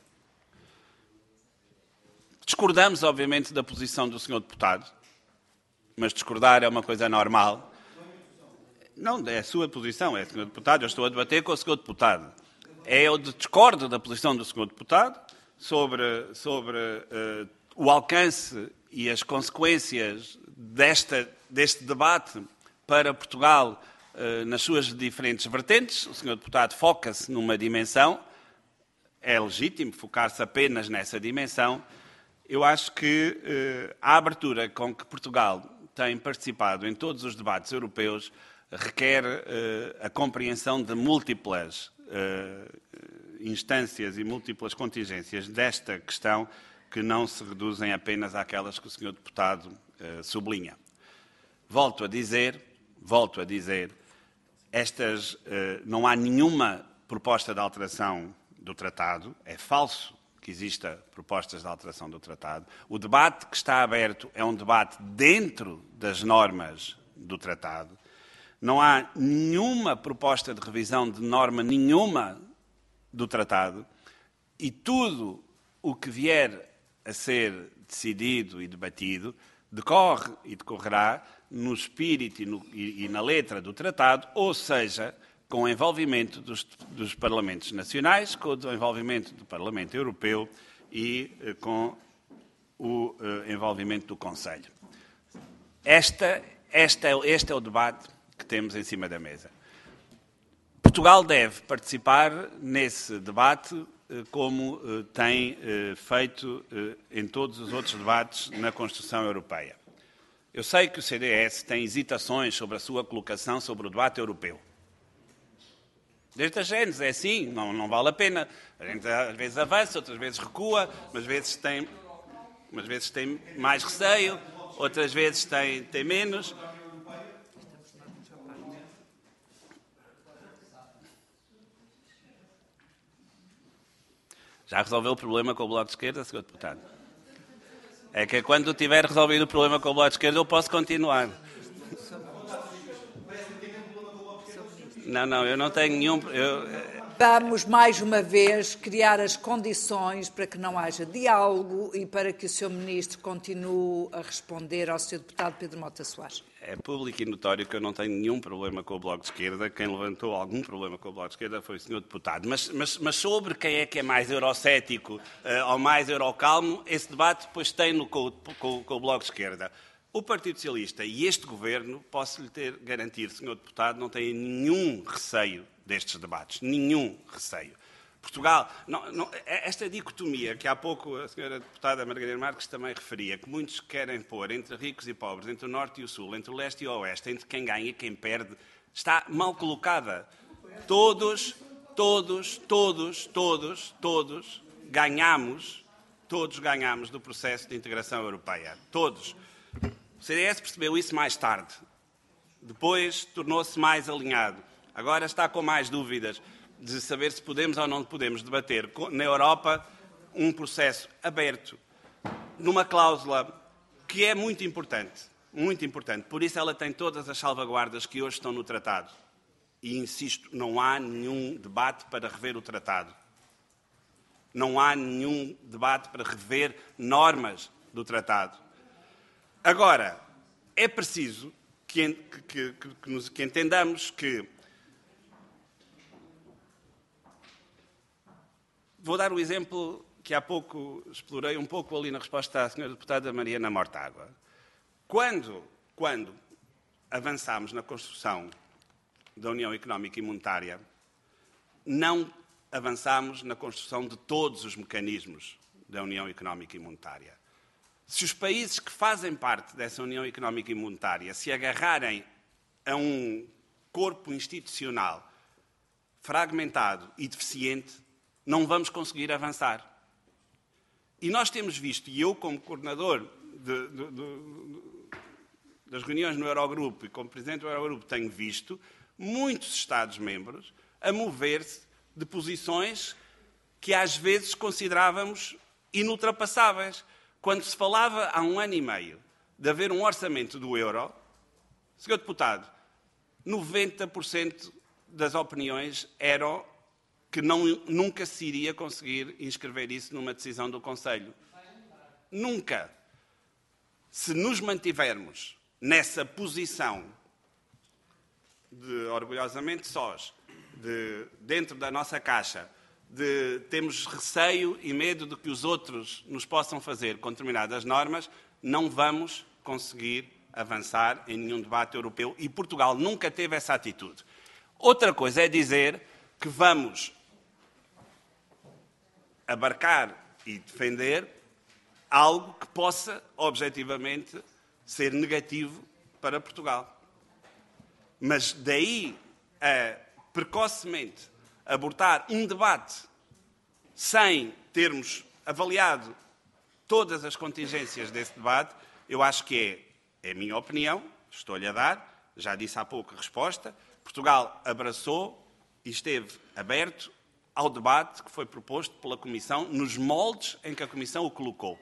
Discordamos, obviamente, da posição do senhor Deputado, mas discordar é uma coisa normal. Não, é a sua posição, é, senhor Deputado, eu estou a debater com o senhor Deputado. É, eu discordo da posição do senhor Deputado sobre, sobre uh, o alcance e as consequências desta, deste debate para Portugal uh, nas suas diferentes vertentes. O senhor Deputado foca-se numa dimensão, é legítimo focar-se apenas nessa dimensão. Eu acho que uh, a abertura com que Portugal tem participado em todos os debates europeus requer uh, a compreensão de múltiplas uh, instâncias e múltiplas contingências desta questão que não se reduzem apenas àquelas que o senhor Deputado uh, sublinha. Volto a dizer, volto a dizer, estas, uh, não há nenhuma proposta de alteração do Tratado, é falso que exista propostas de alteração do Tratado. O debate que está aberto é um debate dentro das normas do Tratado. Não há nenhuma proposta de revisão de norma nenhuma do Tratado e tudo o que vier a ser decidido e debatido decorre e decorrerá no espírito e, no, e, e na letra do Tratado, ou seja, com o envolvimento dos, dos Parlamentos Nacionais, com o envolvimento do Parlamento Europeu e eh, com o eh, envolvimento do Conselho. Esta, esta, este é o debate que temos em cima da mesa. Portugal deve participar nesse debate eh, como eh, tem eh, feito eh, em todos os outros debates na Constituição Europeia. Eu sei que o C D S tem hesitações sobre a sua colocação sobre o debate europeu. Desde a Gênesis é assim, não, não vale a pena. A gente às vezes avança, outras vezes recua, umas vezes tem, umas vezes tem mais receio, outras vezes tem, tem menos. Já resolveu o problema com o Bloco de Esquerda, senhor Deputado? É que quando tiver resolvido o problema com o Bloco de Esquerda eu posso continuar. Não, não, eu não tenho nenhum... Eu... Vamos, mais uma vez, criar as condições para que não haja diálogo e para que o senhor Ministro continue a responder ao senhor Deputado Pedro Mota Soares. É público e notório que eu não tenho nenhum problema com o Bloco de Esquerda. Quem levantou algum problema com o Bloco de Esquerda foi o senhor Deputado. Mas, mas, mas sobre quem é que é mais eurocético uh, ou mais eurocalmo, esse debate depois tem-no com, com, com o Bloco de Esquerda. O Partido Socialista e este Governo, posso-lhe ter garantir, senhor Deputado, não têm nenhum receio destes debates. Nenhum receio. Portugal, não, não, esta dicotomia que há pouco a senhora Deputada Margarida Marques também referia, que muitos querem pôr entre ricos e pobres, entre o Norte e o Sul, entre o Leste e o Oeste, entre quem ganha e quem perde, está mal colocada. Todos, todos, todos, todos, todos ganhamos, todos ganhamos do processo de integração europeia. Todos. O C D S percebeu isso mais tarde. Depois tornou-se mais alinhado. Agora está com mais dúvidas de saber se podemos ou não podemos debater na Europa um processo aberto, numa cláusula que é muito importante, muito importante. Por isso ela tem todas as salvaguardas que hoje estão no Tratado. E, insisto, não há nenhum debate para rever o Tratado. Não há nenhum debate para rever normas do Tratado. Agora, é preciso que, que, que, que, nos, que entendamos que... Vou dar o exemplo que há pouco explorei um pouco ali na resposta à senhora Deputada Mariana Mortágua. Quando, quando avançámos na construção da União Económica e Monetária, não avançámos na construção de todos os mecanismos da União Económica e Monetária. Se os países que fazem parte dessa União Económica e Monetária se agarrarem a um corpo institucional fragmentado e deficiente, não vamos conseguir avançar. E nós temos visto, e eu como coordenador de, de, de, de, das reuniões no Eurogrupo e como presidente do Eurogrupo tenho visto muitos Estados-membros a mover-se de posições que às vezes considerávamos inultrapassáveis. quando se falava há um ano e meio de haver um orçamento do euro, senhor Deputado, noventa por cento das opiniões eram que não, nunca se iria conseguir inscrever isso numa decisão do Conselho. Nunca. Se nos mantivermos nessa posição de orgulhosamente sós, de, dentro da nossa caixa, de temos receio e medo de que os outros nos possam fazer com determinadas normas, não vamos conseguir avançar em nenhum debate europeu e Portugal nunca teve essa atitude. Outra coisa é dizer que vamos abarcar e defender algo que possa, objetivamente, ser negativo para Portugal. Mas daí a precocemente abortar um debate sem termos avaliado todas as contingências desse debate, eu acho que é, é a minha opinião, estou-lhe a dar, já disse há pouco a resposta, Portugal abraçou e esteve aberto ao debate que foi proposto pela Comissão, nos moldes em que a Comissão o colocou.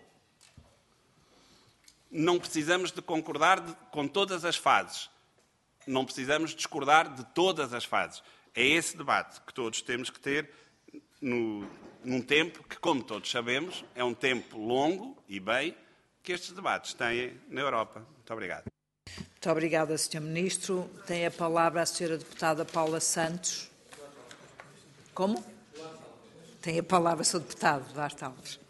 Não precisamos de concordar de, com todas as fases. Não precisamos discordar de todas as fases. É esse debate que todos temos que ter no, num tempo que, como todos sabemos, é um tempo longo e bem que estes debates têm na Europa. Muito obrigado. Muito obrigada, senhor Ministro. Tem a palavra a senhora Deputada Paula Santos. Como? Tem a palavra, senhor Deputado Duarte Alves.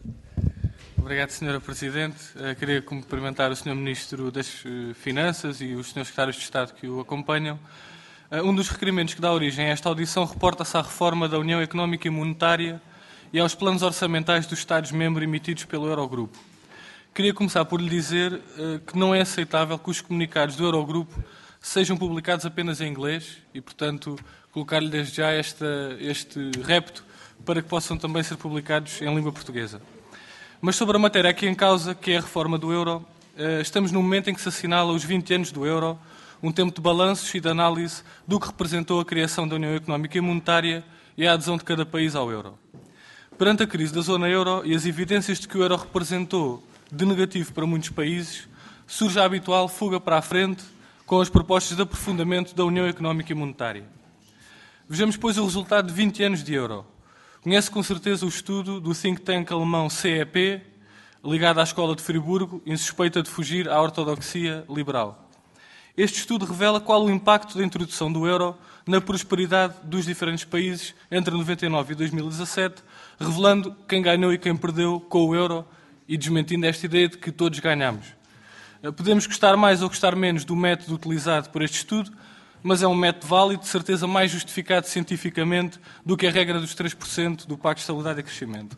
Obrigado, senhora Presidente. Uh, queria cumprimentar o senhor Ministro das uh, Finanças e os senhores Secretários de Estado que o acompanham. Uh, um dos requerimentos que dá origem a esta audição reporta-se à reforma da União Económica e Monetária e aos planos orçamentais dos Estados-membros emitidos pelo Eurogrupo. Queria começar por lhe dizer uh, que não é aceitável que os comunicados do Eurogrupo sejam publicados apenas em inglês e, portanto, colocar-lhe desde já esta, este repto para que possam também ser publicados em língua portuguesa. Mas sobre a matéria aqui em causa, que é a reforma do euro, estamos num momento em que se assinala os vinte anos do euro, um tempo de balanços e de análise do que representou a criação da União Económica e Monetária e a adesão de cada país ao euro. Perante a crise da zona euro e as evidências de que o euro representou de negativo para muitos países, surge a habitual fuga para a frente com as propostas de aprofundamento da União Económica e Monetária. Vejamos, pois, o resultado de vinte anos de euro. Conhece com certeza o estudo do think tank alemão C E P, ligado à Escola de Friburgo, insuspeita de fugir à ortodoxia liberal. Este estudo revela qual o impacto da introdução do euro na prosperidade dos diferentes países entre noventa e nove e dois mil e dezassete, revelando quem ganhou e quem perdeu com o euro e desmentindo esta ideia de que todos ganhamos. Podemos gostar mais ou gostar menos do método utilizado por este estudo, mas é um método válido, de certeza mais justificado cientificamente do que a regra dos três por cento do Pacto de Estabilidade e Crescimento.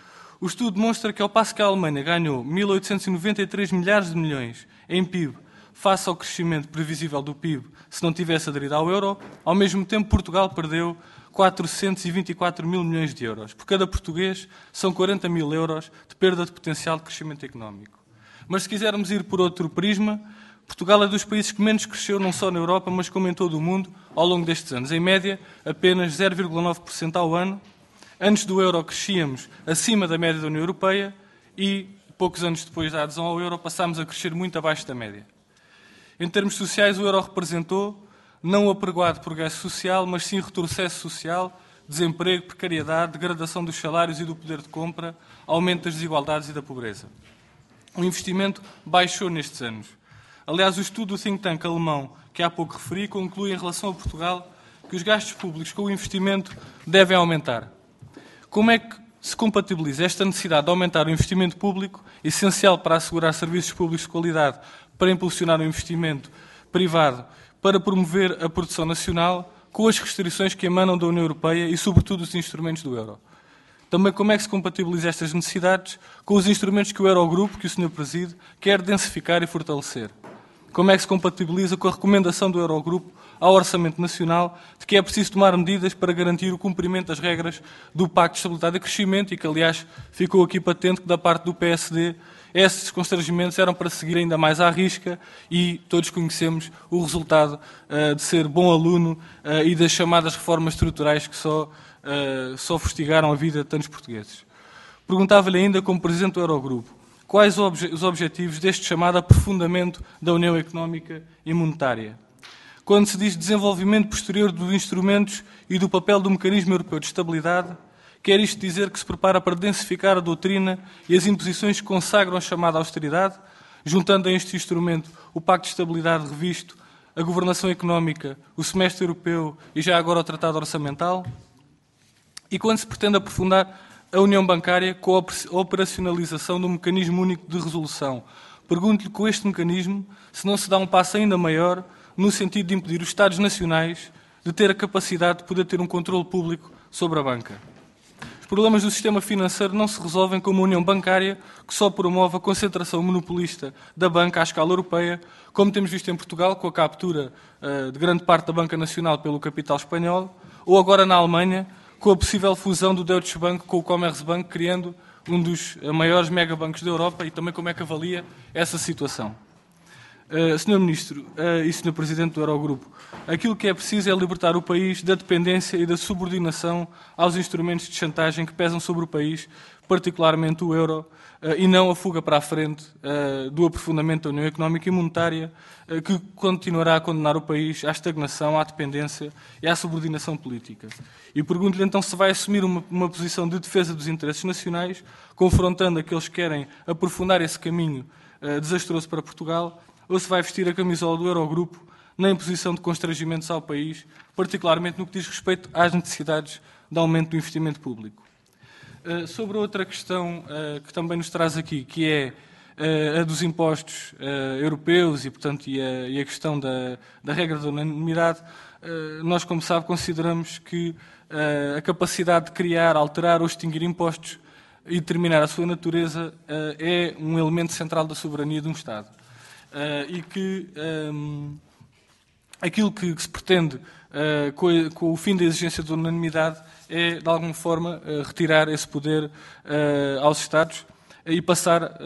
O estudo demonstra que, ao passo que a Alemanha ganhou mil oitocentos e noventa e três milhares de milhões em P I B, face ao crescimento previsível do P I B se não tivesse aderido ao euro, ao mesmo tempo Portugal perdeu quatrocentos e vinte e quatro mil milhões de euros. Por cada português, são quarenta mil euros de perda de potencial de crescimento económico. Mas se quisermos ir por outro prisma, Portugal é dos países que menos cresceu não só na Europa, mas como em todo o mundo, ao longo destes anos. Em média, apenas zero vírgula nove por cento ao ano. Antes do euro crescíamos acima da média da União Europeia e, poucos anos depois da adesão ao euro, passámos a crescer muito abaixo da média. Em termos sociais, o euro representou não o apregoado progresso social, mas sim retrocesso social, desemprego, precariedade, degradação dos salários e do poder de compra, aumento das desigualdades e da pobreza. O investimento baixou nestes anos. Aliás, o estudo do think tank alemão, que há pouco referi, conclui em relação a Portugal que os gastos públicos com o investimento devem aumentar. Como é que se compatibiliza esta necessidade de aumentar o investimento público, essencial para assegurar serviços públicos de qualidade, para impulsionar o investimento privado, para promover a produção nacional, com as restrições que emanam da União Europeia e, sobretudo, os instrumentos do euro? Também como é que se compatibiliza estas necessidades com os instrumentos que o Eurogrupo, que o senhor preside, quer densificar e fortalecer? Como é que se compatibiliza com a recomendação do Eurogrupo ao Orçamento Nacional de que é preciso tomar medidas para garantir o cumprimento das regras do Pacto de Estabilidade e Crescimento e que, aliás, ficou aqui patente que, da parte do P S D, esses constrangimentos eram para seguir ainda mais à risca e todos conhecemos o resultado uh, de ser bom aluno uh, e das chamadas reformas estruturais que só, uh, só fustigaram a vida de tantos portugueses. Perguntava-lhe ainda, como Presidente do Eurogrupo, quais os objetivos deste chamado aprofundamento da União Económica e Monetária. Quando se diz desenvolvimento posterior dos instrumentos e do papel do Mecanismo Europeu de Estabilidade, quer isto dizer que se prepara para densificar a doutrina e as imposições que consagram a chamada austeridade, juntando a este instrumento o Pacto de Estabilidade revisto, a governação económica, o semestre europeu e já agora o Tratado Orçamental? E quando se pretende aprofundar a União Bancária com a operacionalização do Mecanismo Único de Resolução, pergunto-lhe com este mecanismo se não se dá um passo ainda maior no sentido de impedir os Estados nacionais de ter a capacidade de poder ter um controle público sobre a banca. Os problemas do sistema financeiro não se resolvem com uma união bancária que só promove a concentração monopolista da banca à escala europeia, como temos visto em Portugal com a captura uh, de grande parte da banca nacional pelo capital espanhol, ou agora na Alemanha com a possível fusão do Deutsche Bank com o Commerzbank, criando um dos maiores megabancos da Europa, e também como é que avalia essa situação. Uh, senhor Ministro uh, e senhor Presidente do Eurogrupo, aquilo que é preciso é libertar o país da dependência e da subordinação aos instrumentos de chantagem que pesam sobre o país, particularmente o euro, uh, e não a fuga para a frente uh, do aprofundamento da União Económica e Monetária, uh, que continuará a condenar o país à estagnação, à dependência e à subordinação política. E pergunto-lhe então se vai assumir uma, uma posição de defesa dos interesses nacionais, confrontando aqueles que querem aprofundar esse caminho uh, desastroso para Portugal, ou se vai vestir a camisola do Eurogrupo na imposição de constrangimentos ao país, particularmente no que diz respeito às necessidades de aumento do investimento público. Uh, sobre outra questão uh, que também nos traz aqui, que é uh, a dos impostos uh, europeus e, portanto, e a, e a questão da, da regra da unanimidade, uh, nós, como sabe, consideramos que uh, a capacidade de criar, alterar ou extinguir impostos e determinar a sua natureza uh, é um elemento central da soberania de um Estado. Uh, e que um, aquilo que, que se pretende uh, com, a, com o fim da exigência de unanimidade é, de alguma forma, uh, retirar esse poder uh, aos Estados e passar, uh,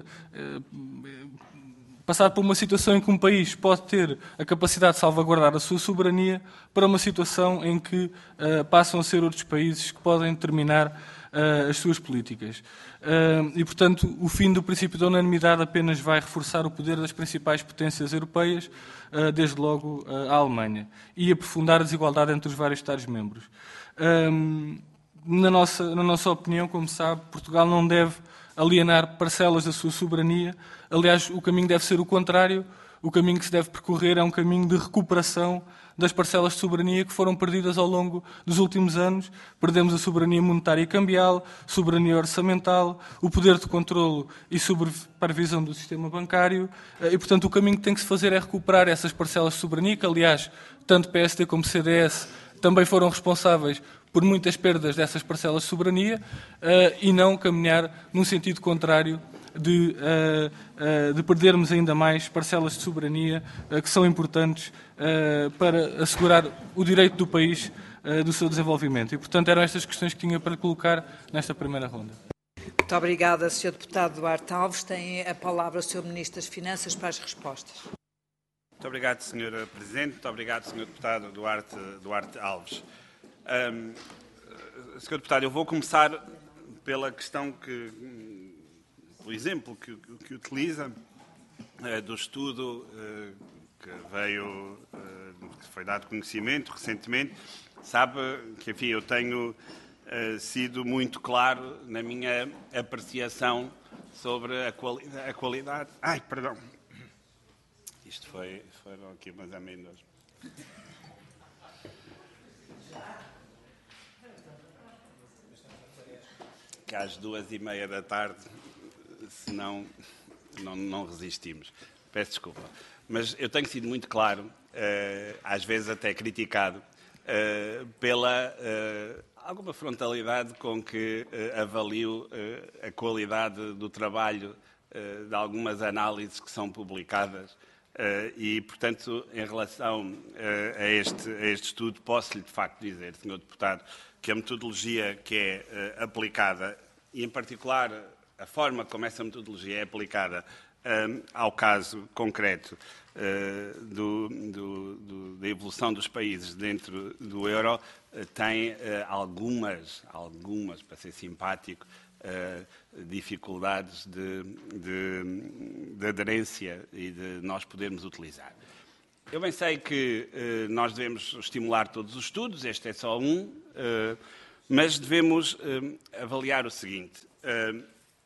uh, passar por uma situação em que um país pode ter a capacidade de salvaguardar a sua soberania para uma situação em que uh, passam a ser outros países que podem determinar uh, as suas políticas. Uh, e, portanto, o fim do princípio da unanimidade apenas vai reforçar o poder das principais potências europeias, uh, desde logo uh, a Alemanha, e aprofundar a desigualdade entre os vários Estados-membros. Uh, na, nossa, na nossa opinião, como sabe, Portugal não deve alienar parcelas da sua soberania. Aliás, o caminho deve ser o contrário. O caminho que se deve percorrer é um caminho de recuperação das parcelas de soberania que foram perdidas ao longo dos últimos anos. Perdemos a soberania monetária e cambial, soberania orçamental, o poder de controlo e supervisão do sistema bancário e, portanto, o caminho que tem que se fazer é recuperar essas parcelas de soberania, que, aliás, tanto P S D como C D S também foram responsáveis por muitas perdas dessas parcelas de soberania e não caminhar num sentido contrário de, uh, uh, de perdermos ainda mais parcelas de soberania uh, que são importantes uh, para assegurar o direito do país uh, do seu desenvolvimento. E, portanto, eram estas questões que tinha para colocar nesta primeira ronda. Muito obrigada, senhor Deputado Duarte Alves. Tem a palavra o senhor Ministro das Finanças para as respostas. Muito obrigado, senhora Presidente. Muito obrigado, senhor Deputado Duarte, Duarte Alves. Um, senhor Deputado, eu vou começar pela questão que... o exemplo que, que utiliza uh, do estudo uh, que veio, uh, que foi dado conhecimento recentemente, sabe que, enfim, eu tenho uh, sido muito claro na minha apreciação sobre a, quali a qualidade... Ai, perdão. Isto foi, foram aqui umas amêndoas. Que às duas e meia da tarde... senão não, não resistimos. Peço desculpa. Mas eu tenho sido muito claro, uh, às vezes até criticado, uh, pela uh, alguma frontalidade com que uh, avalio uh, a qualidade do trabalho uh, de algumas análises que são publicadas uh, e, portanto, em relação uh, a, este, a este estudo, posso-lhe de facto dizer, senhor Deputado, que a metodologia que é uh, aplicada, e em particular a forma como essa metodologia é aplicada uh, ao caso concreto uh, do, do, do, da evolução dos países dentro do euro, uh, tem uh, algumas, algumas, para ser simpático, uh, dificuldades de, de, de aderência e de nós podermos utilizar. Eu bem sei que uh, nós devemos estimular todos os estudos, este é só um, uh, mas devemos uh, avaliar o seguinte. Uh,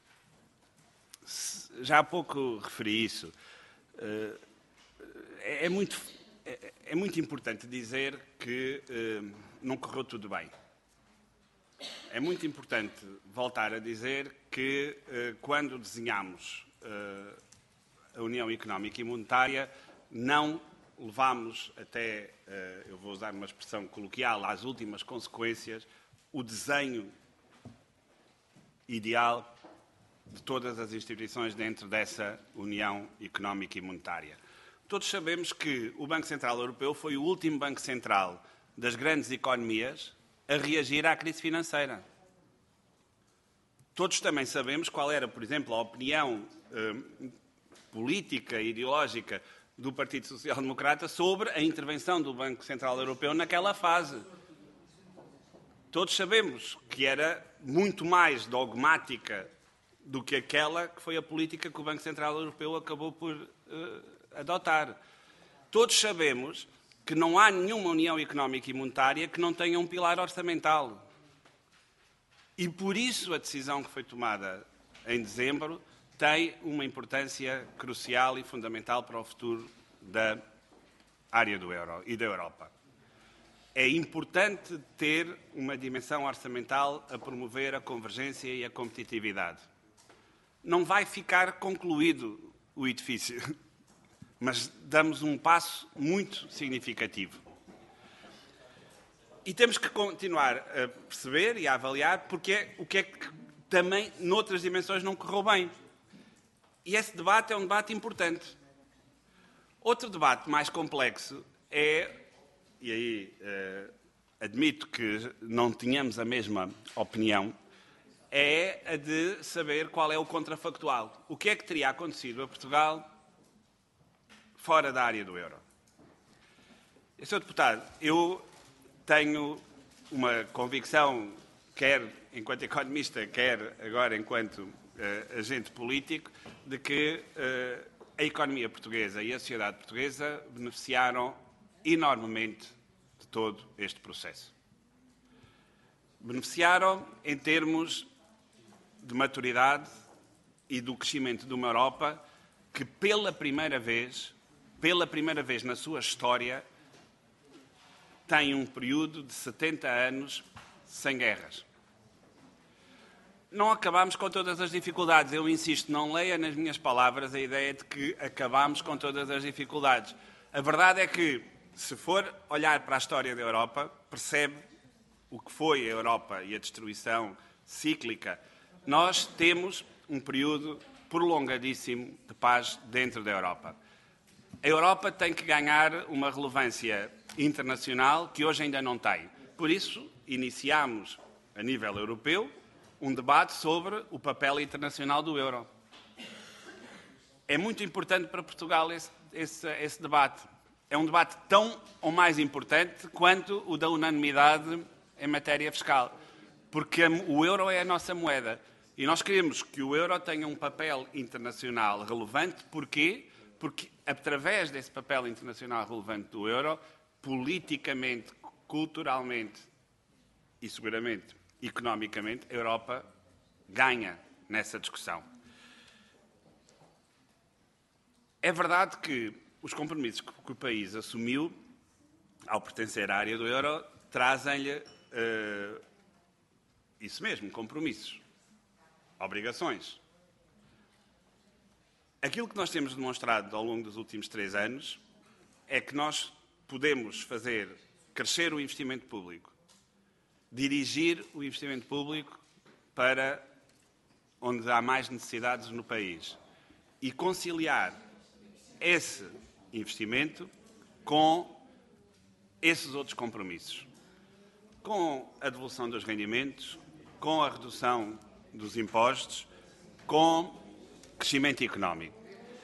já há pouco referi isso. Uh, é, é, muito, é, é muito importante dizer que uh, não correu tudo bem. É muito importante voltar a dizer que uh, quando desenhamos uh, a União Económica e Monetária, não levámos até, eu vou usar uma expressão coloquial, às últimas consequências, o desenho ideal de todas as instituições dentro dessa União Económica e Monetária. Todos sabemos que o Banco Central Europeu foi o último Banco Central das grandes economias a reagir à crise financeira. Todos também sabemos qual era, por exemplo, a opinião eh, política e ideológica do Partido Social Democrata sobre a intervenção do Banco Central Europeu naquela fase. Todos sabemos que era muito mais dogmática do que aquela que foi a política que o Banco Central Europeu acabou por uh, adotar. Todos sabemos que não há nenhuma União Económica e Monetária que não tenha um pilar orçamental. E por isso a decisão que foi tomada em dezembro tem uma importância crucial e fundamental para o futuro da área do euro e da Europa. É importante ter uma dimensão orçamental a promover a convergência e a competitividade. Não vai ficar concluído o edifício, mas damos um passo muito significativo. E temos que continuar a perceber e a avaliar porque é, o que é que também, noutras dimensões, não correu bem. E esse debate é um debate importante. Outro debate mais complexo é, e aí eh, admito que não tínhamos a mesma opinião, é a de saber qual é o contrafactual. O que é que teria acontecido a Portugal fora da área do euro? senhor Deputado, eu tenho uma convicção, quer enquanto economista, quer agora enquanto uh, agente político, de que uh, a economia portuguesa e a sociedade portuguesa beneficiaram enormemente de todo este processo. Beneficiaram em termos de maturidade e do crescimento de uma Europa que pela primeira vez, pela primeira vez na sua história, tem um período de setenta anos sem guerras. Não acabámos com todas as dificuldades. Eu insisto, não leia nas minhas palavras a ideia de que acabámos com todas as dificuldades. A verdade é que, se for olhar para a história da Europa, percebe o que foi a Europa e a destruição cíclica. Nós temos um período prolongadíssimo de paz dentro da Europa. A Europa tem que ganhar uma relevância internacional que hoje ainda não tem. Por isso, iniciamos, a nível europeu, um debate sobre o papel internacional do euro. É muito importante para Portugal esse, esse, esse debate. É um debate tão ou mais importante quanto o da unanimidade em matéria fiscal. Porque o euro é a nossa moeda. E nós queremos que o euro tenha um papel internacional relevante. Porquê? Porque, através desse papel internacional relevante do euro, politicamente, culturalmente e, seguramente, economicamente, a Europa ganha nessa discussão. É verdade que os compromissos que o país assumiu, ao pertencer à área do euro, trazem-lhe uh, isso mesmo, compromissos, obrigações. Aquilo que nós temos demonstrado ao longo dos últimos três anos é que nós podemos fazer crescer o investimento público, dirigir o investimento público para onde há mais necessidades no país e conciliar esse investimento com esses outros compromissos, com a devolução dos rendimentos, com a redução dos impostos, com crescimento económico.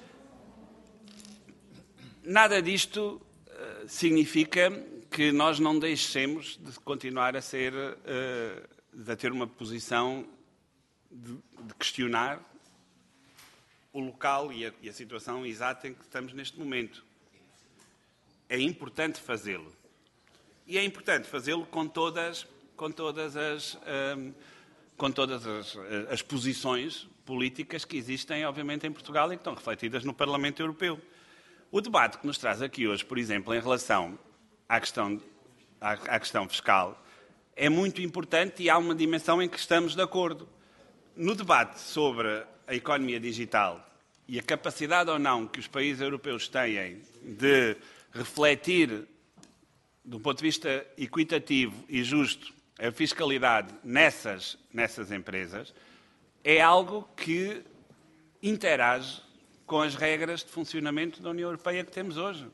nada disto uh, significa que nós não deixemos de continuar a ser, uh, de ter uma posição de, de questionar o local e a, e a situação exata em que estamos neste momento. É importante fazê-lo. E é importante fazê-lo com todas, com todas, as, um, com todas as, as posições políticas que existem, obviamente, em Portugal e que estão refletidas no Parlamento Europeu. O debate que nos traz aqui hoje, por exemplo, em relação à questão, à, à questão fiscal, é muito importante e há uma dimensão em que estamos de acordo. No debate sobre a economia digital e a capacidade ou não que os países europeus têm de refletir, do ponto de vista equitativo e justo, a fiscalidade nessas, nessas empresas, é algo que interage com as regras de funcionamento da União Europeia que temos hoje.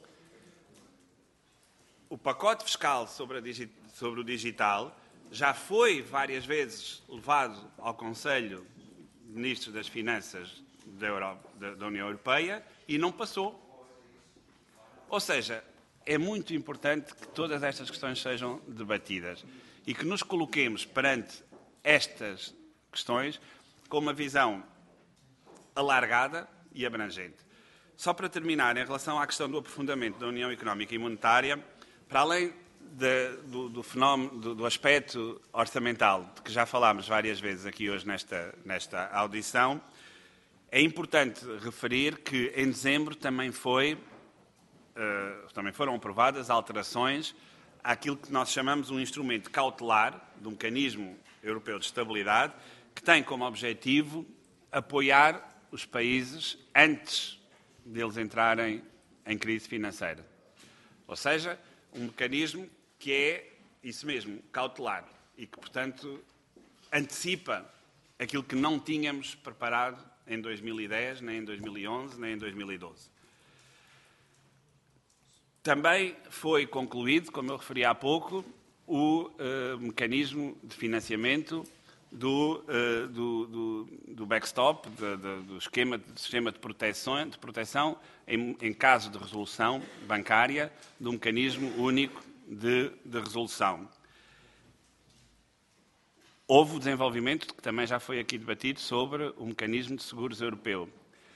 O pacote fiscal sobre, a digi- sobre o digital já foi várias vezes levado ao Conselho de Ministros das Finanças da, Europa, da, da União Europeia e não passou. Ou seja, é muito importante que todas estas questões sejam debatidas e que nos coloquemos perante estas questões com uma visão alargada e abrangente. Só para terminar, em relação à questão do aprofundamento da União Económica e Monetária, para além de, do, do fenómeno, do, do aspecto orçamental, de que já falámos várias vezes aqui hoje nesta, nesta audição, é importante referir que em dezembro também, foi, uh, também foram aprovadas alterações àquilo que nós chamamos um instrumento cautelar do Mecanismo Europeu de Estabilidade, que tem como objetivo apoiar os países antes deles entrarem em crise financeira. Ou seja, um mecanismo que é isso mesmo, cautelar, e que, portanto, antecipa aquilo que não tínhamos preparado em dois mil e dez, nem em dois mil e onze, nem em dois mil e doze. Também foi concluído, como eu referi há pouco, o uh, mecanismo de financiamento do, uh, do, do, do backstop, de, de, do esquema de sistema de proteção, de proteção em, em caso de resolução bancária, do mecanismo único de, de resolução. Houve o desenvolvimento, que também já foi aqui debatido, sobre o mecanismo de seguros europeu.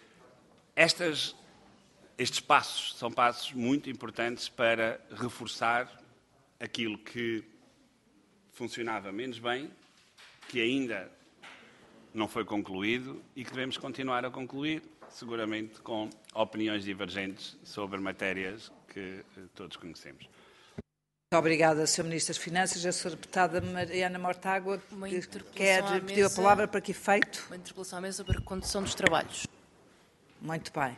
Estas, estes passos são passos muito importantes para reforçar aquilo que funcionava menos bem, que ainda não foi concluído e que devemos continuar a concluir, seguramente com opiniões divergentes sobre matérias que todos conhecemos. Muito obrigada, senhor Ministro das Finanças. A senhora deputada Mariana Mortágua quer pedir a palavra para que efeito? Uma interpelação à mesa sobre a condução dos trabalhos. Muito bem.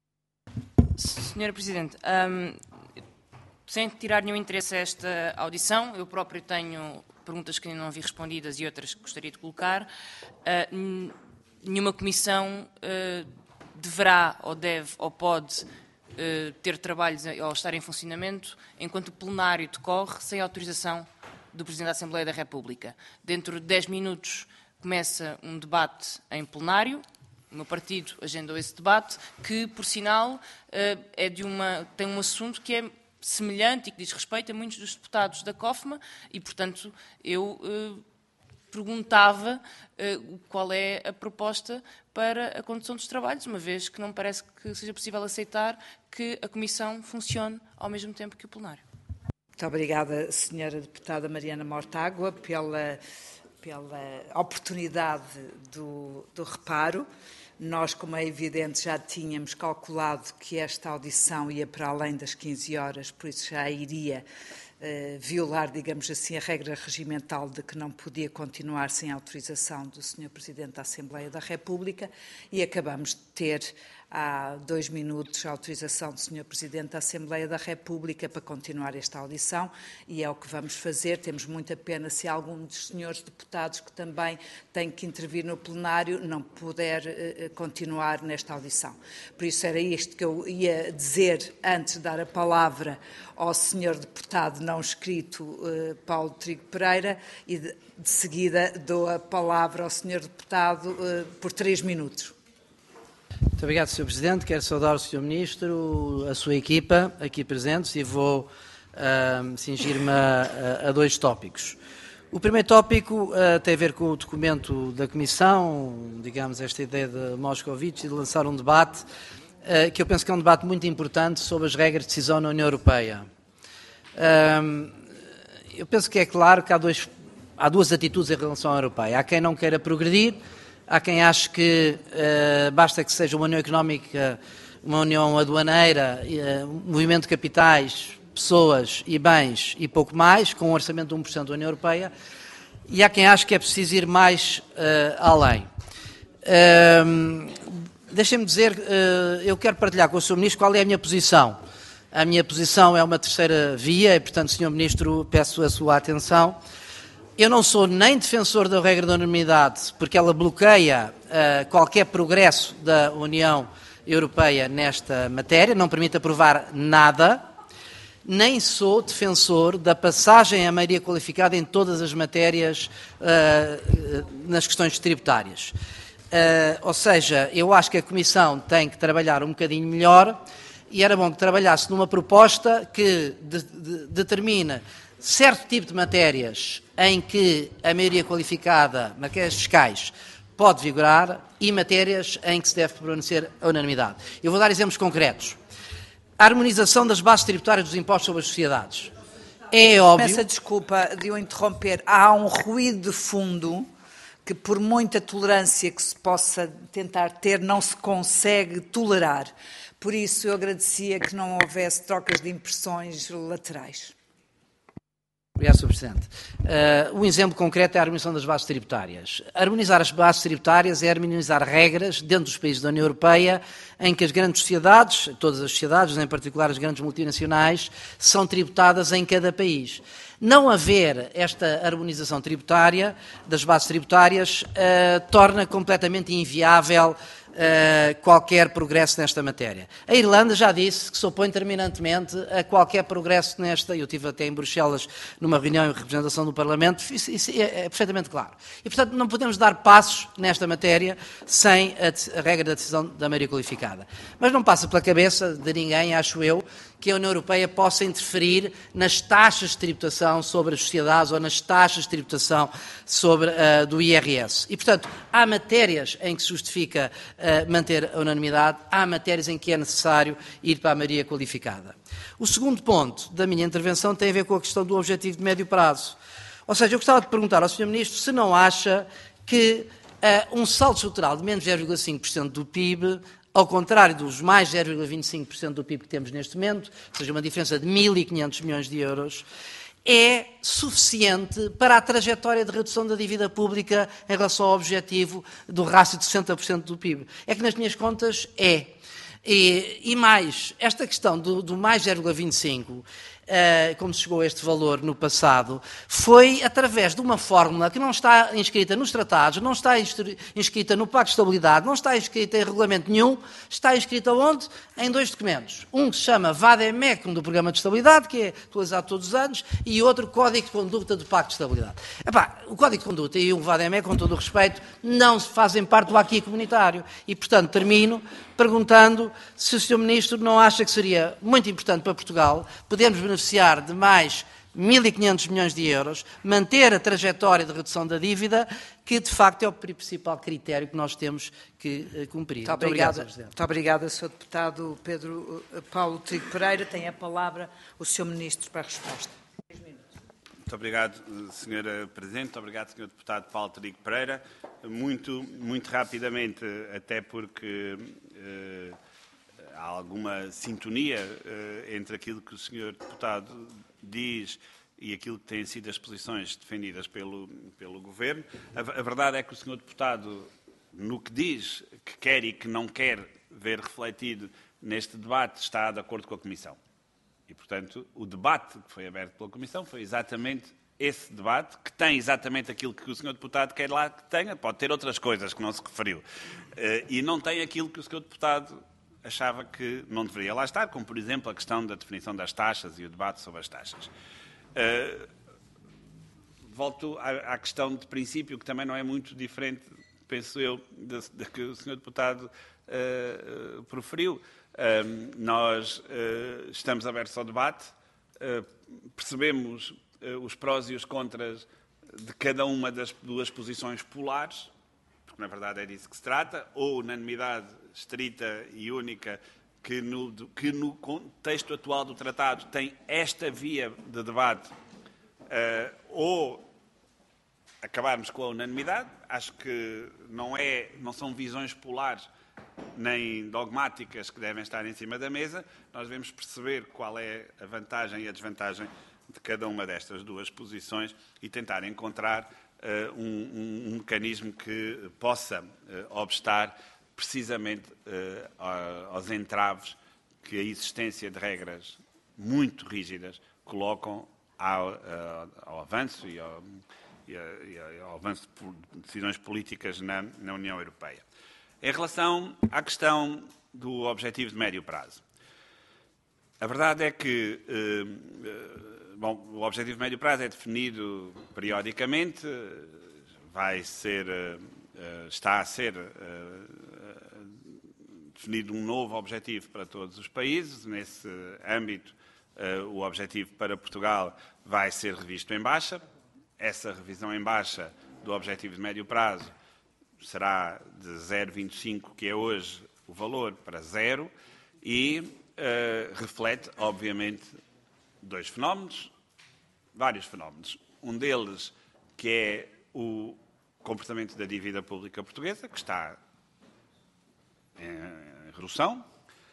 Senhora Presidente, hum, sem tirar nenhum interesse a esta audição, eu próprio tenho perguntas que ainda não vi respondidas e outras que gostaria de colocar. Uh, nenhuma comissão uh, deverá, ou deve, ou pode uh, ter trabalhos ou estar em funcionamento enquanto o plenário decorre sem autorização do Presidente da Assembleia da República. Dentro de dez minutos começa um debate em plenário. O meu partido agendou esse debate, que, por sinal, uh, é de uma, tem um assunto que é semelhante e que diz respeito a muitos dos deputados da COFMA e, portanto, eu eh, perguntava eh, qual é a proposta para a condução dos trabalhos, uma vez que não me parece que seja possível aceitar que a Comissão funcione ao mesmo tempo que o plenário. Muito obrigada, senhora deputada Mariana Mortágua, pela, pela oportunidade do, do reparo. Nós, como é evidente, já tínhamos calculado que esta audição ia para além das quinze horas, por isso já iria uh, violar, digamos assim, a regra regimental de que não podia continuar sem autorização do senhor Presidente da Assembleia da República e acabamos de ter há dois minutos a autorização do senhor Presidente da Assembleia da República para continuar esta audição e é o que vamos fazer. Temos muita pena se algum dos senhores deputados que também tem que intervir no plenário não puder uh, continuar nesta audição. Por isso era isto que eu ia dizer antes de dar a palavra ao senhor deputado não escrito uh, Paulo Trigo Pereira e de, de seguida dou a palavra ao senhor deputado uh, por três minutos. Muito obrigado, senhor Presidente. Quero saudar o senhor Ministro, a sua equipa aqui presentes e vou uh, cingir-me a, a dois tópicos. O primeiro tópico uh, tem a ver com o documento da Comissão, digamos, esta ideia de Moscovici de lançar um debate, uh, que eu penso que é um debate muito importante sobre as regras de decisão na União Europeia. Uh, eu penso que é claro que há, dois, há duas atitudes em relação à Europeia. Há quem não queira progredir, há quem ache que uh, basta que seja uma união económica, uma união aduaneira, uh, movimento de capitais, pessoas e bens e pouco mais, com um orçamento de um por cento da União Europeia, e há quem ache que é preciso ir mais uh, além. Uh, Deixem-me dizer, uh, eu quero partilhar com o senhor Ministro qual é a minha posição. A minha posição é uma terceira via e, portanto, senhor Ministro, peço a sua atenção. Eu não sou nem defensor da regra da unanimidade, porque ela bloqueia uh, qualquer progresso da União Europeia nesta matéria, não permite aprovar nada, nem sou defensor da passagem à maioria qualificada em todas as matérias uh, nas questões tributárias. Uh, ou seja, eu acho que a Comissão tem que trabalhar um bocadinho melhor e era bom que trabalhasse numa proposta que de, de, determine certo tipo de matérias em que a maioria qualificada, matérias fiscais, pode vigorar e matérias em que se deve permanecer a unanimidade. Eu vou dar exemplos concretos. A harmonização das bases tributárias dos impostos sobre as sociedades. É óbvio... Peço desculpa de eu interromper. Há um ruído de fundo que, por muita tolerância que se possa tentar ter, não se consegue tolerar. Por isso, eu agradecia que não houvesse trocas de impressões laterais. Obrigado, senhor Presidente. Uh, um exemplo concreto é a harmonização das bases tributárias. Harmonizar as bases tributárias é harmonizar regras dentro dos países da União Europeia em que as grandes sociedades, todas as sociedades, em particular as grandes multinacionais, são tributadas em cada país. Não haver esta harmonização tributária das bases tributárias uh, torna completamente inviável Uh, qualquer progresso nesta matéria. A Irlanda já disse que se opõe terminantemente a qualquer progresso nesta, eu estive até em Bruxelas numa reunião em representação do Parlamento, isso, isso é, é perfeitamente claro. E, portanto, não podemos dar passos nesta matéria sem a, a regra da decisão da maioria qualificada. Mas não passa pela cabeça de ninguém, acho eu, que a União Europeia possa interferir nas taxas de tributação sobre as sociedades ou nas taxas de tributação sobre, uh, do I R S. E, portanto, há matérias em que se justifica uh, manter a unanimidade, há matérias em que é necessário ir para a maioria qualificada. O segundo ponto da minha intervenção tem a ver com a questão do objetivo de médio prazo. Ou seja, eu gostava de perguntar ao senhor Ministro se não acha que uh, um saldo estrutural de menos zero vírgula cinco por cento do P I B, ao contrário dos mais zero vírgula vinte e cinco por cento do P I B que temos neste momento, ou seja, uma diferença de mil e quinhentos milhões de euros, é suficiente para a trajetória de redução da dívida pública em relação ao objetivo do rácio de sessenta por cento do P I B. É que nas minhas contas é. E, e mais, esta questão do, do mais zero vírgula vinte e cinco, Uh, como se chegou a este valor no passado, foi através de uma fórmula que não está inscrita nos tratados, não está inscrita no Pacto de Estabilidade, não está inscrita em regulamento nenhum, está inscrita onde? Em dois documentos. Um que se chama Vademecum do Programa de Estabilidade, que é atualizado todos os anos, e outro Código de Conduta do Pacto de Estabilidade. Epá, o Código de Conduta e o Vademecum, com todo o respeito, não fazem parte do aqui comunitário. E, portanto, termino perguntando se o senhor Ministro não acha que seria muito importante para Portugal podermos beneficiar de mais mil e quinhentos milhões de euros, manter a trajetória de redução da dívida, que de facto é o principal critério que nós temos que uh, cumprir. Muito, muito obrigada, obrigado, Presidente. Muito obrigada, senhor Deputado Pedro uh, Paulo Trigo Pereira. Tem a palavra o senhor Ministro para a resposta. Muito obrigado, senhora Presidente. Muito obrigado, senhor Deputado Paulo Trigo Pereira. Muito, muito rapidamente, até porque uh, há alguma sintonia uh, entre aquilo que o senhor Deputado diz e aquilo que têm sido as posições defendidas pelo, pelo Governo. A, a verdade é que o senhor Deputado, no que diz que quer e que não quer ver refletido neste debate, está de acordo com a Comissão. E, portanto, o debate que foi aberto pela Comissão foi exatamente esse debate, que tem exatamente aquilo que o senhor Deputado quer lá que tenha, pode ter outras coisas que não se referiu, uh, e não tem aquilo que o senhor Deputado achava que não deveria lá estar, como, por exemplo, a questão da definição das taxas e o debate sobre as taxas. Uh, volto à, à questão de princípio, que também não é muito diferente, penso eu, da que o senhor Deputado uh, uh, proferiu. Uh, nós uh, estamos abertos ao debate, uh, percebemos uh, os prós e os contras de cada uma das duas posições polares, porque na verdade é disso que se trata, ou unanimidade estrita e única, que no, que no contexto atual do tratado tem esta via de debate, uh, ou acabarmos com a unanimidade. Acho que não, é, não são visões polares nem dogmáticas que devem estar em cima da mesa. Nós devemos perceber qual é a vantagem e a desvantagem de cada uma destas duas posições e tentar encontrar uh, um, um, um mecanismo que possa uh, obstar precisamente uh, aos entraves que a existência de regras muito rígidas colocam ao, uh, ao avanço e ao, e ao avanço de decisões políticas na, na União Europeia. Em relação à questão do objetivo de médio prazo, a verdade é que uh, bom, o objetivo de médio prazo é definido periodicamente, vai ser, uh, está a ser uh, definido um novo objetivo para todos os países. Nesse âmbito, uh, o objetivo para Portugal vai ser revisto em baixa. Essa revisão em baixa do objetivo de médio prazo será de zero vírgula vinte e cinco, que é hoje o valor, para zero, e uh, reflete, obviamente, dois fenómenos, vários fenómenos. Um deles que é o comportamento da dívida pública portuguesa, que está em redução.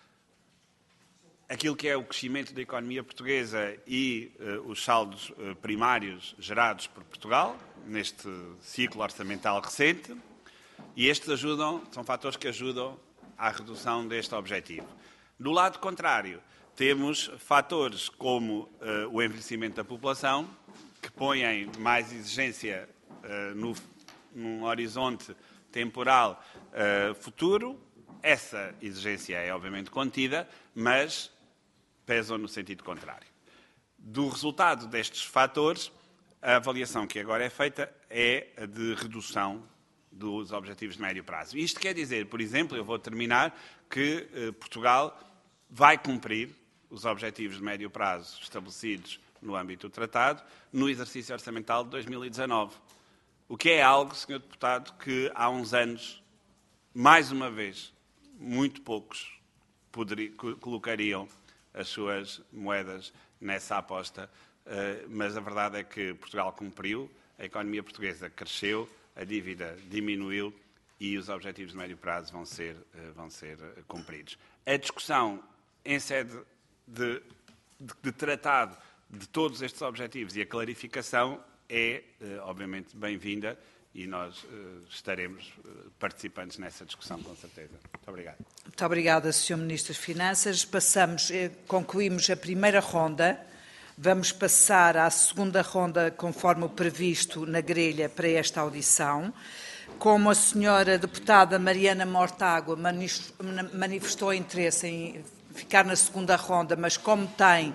Aquilo que é o crescimento da economia portuguesa e uh, os saldos uh, primários gerados por Portugal, neste ciclo orçamental recente. E estes ajudam, são fatores que ajudam à redução deste objetivo. Do lado contrário, temos fatores como uh, o envelhecimento da população, que põem mais exigência uh, no, num horizonte temporal uh, futuro. Essa exigência é obviamente contida, mas pesam no sentido contrário. Do resultado destes fatores, a avaliação que agora é feita é a de redução dos objetivos de médio prazo. Isto quer dizer, por exemplo, eu vou terminar, que eh, Portugal vai cumprir os objetivos de médio prazo estabelecidos no âmbito do tratado no exercício orçamental de dois mil e dezanove. O que é algo, senhor Deputado, que há uns anos, mais uma vez, muito poucos poderiam, colocariam as suas moedas nessa aposta, eh, mas a verdade é que Portugal cumpriu, a economia portuguesa cresceu, a dívida diminuiu e os objetivos de médio prazo vão ser, vão ser cumpridos. A discussão em sede de, de, de tratado de todos estes objetivos e a clarificação é, obviamente, bem-vinda e nós estaremos participantes nessa discussão, com certeza. Muito obrigado. Muito obrigada, senhor Ministro das Finanças. Passamos, concluímos a primeira ronda. Vamos passar à segunda ronda, conforme o previsto na grelha para esta audição. Como a senhora deputada Mariana Mortágua manifestou interesse em ficar na segunda ronda, mas como tem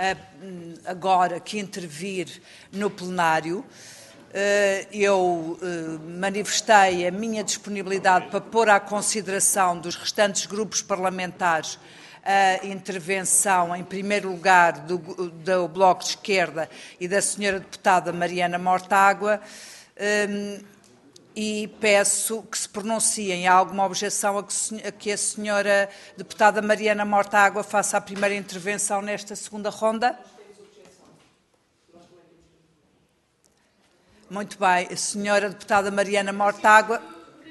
agora que intervir no plenário, eu manifestei a minha disponibilidade para pôr à consideração dos restantes grupos parlamentares a intervenção, em primeiro lugar, do, do Bloco de Esquerda e da senhora deputada Mariana Mortágua, um, e peço que se pronunciem. Há alguma objeção a que, a que a senhora deputada Mariana Mortágua faça a primeira intervenção nesta segunda ronda? Muito bem. A senhora deputada Mariana Mortágua.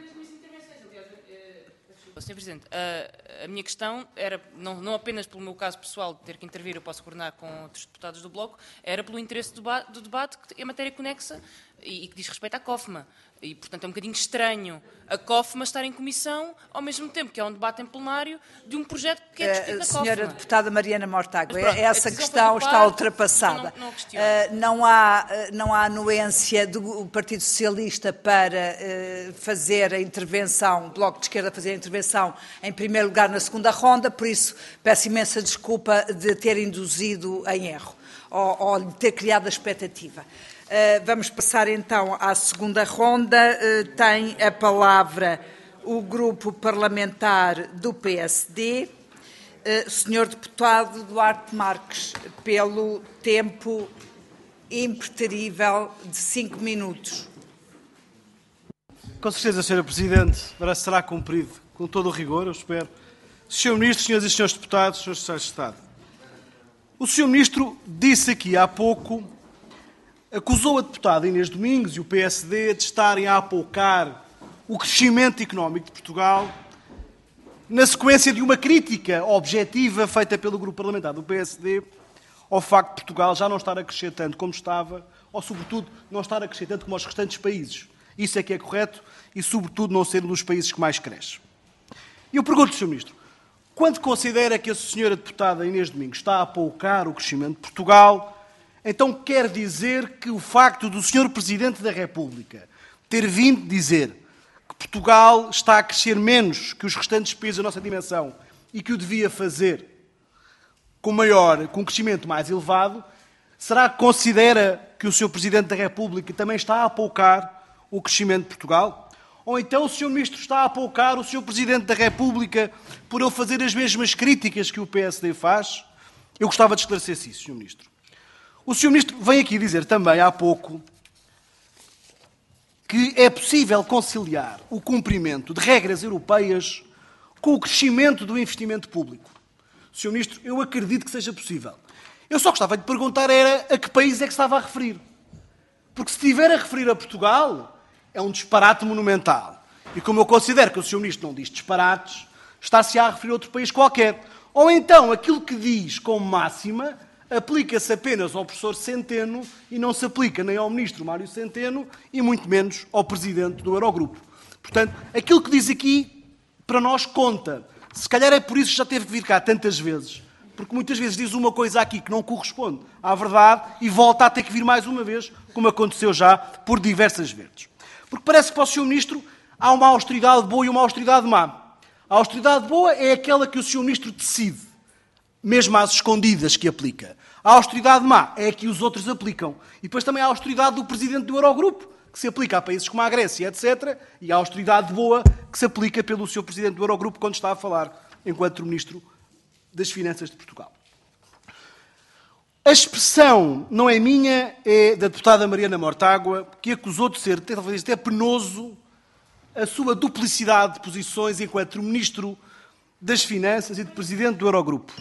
senhor Presidente, a, a minha questão era, não, não apenas pelo meu caso pessoal de ter que intervir, eu posso coordenar com outros deputados do Bloco, era pelo interesse do, do debate, que é matéria conexa e, e que diz respeito à COFMA. E, portanto, é um bocadinho estranho a COFMA estar em comissão, ao mesmo tempo que é um debate em plenário de um projeto que é discutido na COFMA. Senhora deputada Mariana Mortágua, pronto, essa questão está ultrapassada. Não, não, uh, não, há, não há anuência do Partido Socialista para uh, fazer a intervenção, o Bloco de Esquerda fazer a intervenção em primeiro lugar na segunda ronda, por isso peço imensa desculpa de ter induzido em erro, ou, ou de ter criado a expectativa. Uh, vamos passar então à segunda ronda. Uh, tem a palavra o grupo parlamentar do P S D, senhor Deputado Duarte Marques, pelo tempo impreterível de cinco minutos. Com certeza, senhora Presidente, será cumprido com todo o rigor, eu espero. senhor Ministro, senhoras e senhores Deputados, senhores Secretários de Estado, o senhor Ministro disse aqui há pouco, acusou a deputada Inês Domingos e o P S D de estarem a apoucar o crescimento económico de Portugal na sequência de uma crítica objetiva feita pelo grupo parlamentar do P S D ao facto de Portugal já não estar a crescer tanto como estava, ou, sobretudo, não estar a crescer tanto como os restantes países. Isso é que é correto e, sobretudo, não ser um dos países que mais cresce. E eu pergunto, senhor Ministro, quando considera que a senhora deputada Inês Domingos está a apoucar o crescimento de Portugal, então quer dizer que o facto do senhor Presidente da República ter vindo dizer que Portugal está a crescer menos que os restantes países da nossa dimensão e que o devia fazer com maior, com um crescimento mais elevado, será que considera que o senhor Presidente da República também está a apoucar o crescimento de Portugal? Ou então o senhor Ministro está a apoucar o senhor Presidente da República por ele fazer as mesmas críticas que o P S D faz? Eu gostava de esclarecer isso, senhor Ministro. O senhor Ministro vem aqui dizer também há pouco que é possível conciliar o cumprimento de regras europeias com o crescimento do investimento público. senhor Ministro, eu acredito que seja possível. Eu só gostava de perguntar era a que país é que estava a referir. Porque se estiver a referir a Portugal, é um disparate monumental. E como eu considero que o senhor Ministro não diz disparates, está-se a referir a outro país qualquer. Ou então, aquilo que diz como máxima, aplica-se apenas ao professor Centeno e não se aplica nem ao Ministro Mário Centeno e muito menos ao Presidente do Eurogrupo. Portanto, aquilo que diz aqui, para nós, conta. Se calhar é por isso que já teve que vir cá tantas vezes, porque muitas vezes diz uma coisa aqui que não corresponde à verdade e volta a ter que vir mais uma vez, como aconteceu já por diversas vezes. Porque parece que para o senhor Ministro há uma austeridade boa e uma austeridade má. A austeridade boa é aquela que o senhor Ministro decide, mesmo às escondidas que aplica. A austeridade má é a que os outros aplicam. E depois também há a austeridade do Presidente do Eurogrupo, que se aplica a países como a Grécia, etcétera, e a austeridade boa que se aplica pelo senhor Presidente do Eurogrupo quando está a falar enquanto Ministro das Finanças de Portugal. A expressão não é minha, é da deputada Mariana Mortágua, que acusou de ser, talvez até penoso, a sua duplicidade de posições enquanto Ministro das Finanças e de Presidente do Eurogrupo.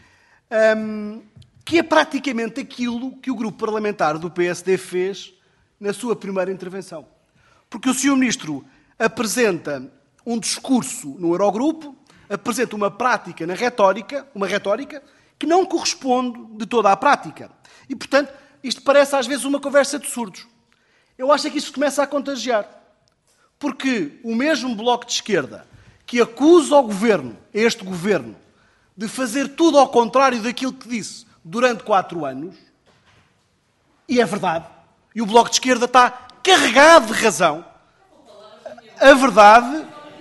Um, que é praticamente aquilo que o grupo parlamentar do P S D fez na sua primeira intervenção. Porque o senhor Ministro apresenta um discurso no Eurogrupo, apresenta uma prática na retórica, uma retórica que não corresponde de toda à prática. E, portanto, isto parece às vezes uma conversa de surdos. Eu acho que isto começa a contagiar. Porque o mesmo Bloco de Esquerda que acusa o Governo, este Governo, de fazer tudo ao contrário daquilo que disse durante quatro anos, e é verdade, e o Bloco de Esquerda está carregado de razão. A verdade,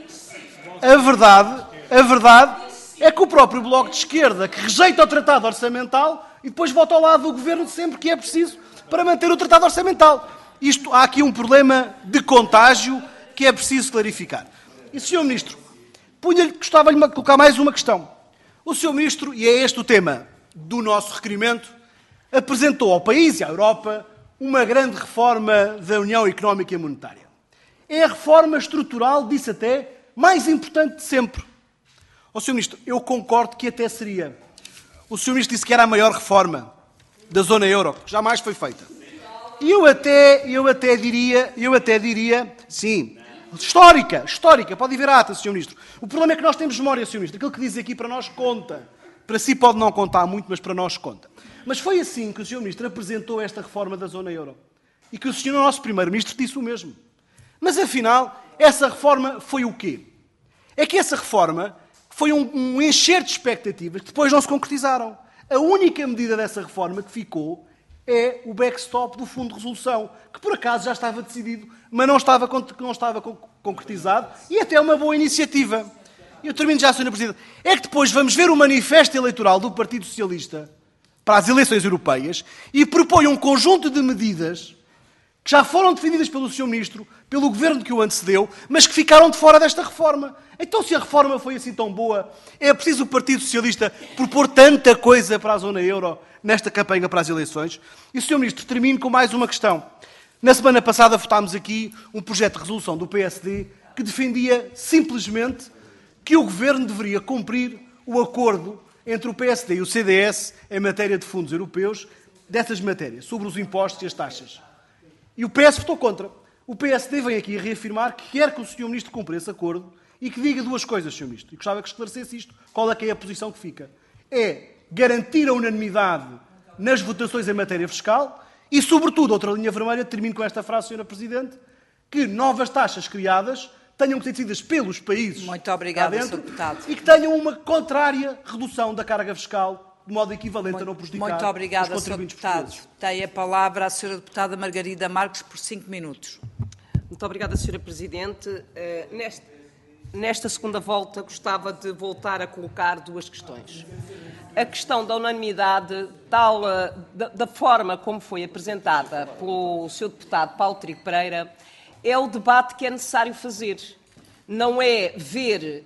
a verdade, a verdade é que o próprio Bloco de Esquerda, que rejeita o Tratado Orçamental e depois volta ao lado do Governo sempre que é preciso para manter o Tratado Orçamental. Isto, há aqui um problema de contágio que é preciso clarificar. E, senhor Ministro, gostava-lhe de colocar mais uma questão. O senhor Ministro, e é este o tema do nosso requerimento, apresentou ao país e à Europa uma grande reforma da União Económica e Monetária. É a reforma estrutural, disse até, mais importante de sempre. Ó senhor Ministro, eu concordo que até seria. O senhor Ministro disse que era a maior reforma da zona euro, que jamais foi feita. E eu até, eu até diria, eu até diria, sim, histórica, histórica, pode ir à ata, senhor Ministro. O problema é que nós temos memória, senhor Ministro. Aquilo que diz aqui para nós conta. Para si pode não contar muito, mas para nós conta. Mas foi assim que o senhor Ministro apresentou esta reforma da zona euro. E que o senhor nosso Primeiro-Ministro disse o mesmo. Mas, afinal, essa reforma foi o quê? É que essa reforma foi um, um encher de expectativas que depois não se concretizaram. A única medida dessa reforma que ficou é o backstop do Fundo de Resolução, que por acaso já estava decidido, mas não estava, não estava concretizado, e até é uma boa iniciativa. Eu termino já, senhora Presidente. É que depois vamos ver o manifesto eleitoral do Partido Socialista para as eleições europeias e propõe um conjunto de medidas que já foram defendidas pelo senhor Ministro, pelo Governo que o antecedeu, mas que ficaram de fora desta reforma. Então, se a reforma foi assim tão boa, é preciso o Partido Socialista propor tanta coisa para a zona euro nesta campanha para as eleições? E, senhor Ministro, termino com mais uma questão. Na semana passada votámos aqui um projeto de resolução do P S D que defendia simplesmente que o Governo deveria cumprir o acordo entre o P S D e o C D S em matéria de fundos europeus, dessas matérias, sobre os impostos e as taxas. E o P S votou contra. O P S D vem aqui a reafirmar que quer que o senhor Ministro cumpra esse acordo e que diga duas coisas, senhor Ministro. E gostava que esclarecesse isto. Qual é que é a posição que fica? É garantir a unanimidade nas votações em matéria fiscal e, sobretudo, outra linha vermelha, termino com esta frase, senhora Presidente, que novas taxas criadas tenham que ser decididas pelos países Muito obrigada, dentro, senhor Deputado. e que tenham uma contrária redução da carga fiscal de modo equivalente Muito, a não prejudicar muito obrigada, os senhor contribuintes Deputado. portugueses. Tem a palavra a senhora Deputada Margarida Marques por cinco minutos. Muito obrigada, senhora Presidente. Uh, neste, nesta segunda volta, gostava de voltar a colocar duas questões. A questão da unanimidade, tal, uh, da, da forma como foi apresentada pelo senhor Deputado Paulo Trigo Pereira, é o debate que é necessário fazer. Não é ver,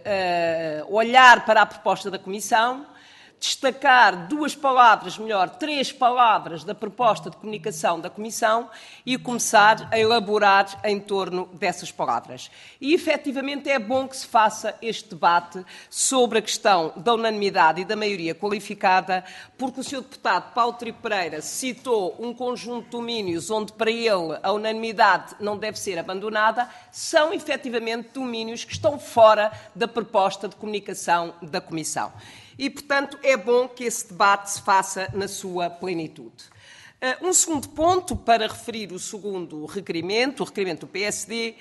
uh, uh, olhar para a proposta da Comissão, destacar duas palavras, melhor, três palavras da proposta de comunicação da Comissão e começar a elaborar em torno dessas palavras. E, efetivamente, é bom que se faça este debate sobre a questão da unanimidade e da maioria qualificada, porque o senhor Deputado Paulo Trigo Pereira citou um conjunto de domínios onde, para ele, a unanimidade não deve ser abandonada, são, efetivamente, domínios que estão fora da proposta de comunicação da Comissão. E, portanto, é bom que esse debate se faça na sua plenitude. Uh, um segundo ponto, para referir o segundo requerimento, o requerimento do P S D,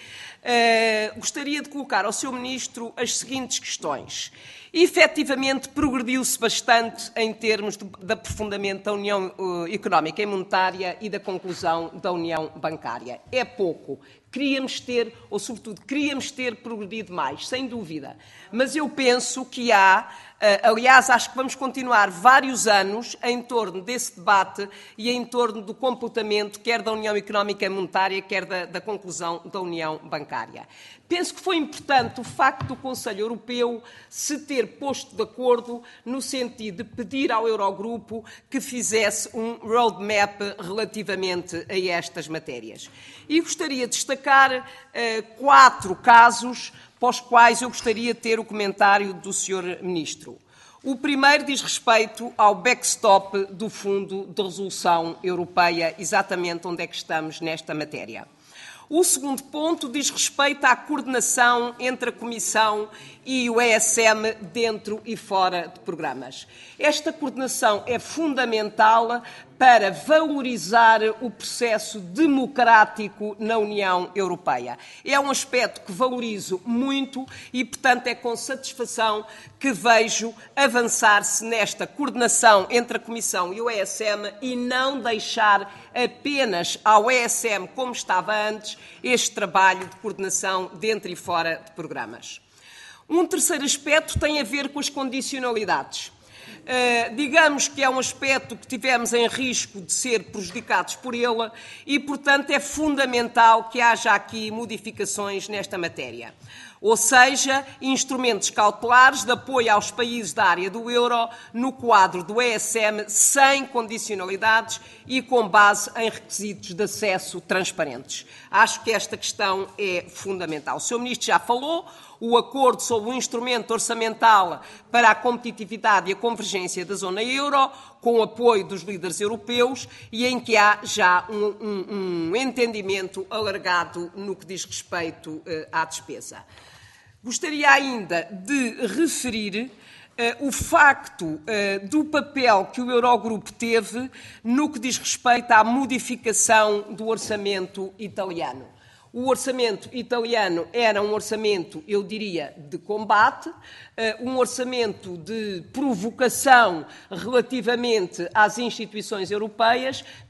uh, gostaria de colocar ao senhor Ministro as seguintes questões. Efetivamente, progrediu-se bastante em termos de, de aprofundamento da União uh, Económica e Monetária e da conclusão da União Bancária. É pouco. Queríamos ter, ou sobretudo, queríamos ter progredido mais, sem dúvida. Mas eu penso que há, uh, aliás, acho que vamos continuar vários anos em torno desse debate e em torno do comportamento, quer da União Económica e Monetária, quer da, da conclusão da União Bancária. Penso que foi importante o facto do Conselho Europeu se ter posto de acordo no sentido de pedir ao Eurogrupo que fizesse um roadmap relativamente a estas matérias. E gostaria de destacar uh, quatro casos para os quais eu gostaria de ter o comentário do senhor Ministro. O primeiro diz respeito ao backstop do Fundo de Resolução Europeia, exatamente onde é que estamos nesta matéria. O segundo ponto diz respeito à coordenação entre a Comissão e o E S M dentro e fora de programas. Esta coordenação é fundamental para valorizar o processo democrático na União Europeia. É um aspecto que valorizo muito e, portanto, é com satisfação que vejo avançar-se nesta coordenação entre a Comissão e o E S M e não deixar apenas ao E S M, como estava antes, este trabalho de coordenação dentro e fora de programas. Um terceiro aspecto tem a ver com as condicionalidades. Uh, digamos que é um aspecto que tivemos em risco de ser prejudicados por ele e, portanto, é fundamental que haja aqui modificações nesta matéria. Ou seja, instrumentos cautelares de apoio aos países da área do euro no quadro do E S M sem condicionalidades e com base em requisitos de acesso transparentes. Acho que esta questão é fundamental. O senhor Ministro já falou. O acordo sobre o instrumento orçamental para a competitividade e a convergência da zona euro, com o apoio dos líderes europeus e em que há já um, um, um entendimento alargado no que diz respeito uh, à despesa. Gostaria ainda de referir Uh, o facto uh, do papel que o Eurogrupo teve no que diz respeito à modificação do orçamento italiano. O orçamento italiano era um orçamento, eu diria, de combate, um orçamento de provocação relativamente às instituições europeias.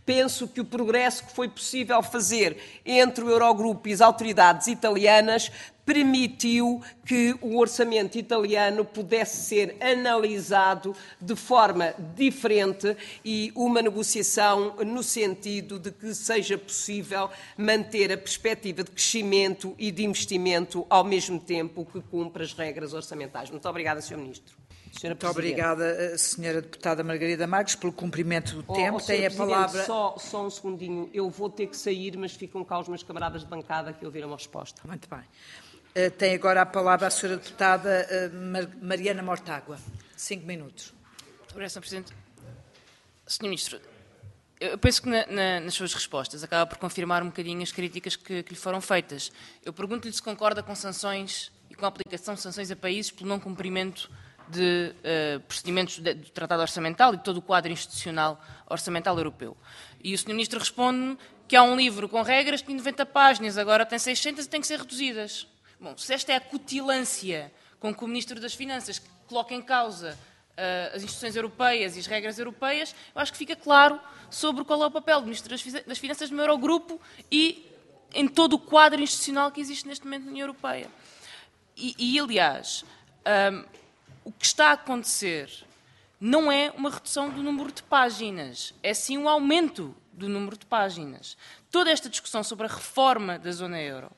penso que o progresso que foi possível fazer entre o Eurogrupo e as autoridades italianas permitiu que o orçamento italiano pudesse ser analisado de forma diferente e uma negociação no sentido de que seja possível manter a perspectiva de crescimento e de investimento ao mesmo tempo que cumpre as regras orçamentais. Muito obrigada, senhor Ministro. Senhora Muito obrigada, senhora Deputada Margarida Marques, pelo cumprimento do tempo. Oh, oh, Tem a palavra... Só, só um segundinho. Eu vou ter que sair, mas ficam cá os meus camaradas de bancada que ouviram a resposta. Muito bem. Uh, tem agora a palavra a senhora Deputada uh, Mar Mariana Mortágua. Cinco minutos. Muito obrigada, senhor Presidente. senhor Ministro, eu penso que na, na, nas suas respostas acaba por confirmar um bocadinho as críticas que, que lhe foram feitas. Eu pergunto-lhe se concorda com sanções e com a aplicação de sanções a países pelo não cumprimento de uh, procedimentos de, do Tratado Orçamental e de todo o quadro institucional orçamental europeu. E o senhor Ministro responde-me que há um livro com regras que tem noventa páginas, agora tem seiscentas e tem que ser reduzidas. Bom, se esta é a cutilância com que o Ministro das Finanças coloca em causa uh, as instituições europeias e as regras europeias, eu acho que fica claro sobre qual é o papel do Ministro das Finanças no Eurogrupo e em todo o quadro institucional que existe neste momento na União Europeia. E, e aliás... Um, O que está a acontecer não é uma redução do número de páginas, é sim um aumento do número de páginas. Toda esta discussão sobre a reforma da zona euro,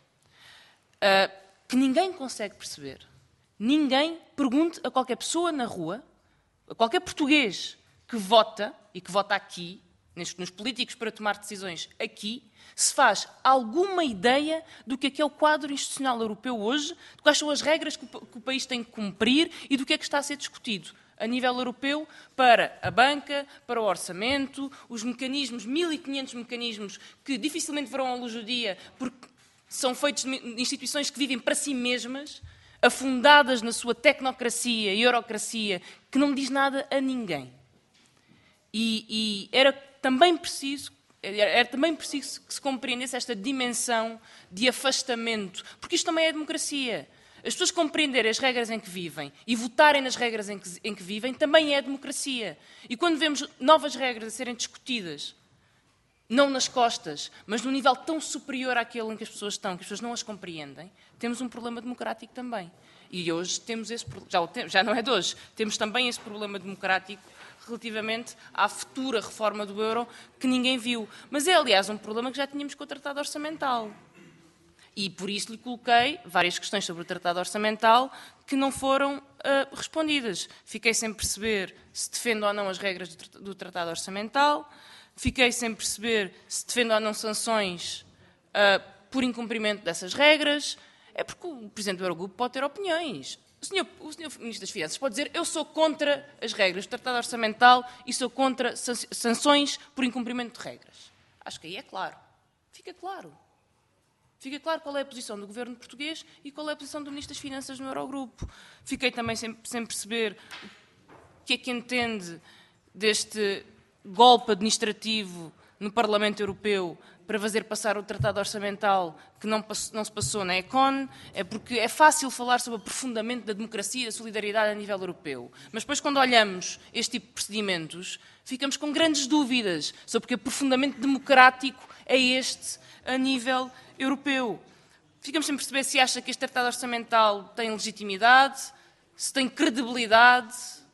uh, que ninguém consegue perceber, ninguém pergunte a qualquer pessoa na rua, a qualquer português que vota, e que vota aqui, nos políticos para tomar decisões aqui, se faz alguma ideia do que é que é o quadro institucional europeu hoje, de quais são as regras que o, que o país tem que cumprir e do que é que está a ser discutido a nível europeu para a banca, para o orçamento, os mecanismos, mil e quinhentos mecanismos que dificilmente verão à luz do dia porque são feitos de instituições que vivem para si mesmas, afundadas na sua tecnocracia e eurocracia, que não diz nada a ninguém. E, e era também preciso Era também preciso que se compreendesse esta dimensão de afastamento, porque isto também é democracia. As pessoas compreenderem as regras em que vivem e votarem nas regras em que, em que vivem também é democracia. E quando vemos novas regras a serem discutidas, não nas costas, mas num nível tão superior àquele em que as pessoas estão, que as pessoas não as compreendem, temos um problema democrático também. E hoje temos esse já, já não é de hoje, temos também esse problema democrático relativamente à futura reforma do euro que ninguém viu. Mas é, aliás, um problema que já tínhamos com o Tratado Orçamental. E por isso lhe coloquei várias questões sobre o Tratado Orçamental que não foram uh, respondidas. Fiquei sem perceber se defendo ou não as regras do, do Tratado Orçamental, fiquei sem perceber se defendo ou não sanções uh, por incumprimento dessas regras. É porque o Presidente do Eurogrupo pode ter opiniões. O senhor, o senhor Ministro das Finanças pode dizer eu sou contra as regras do Tratado Orçamental e sou contra sanções por incumprimento de regras. Acho que aí é claro. Fica claro. Fica claro qual é a posição do Governo português e qual é a posição do Ministro das Finanças no Eurogrupo. Fiquei também sem, sem perceber o que é que entende deste golpe administrativo no Parlamento Europeu para fazer passar o Tratado Orçamental que não, não se passou na Econ, é porque é fácil falar sobre o aprofundamento da democracia e da solidariedade a nível europeu. Mas depois, quando olhamos este tipo de procedimentos, ficamos com grandes dúvidas sobre que aprofundamento democrático é este a nível europeu. Ficamos sem perceber se acha que este Tratado Orçamental tem legitimidade, se tem credibilidade.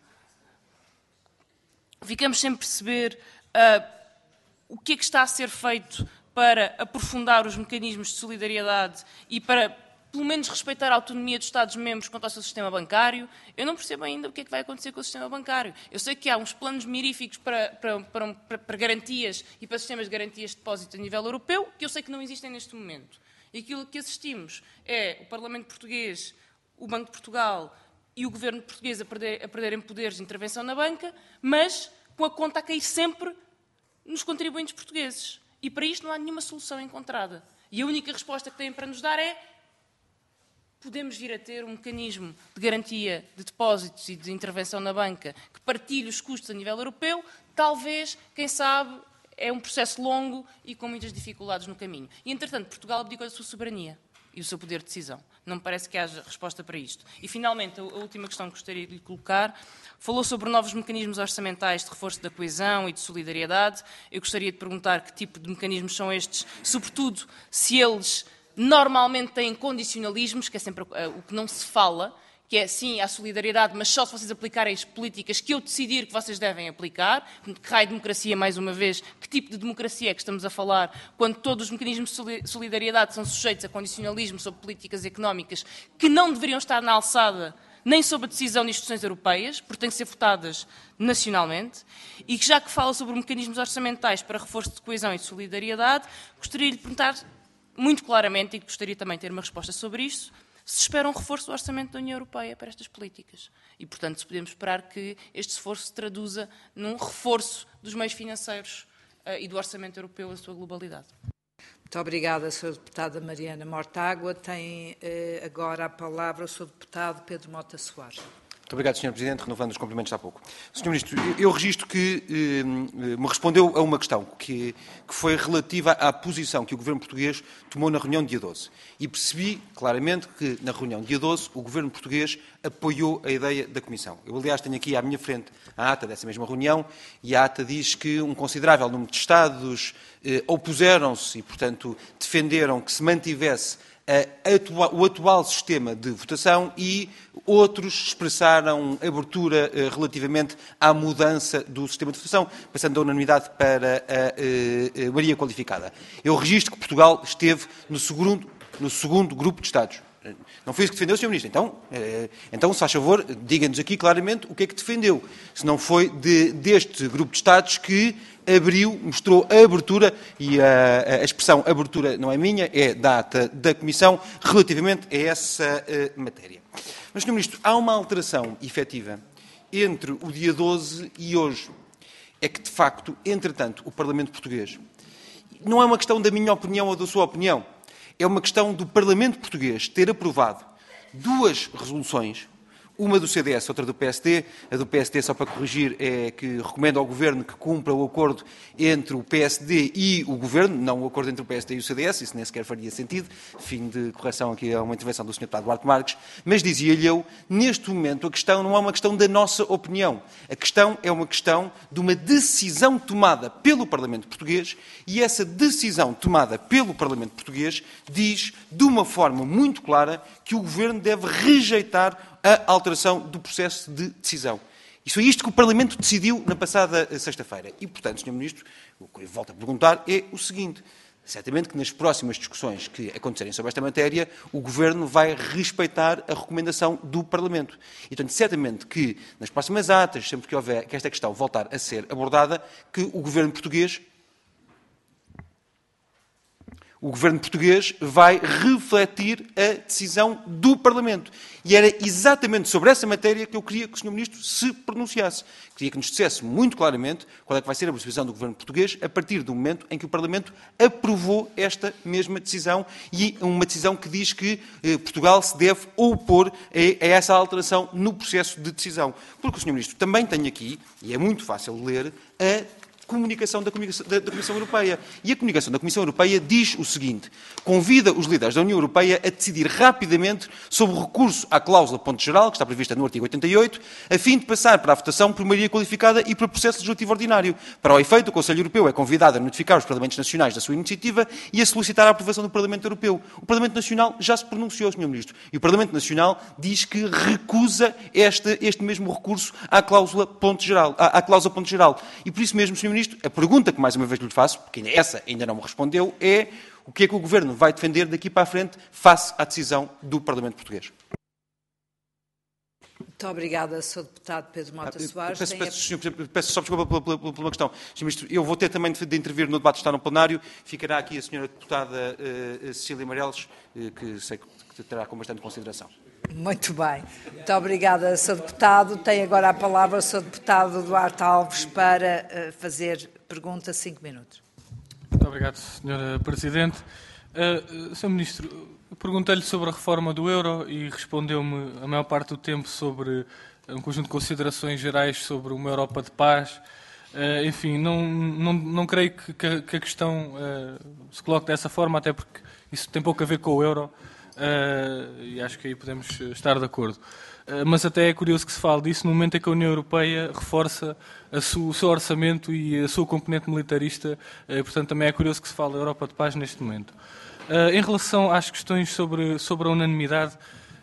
Ficamos sem perceber uh, o que é que está a ser feito para aprofundar os mecanismos de solidariedade e para, pelo menos, respeitar a autonomia dos Estados-membros quanto ao seu sistema bancário. Eu não percebo ainda o que é que vai acontecer com o sistema bancário. Eu sei que há uns planos miríficos para, para, para, para, para garantias e para sistemas de garantias de depósito a nível europeu, que eu sei que não existem neste momento. E aquilo que assistimos é o Parlamento Português, o Banco de Portugal e o Governo português a, perder, a perderem poderes de intervenção na banca, mas com a conta a cair sempre nos contribuintes portugueses. E para isto não há nenhuma solução encontrada. E a única resposta que têm para nos dar é podemos vir a ter um mecanismo de garantia de depósitos e de intervenção na banca que partilhe os custos a nível europeu. Talvez, quem sabe, é um processo longo e com muitas dificuldades no caminho. E, entretanto, Portugal abdicou da sua soberania. e o seu poder de decisão. Não me parece que haja resposta para isto. E, finalmente, a última questão que gostaria de lhe colocar, falou sobre novos mecanismos orçamentais de reforço da coesão e de solidariedade. Eu gostaria de perguntar que tipo de mecanismos são estes, sobretudo se eles normalmente têm condicionalismos, que é sempre o que não se fala, que é, sim, há solidariedade, mas só se vocês aplicarem as políticas que eu decidir que vocês devem aplicar. Que raio de democracia, mais uma vez, que tipo de democracia é que estamos a falar quando todos os mecanismos de solidariedade são sujeitos a condicionalismo sobre políticas económicas que não deveriam estar na alçada nem sob a decisão de instituições europeias, porque têm que ser votadas nacionalmente, e que já que fala sobre mecanismos orçamentais para reforço de coesão e de solidariedade, gostaria de lhe perguntar muito claramente, e gostaria também de ter uma resposta sobre isto, se espera um reforço do orçamento da União Europeia para estas políticas. E, portanto, se podemos esperar que este esforço se traduza num reforço dos meios financeiros uh, e do orçamento europeu na sua globalidade. Muito obrigada, senhora Deputada Mariana Mortágua. Tem eh, agora a palavra o senhor Deputado Pedro Mota Soares. Muito obrigado, senhor Presidente, renovando os cumprimentos há pouco. senhor Ministro, eu registro que eh, me respondeu a uma questão que, que foi relativa à posição que o Governo português tomou na reunião de dia doze. E percebi claramente que na reunião de dia doze o Governo português apoiou a ideia da Comissão. Eu, aliás, tenho aqui à minha frente a ata dessa mesma reunião e a ata diz que um considerável número de Estados eh, opuseram-se e, portanto, defenderam que se mantivesse a, o atual sistema de votação e outros expressaram abertura eh, relativamente à mudança do sistema de votação, passando da unanimidade para a, a, a maioria qualificada. Eu registro que Portugal esteve no segundo, no segundo grupo de Estados. Não foi isso que defendeu o senhor Ministro. Então, eh, então se faz favor, diga-nos aqui claramente o que é que defendeu. Se não foi de, deste grupo de Estados que abriu, mostrou a abertura, e a, a expressão abertura não é minha, é da ata da Comissão, relativamente a essa uh, matéria. Mas, senhor Ministro, há uma alteração efetiva entre o dia doze e hoje. É que, de facto, entretanto, o Parlamento português, não é uma questão da minha opinião ou da sua opinião, é uma questão do Parlamento português ter aprovado duas resoluções, uma do C D S, outra do P S D. A do P S D, só para corrigir, é que recomenda ao Governo que cumpra o acordo entre o P S D e o Governo, não o acordo entre o P S D e o C D S, isso nem sequer faria sentido. Fim de correção aqui a uma intervenção do senhor Deputado Duarte Marques. Mas dizia-lhe eu, neste momento a questão não é uma questão da nossa opinião. A questão é uma questão de uma decisão tomada pelo Parlamento português, e essa decisão tomada pelo Parlamento português diz, de uma forma muito clara, que o Governo deve rejeitar a alteração do processo de decisão. E foi isto que o Parlamento decidiu na passada sexta-feira. E, portanto, senhor Ministro, o que eu volto a perguntar é o seguinte. Certamente que nas próximas discussões que acontecerem sobre esta matéria, o Governo vai respeitar a recomendação do Parlamento. E, portanto, certamente que nas próximas atas, sempre que houver que esta questão voltar a ser abordada, que o Governo português O Governo português vai refletir a decisão do Parlamento. E era exatamente sobre essa matéria que eu queria que o senhor Ministro se pronunciasse. Queria que nos dissesse muito claramente qual é que vai ser a decisão do Governo português a partir do momento em que o Parlamento aprovou esta mesma decisão, e uma decisão que diz que eh, Portugal se deve opor a, a essa alteração no processo de decisão. Porque o senhor Ministro também tem aqui, e é muito fácil ler, a comunicação da, da, da Comissão Europeia. E a comunicação da Comissão Europeia diz o seguinte: convida os líderes da União Europeia a decidir rapidamente sobre o recurso à cláusula ponto-geral, que está prevista no artigo oitenta e oito, a fim de passar para a votação por maioria qualificada e para o processo legislativo ordinário. Para o efeito, o Conselho Europeu é convidado a notificar os Parlamentos Nacionais da sua iniciativa e a solicitar a aprovação do Parlamento Europeu. O Parlamento Nacional já se pronunciou, senhor Ministro, e o Parlamento Nacional diz que recusa este, este mesmo recurso à cláusula ponto-geral, à, à cláusula ponto-geral. E por isso mesmo, senhor Ministro, a pergunta que mais uma vez lhe faço, porque essa ainda não me respondeu, é o que é que o Governo vai defender daqui para a frente face à decisão do Parlamento português. Muito obrigada, senhor Deputado Pedro Mota Soares. Peço, Tem peço, a... senhor, peço só desculpa pela, pela, pela uma questão. senhor Ministro, eu vou ter também de, de intervir no debate que está no plenário. Ficará aqui a senhora Deputada uh, Cecília Mareles, uh, que sei que terá com bastante consideração. Muito bem. Muito obrigada, senhor Deputado. Tem agora a palavra o senhor Deputado Duarte Alves para uh, fazer pergunta, cinco minutos. Muito obrigado, senhora Presidente. Uh, senhor Ministro, perguntei-lhe sobre a reforma do euro e respondeu-me a maior parte do tempo sobre um conjunto de considerações gerais sobre uma Europa de paz. Uh, enfim, não, não, não creio que, que a questão uh, se coloque dessa forma, até porque isso tem pouco a ver com o euro. uh, e acho que aí podemos estar de acordo. Uh, mas até é curioso que se fale disso no momento em que a União Europeia reforça a su, o seu orçamento e a sua componente militarista, uh, portanto também é curioso que se fale da Europa de paz neste momento. Uh, em relação às questões sobre, sobre a unanimidade,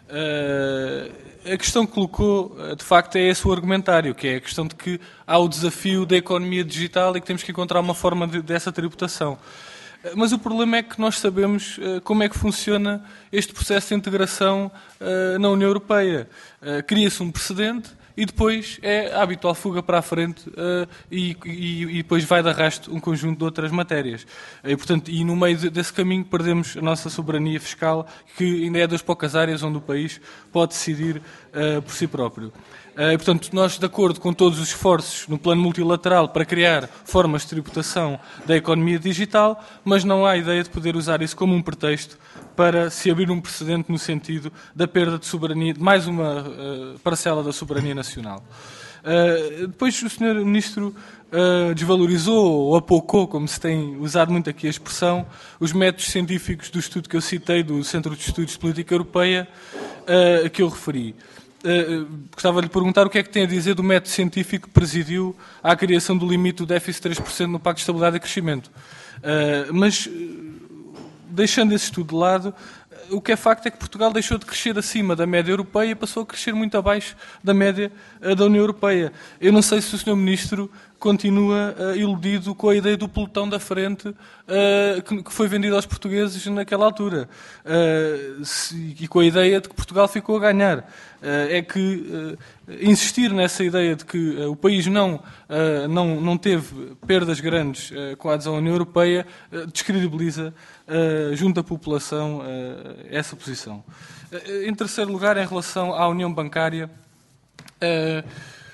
uh, a questão que colocou, uh, de facto, é esse o argumentário, que é a questão de que há o desafio da economia digital e que temos que encontrar uma forma de, dessa tributação. Mas o problema é que nós sabemos uh, como é que funciona este processo de integração uh, na União Europeia. Uh, cria-se um precedente e depois é a habitual fuga para a frente uh, e, e, e depois vai de arrasto um conjunto de outras matérias. E, portanto, e no meio de, desse caminho perdemos a nossa soberania fiscal, que ainda é das poucas áreas onde o país pode decidir uh, por si próprio. Uh, portanto, nós, de acordo com todos os esforços no plano multilateral para criar formas de tributação da economia digital, mas não há ideia de poder usar isso como um pretexto para se abrir um precedente no sentido da perda de soberania, de mais uma uh, parcela da soberania nacional. Uh, depois o senhor Ministro uh, desvalorizou ou apoucou, como se tem usado muito aqui a expressão, os métodos científicos do estudo que eu citei, do Centro de Estudos de Política Europeia, uh, que eu referi. Uh, gostava de lhe perguntar o que é que tem a dizer do método científico que presidiu à criação do limite do déficit de três por cento no Pacto de Estabilidade e Crescimento. Uh, mas, deixando esse estudo de lado, o que é facto é que Portugal deixou de crescer acima da média europeia e passou a crescer muito abaixo da média uh, da União Europeia. Eu não sei se o senhor Ministro continua uh, iludido com a ideia do pelotão da frente uh, que, que foi vendido aos portugueses naquela altura. Uh, se, e com a ideia de que Portugal ficou a ganhar. Uh, é que uh, insistir nessa ideia de que uh, o país não, uh, não, não teve perdas grandes uh, com a adesão à União Europeia uh, descredibiliza uh, junto à população uh, essa posição. Uh, em terceiro lugar, em relação à União Bancária, uh,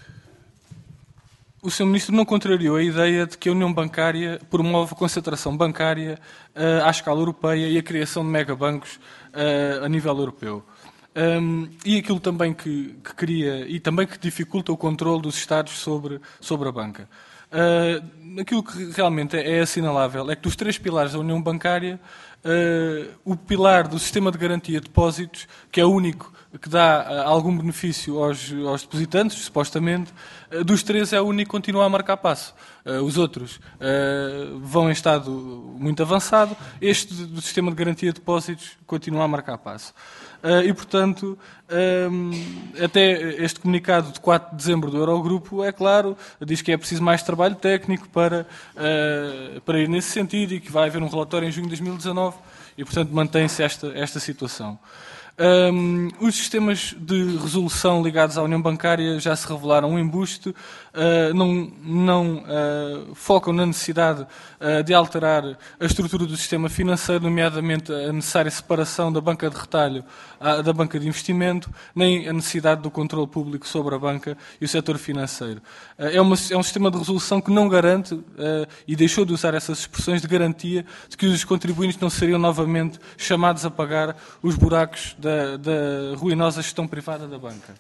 o senhor Ministro não contrariou a ideia de que a União Bancária promove a concentração bancária uh, à escala europeia e a criação de megabancos uh, a nível europeu. Um, e aquilo também que, que cria e também que dificulta o controle dos Estados sobre, sobre a banca. Uh, aquilo que realmente é, é assinalável é que dos três pilares da União Bancária, uh, o pilar do sistema de garantia de depósitos, que é o único que dá uh, algum benefício aos, aos depositantes, supostamente, uh, dos três é o único que continua a marcar passo. Uh, os outros uh, vão em estado muito avançado, este do sistema de garantia de depósitos continua a marcar passo. Uh, e, portanto, um, até este comunicado de quatro de dezembro do Eurogrupo, é claro, diz que é preciso mais trabalho técnico para, uh, para ir nesse sentido e que vai haver um relatório em junho de dois mil e dezanove e, portanto, mantém-se esta, esta situação. Um, os sistemas de resolução ligados à União Bancária já se revelaram um embuste, uh, não, não uh, focam na necessidade uh, de alterar a estrutura do sistema financeiro, nomeadamente a necessária separação da banca de retalho uh, da banca de investimento, nem a necessidade do controle público sobre a banca e o setor financeiro. Uh, é, uma, é um sistema de resolução que não garante, uh, e deixou de usar essas expressões de garantia, de que os contribuintes não seriam novamente chamados a pagar os buracos da Da, da ruinosa gestão privada da banca.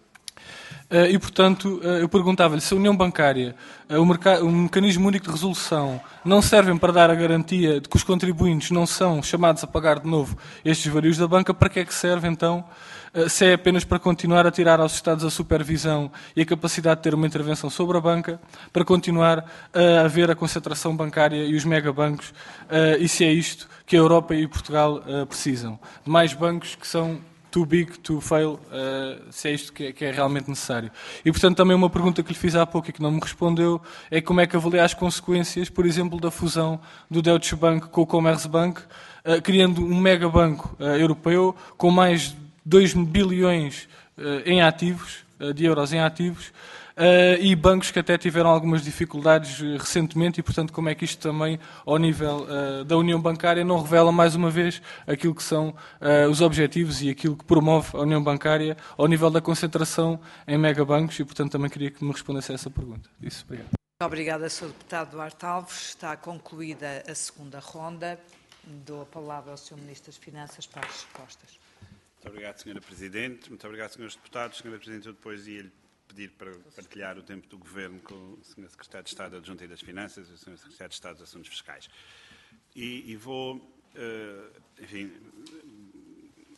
Uh, e, portanto, uh, eu perguntava-lhe se a União Bancária, uh, o, mercado, o mecanismo único de resolução, não servem para dar a garantia de que os contribuintes não são chamados a pagar de novo estes varios da banca, para que é que serve, então, uh, se é apenas para continuar a tirar aos Estados a supervisão e a capacidade de ter uma intervenção sobre a banca, para continuar uh, a haver a concentração bancária e os megabancos, uh, e se é isto que a Europa e Portugal uh, precisam, de mais bancos que são too big to fail, uh, se é isto que é, que é realmente necessário. E, portanto, também uma pergunta que lhe fiz há pouco e que não me respondeu é como é que avalia as consequências, por exemplo, da fusão do Deutsche Bank com o Commerzbank, uh, criando um megabanco uh, europeu com mais de dois bilhões uh, em ativos, uh, de euros em ativos, Uh, e bancos que até tiveram algumas dificuldades uh, recentemente e, portanto, como é que isto também, ao nível uh, da União Bancária, não revela, mais uma vez, aquilo que são uh, os objetivos e aquilo que promove a União Bancária ao nível da concentração em megabancos e, portanto, também queria que me respondesse a essa pergunta. Isso, obrigado. Muito obrigada, senhor Deputado Duarte Alves. Está concluída a segunda ronda. Dou a palavra ao senhor Ministro das Finanças para as respostas. Muito obrigado, senhora Presidente. Muito obrigado, senhores Deputados. senhora Presidente, eu depois ia-lhe pedir para partilhar o tempo do Governo com o senhor Secretário de Estado Adjunto das Finanças e o senhor Secretário de Estado dos Assuntos Fiscais. E, e vou, uh, enfim,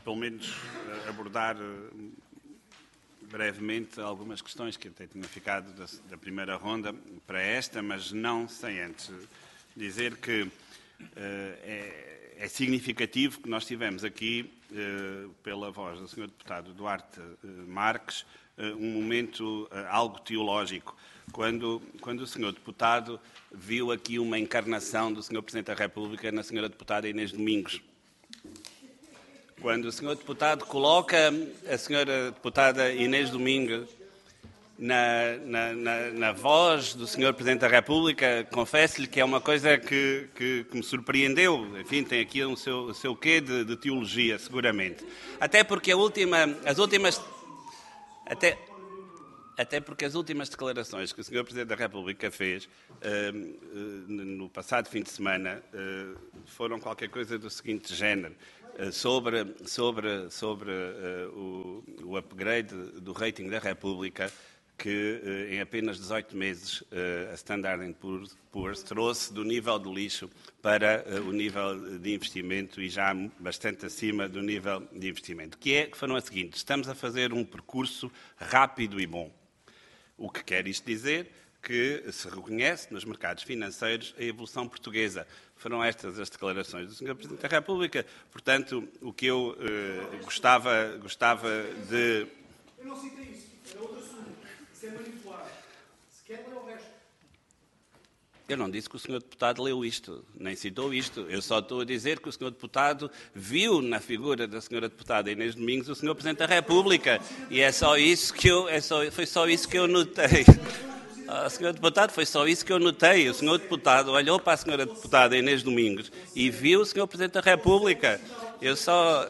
pelo menos, abordar brevemente algumas questões que até tinha ficado da, da primeira ronda para esta, mas não sem antes dizer que uh, é, é significativo que nós tivemos aqui, uh, pela voz do senhor Deputado Duarte uh, Marques, uh, um momento uh, algo teológico, quando, quando o senhor Deputado viu aqui uma encarnação do senhor Presidente da República na senhora Deputada Inês Domingos. Quando o senhor Deputado coloca a senhora Deputada Inês Domingos na, na, na, na voz do senhor Presidente da República, confesso-lhe que é uma coisa que, que, que me surpreendeu. Enfim, tem aqui um seu, o seu quê de, de teologia, seguramente. Até porque a última, as últimas... Até, até porque as últimas declarações que o senhor Presidente da República fez uh, uh, no passado fim de semana uh, foram qualquer coisa do seguinte género. Sobre, sobre, sobre uh, o, o upgrade do rating da República, que uh, em apenas dezoito meses uh, a Standard and Poor's trouxe do nível do lixo para uh, o nível de investimento e já bastante acima do nível de investimento, que, é, que foram a seguinte: estamos a fazer um percurso rápido e bom. O que quer isto dizer? Que se reconhece nos mercados financeiros a evolução portuguesa. Foram estas as declarações do senhor Presidente da República. Portanto, o que eu eh, gostava, gostava de... Eu não citei isso. Era outro assunto. Isso é manipular. Se quer, ler o resto. Eu não disse que o senhor Deputado leu isto, nem citou isto. Eu só estou a dizer que o senhor Deputado viu na figura da senhora Deputada Inês Domingos o senhor Presidente da República. E é só isso que eu, é só, foi só isso que eu notei. Ah, senhor Deputado, foi só isso que eu notei. O senhor Deputado olhou para a senhora Deputada Inês Domingos e viu o senhor Presidente da República. Eu só...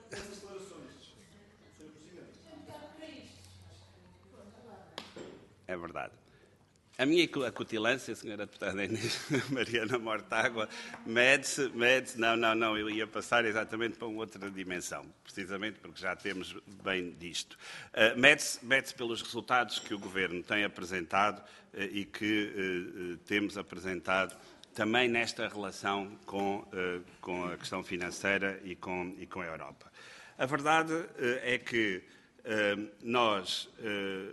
É verdade. A minha acutilância, senhora Deputada Inês Mariana Mortágua, mede-se, mede-se... Não, não, não, eu ia passar exatamente para uma outra dimensão, precisamente porque já temos bem disto. Uh, mede-se, mede-se pelos resultados que o Governo tem apresentado uh, e que uh, uh, temos apresentado também nesta relação com, uh, com a questão financeira e com, e com a Europa. A verdade uh, é que uh, nós uh,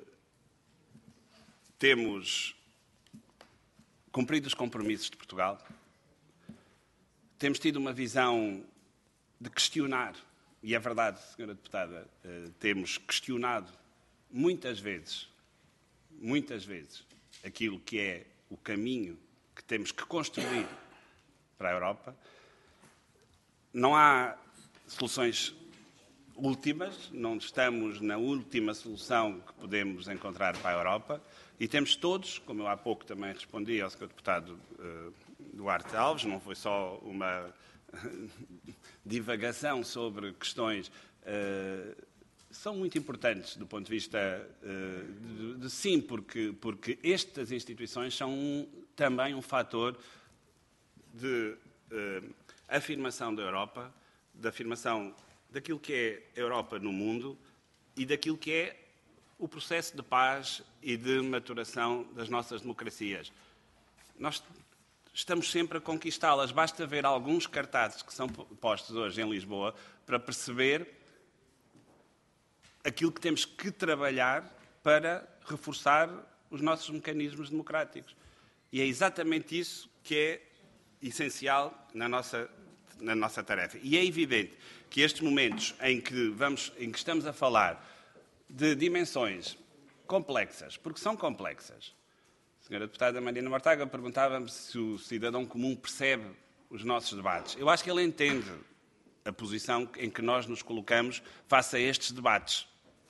temos... cumprido os compromissos de Portugal, temos tido uma visão de questionar, e é verdade, senhora Deputada, temos questionado muitas vezes, muitas vezes, aquilo que é o caminho que temos que construir para a Europa. Não há soluções últimas, não estamos na última solução que podemos encontrar para a Europa, e temos todos, como eu há pouco também respondi ao senhor Deputado uh, Duarte Alves, não foi só uma divagação sobre questões, uh, são muito importantes do ponto de vista uh, de, de sim, porque, porque estas instituições são um, também um fator de uh, afirmação da Europa, de afirmação daquilo que é a Europa no mundo e daquilo que é o processo de paz e de maturação das nossas democracias. Nós estamos sempre a conquistá-las. Basta ver alguns cartazes que são postos hoje em Lisboa para perceber aquilo que temos que trabalhar para reforçar os nossos mecanismos democráticos. E é exatamente isso que é essencial na nossa, na nossa tarefa. E é evidente que estes momentos em que, vamos, em que estamos a falar de dimensões complexas, porque são complexas. A senhora Deputada Mariana Mortágua perguntava-me se o cidadão comum percebe os nossos debates. Eu acho que ele entende a posição em que nós nos colocamos face a estes debates.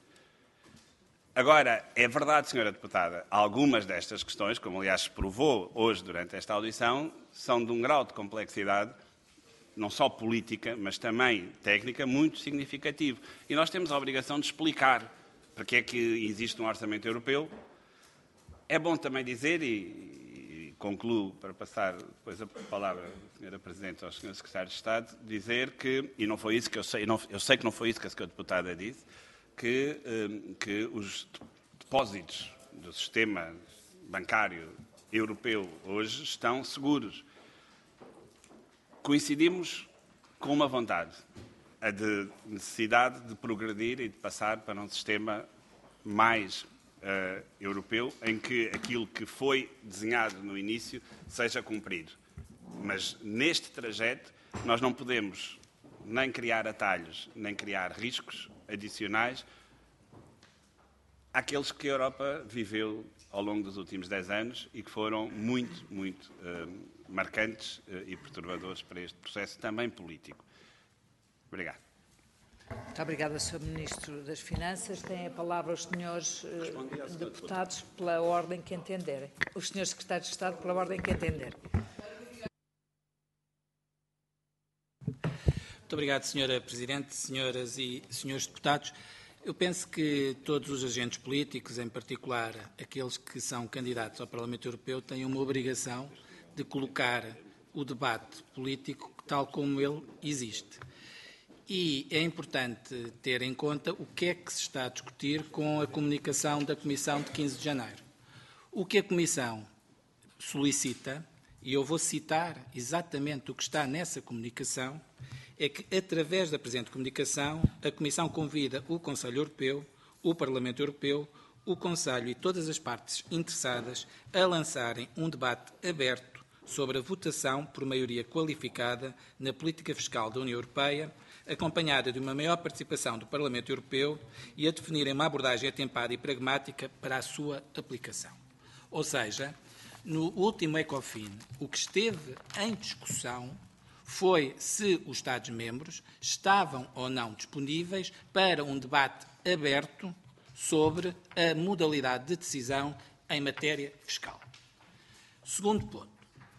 Agora, é verdade, senhora Deputada, algumas destas questões, como aliás se provou hoje durante esta audição, são de um grau de complexidade não só política, mas também técnica, muito significativo. E nós temos a obrigação de explicar para que é que existe um orçamento europeu. É bom também dizer, e, e concluo para passar depois a palavra, senhora Presidente, ao senhor Secretário de Estado, dizer que, e não foi isso que eu sei, não, eu sei que não foi isso que a senhora Deputada disse, que, eh, que os depósitos do sistema bancário europeu hoje estão seguros. Coincidimos com uma vontade, a de necessidade de progredir e de passar para um sistema mais uh, europeu, em que aquilo que foi desenhado no início seja cumprido. Mas neste trajeto nós não podemos nem criar atalhos, nem criar riscos adicionais àqueles que a Europa viveu ao longo dos últimos dez anos e que foram muito, muito uh, marcantes uh, e perturbadores para este processo também político. Obrigado. Muito obrigada, senhor Ministro das Finanças. Têm a palavra os senhores uh, deputados pela ordem que entenderem. Os senhores secretários de Estado pela ordem que entenderem. Muito obrigado, senhora Presidente, senhoras e senhores deputados. Eu penso que todos os agentes políticos, em particular aqueles que são candidatos ao Parlamento Europeu, têm uma obrigação de colocar o debate político tal como ele existe. E é importante ter em conta o que é que se está a discutir com a comunicação da Comissão de quinze de janeiro. O que a Comissão solicita, e eu vou citar exatamente o que está nessa comunicação, é que, através da presente comunicação, a Comissão convida o Conselho Europeu, o Parlamento Europeu, o Conselho e todas as partes interessadas a lançarem um debate aberto sobre a votação por maioria qualificada na política fiscal da União Europeia, acompanhada de uma maior participação do Parlamento Europeu e a definirem uma abordagem atempada e pragmática para a sua aplicação. Ou seja, no último ECOFIN, o que esteve em discussão foi se os Estados-membros estavam ou não disponíveis para um debate aberto sobre a modalidade de decisão em matéria fiscal. Segundo ponto.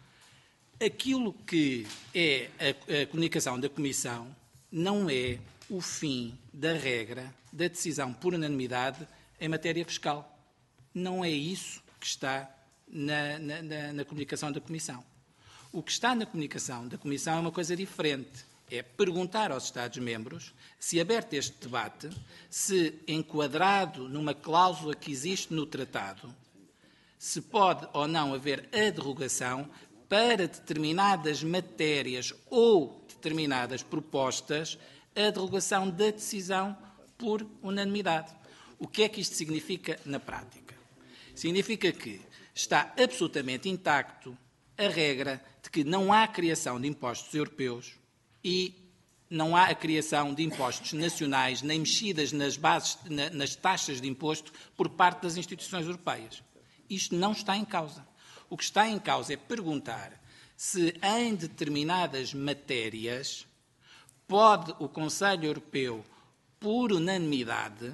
Aquilo que é a, a comunicação da Comissão não é o fim da regra da decisão por unanimidade em matéria fiscal. Não é isso que está na, na, na, na comunicação da Comissão. O que está na comunicação da Comissão é uma coisa diferente. É perguntar aos Estados-membros se, aberto este debate, se enquadrado numa cláusula que existe no Tratado, se pode ou não haver a derrogação para determinadas matérias ou determinadas propostas, a derrogação da decisão por unanimidade. O que é que isto significa na prática? Significa que está absolutamente intacto a regra de que não há criação de impostos europeus e não há a criação de impostos nacionais, nem mexidas nas bases, nas taxas de imposto por parte das instituições europeias. Isto não está em causa. O que está em causa é perguntar se em determinadas matérias pode o Conselho Europeu, por unanimidade,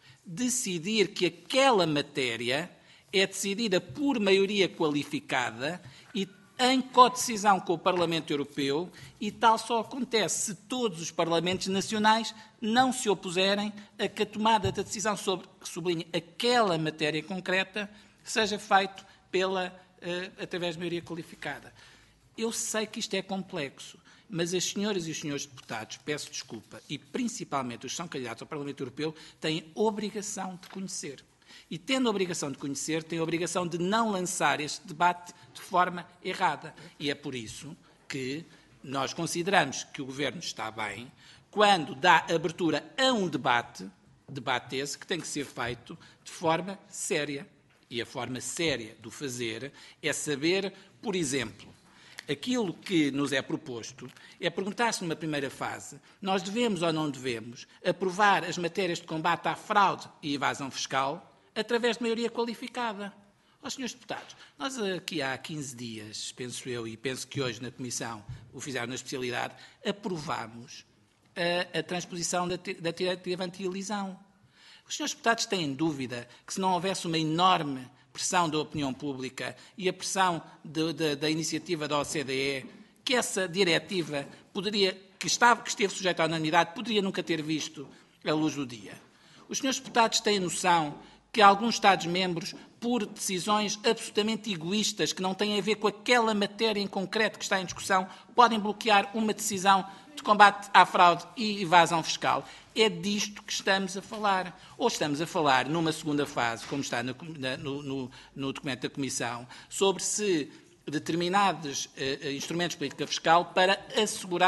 decidir que aquela matéria é decidida por maioria qualificada e em codecisão com o Parlamento Europeu, e tal só acontece se todos os Parlamentos nacionais não se opuserem a que a tomada da decisão sobre, que sublinha aquela matéria concreta, seja feito pela, uh, através de maioria qualificada. Eu sei que isto é complexo, mas as senhoras e os senhores deputados, peço desculpa, e principalmente os que são candidatos ao Parlamento Europeu, têm obrigação de conhecer. E, tendo a obrigação de conhecer, tem a obrigação de não lançar este debate de forma errada. E é por isso que nós consideramos que o Governo está bem quando dá abertura a um debate, debate esse que tem que ser feito de forma séria. E a forma séria de o fazer é saber, por exemplo, aquilo que nos é proposto é perguntar-se numa primeira fase, nós devemos ou não devemos aprovar as matérias de combate à fraude e evasão fiscal através de maioria qualificada. Ó, senhores deputados, nós aqui há quinze dias, penso eu, e penso que hoje na Comissão o fizeram na especialidade, aprovámos a, a transposição da, da diretiva anti-elisão. Os senhores deputados têm dúvida que, se não houvesse uma enorme pressão da opinião pública e a pressão de, de, da iniciativa da O C D E, que essa diretiva poderia, que, estava, que esteve sujeita à unanimidade, poderia nunca ter visto a luz do dia? Os senhores deputados têm noção que alguns Estados-membros, por decisões absolutamente egoístas, que não têm a ver com aquela matéria em concreto que está em discussão, podem bloquear uma decisão de combate à fraude e evasão fiscal? É disto que estamos a falar. Ou estamos a falar, numa segunda fase, como está no, no, no, no documento da Comissão, sobre se determinados uh, instrumentos de política fiscal para assegurar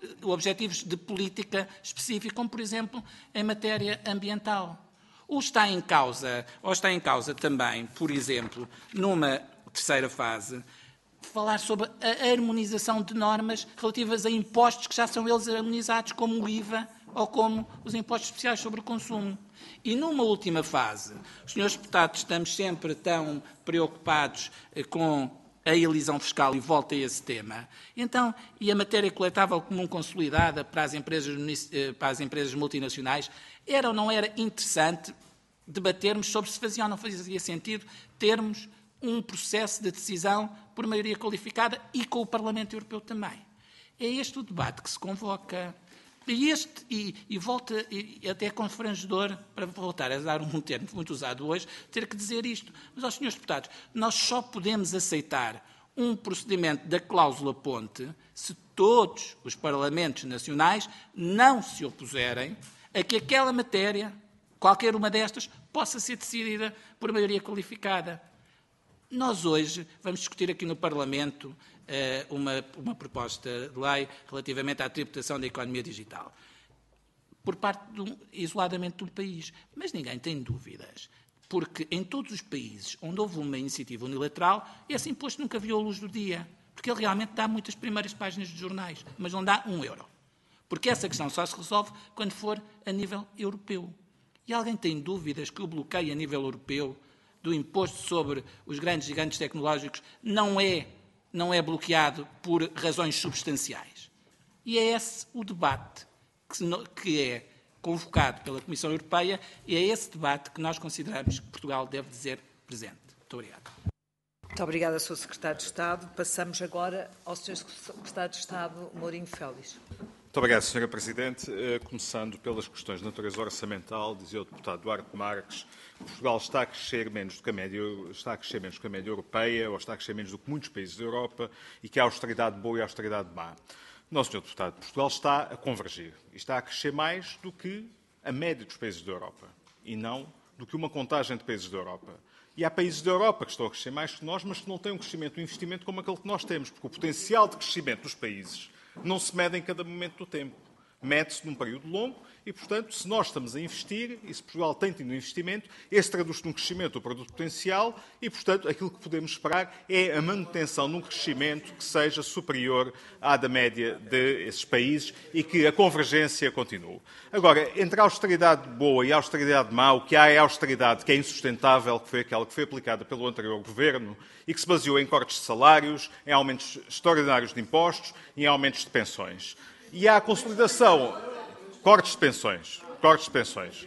objetivos de política específica, como, por exemplo, em matéria ambiental. Ou está em causa, ou está em causa também, por exemplo, numa terceira fase, falar sobre a harmonização de normas relativas a impostos que já são eles harmonizados, como o I V A ou como os impostos especiais sobre o consumo. E numa última fase, os senhores deputados estamos sempre tão preocupados com a elisão fiscal, e volta a esse tema. Então, e a matéria coletável comum consolidada para as empresas, para as empresas multinacionais, era ou não era interessante debatermos sobre se fazia ou não fazia sentido termos um processo de decisão por maioria qualificada e com o Parlamento Europeu também. É este o debate que se convoca. E, este, e, e volta, e até é constrangedor, para voltar a dar um termo muito usado hoje, ter que dizer isto. Mas, aos senhores deputados, nós só podemos aceitar um procedimento da cláusula ponte se todos os parlamentos nacionais não se opuserem a que aquela matéria, qualquer uma destas, possa ser decidida por maioria qualificada. Nós hoje vamos discutir aqui no Parlamento Uma, uma proposta de lei relativamente à tributação da economia digital, por parte, de um, isoladamente, de um país. Mas ninguém tem dúvidas, porque em todos os países onde houve uma iniciativa unilateral, esse imposto nunca viu a luz do dia, porque ele realmente dá muitas primeiras páginas de jornais, mas não dá um euro. Porque essa questão só se resolve quando for a nível europeu. E alguém tem dúvidas que o bloqueio a nível europeu do imposto sobre os grandes gigantes tecnológicos não é não é bloqueado por razões substanciais? E é esse o debate que, no, que é convocado pela Comissão Europeia e é esse debate que nós consideramos que Portugal deve dizer presente. Muito obrigado. Muito obrigada, senhor Secretário de Estado. Passamos agora ao senhor Secretário de Estado, Mourinho Félix. Muito obrigado, senhora Presidente. Começando pelas questões de natureza orçamental, dizia o deputado Duarte Marques que Portugal está a crescer menos do que a média, está a crescer menos do que a média europeia, ou está a crescer menos do que muitos países da Europa, e que há austeridade boa e austeridade má. Não, senhor deputado, Portugal está a convergir e está a crescer mais do que a média dos países da Europa, e não do que uma contagem de países da Europa. E há países da Europa que estão a crescer mais que nós, mas que não têm um crescimento e um investimento como aquele que nós temos, porque o potencial de crescimento dos países não se mede em cada momento do tempo. Mede-se num período longo e, portanto, se nós estamos a investir e se Portugal tem tido um investimento, esse traduz-se num crescimento do produto potencial e, portanto, aquilo que podemos esperar é a manutenção de um crescimento que seja superior à da média desses países e que a convergência continue. Agora, entre a austeridade boa e a austeridade má, o que há é a austeridade que é insustentável, que foi aquela que foi aplicada pelo anterior governo e que se baseou em cortes de salários, em aumentos extraordinários de impostos e em aumentos de pensões. E há a consolidação, cortes de pensões, cortes de pensões.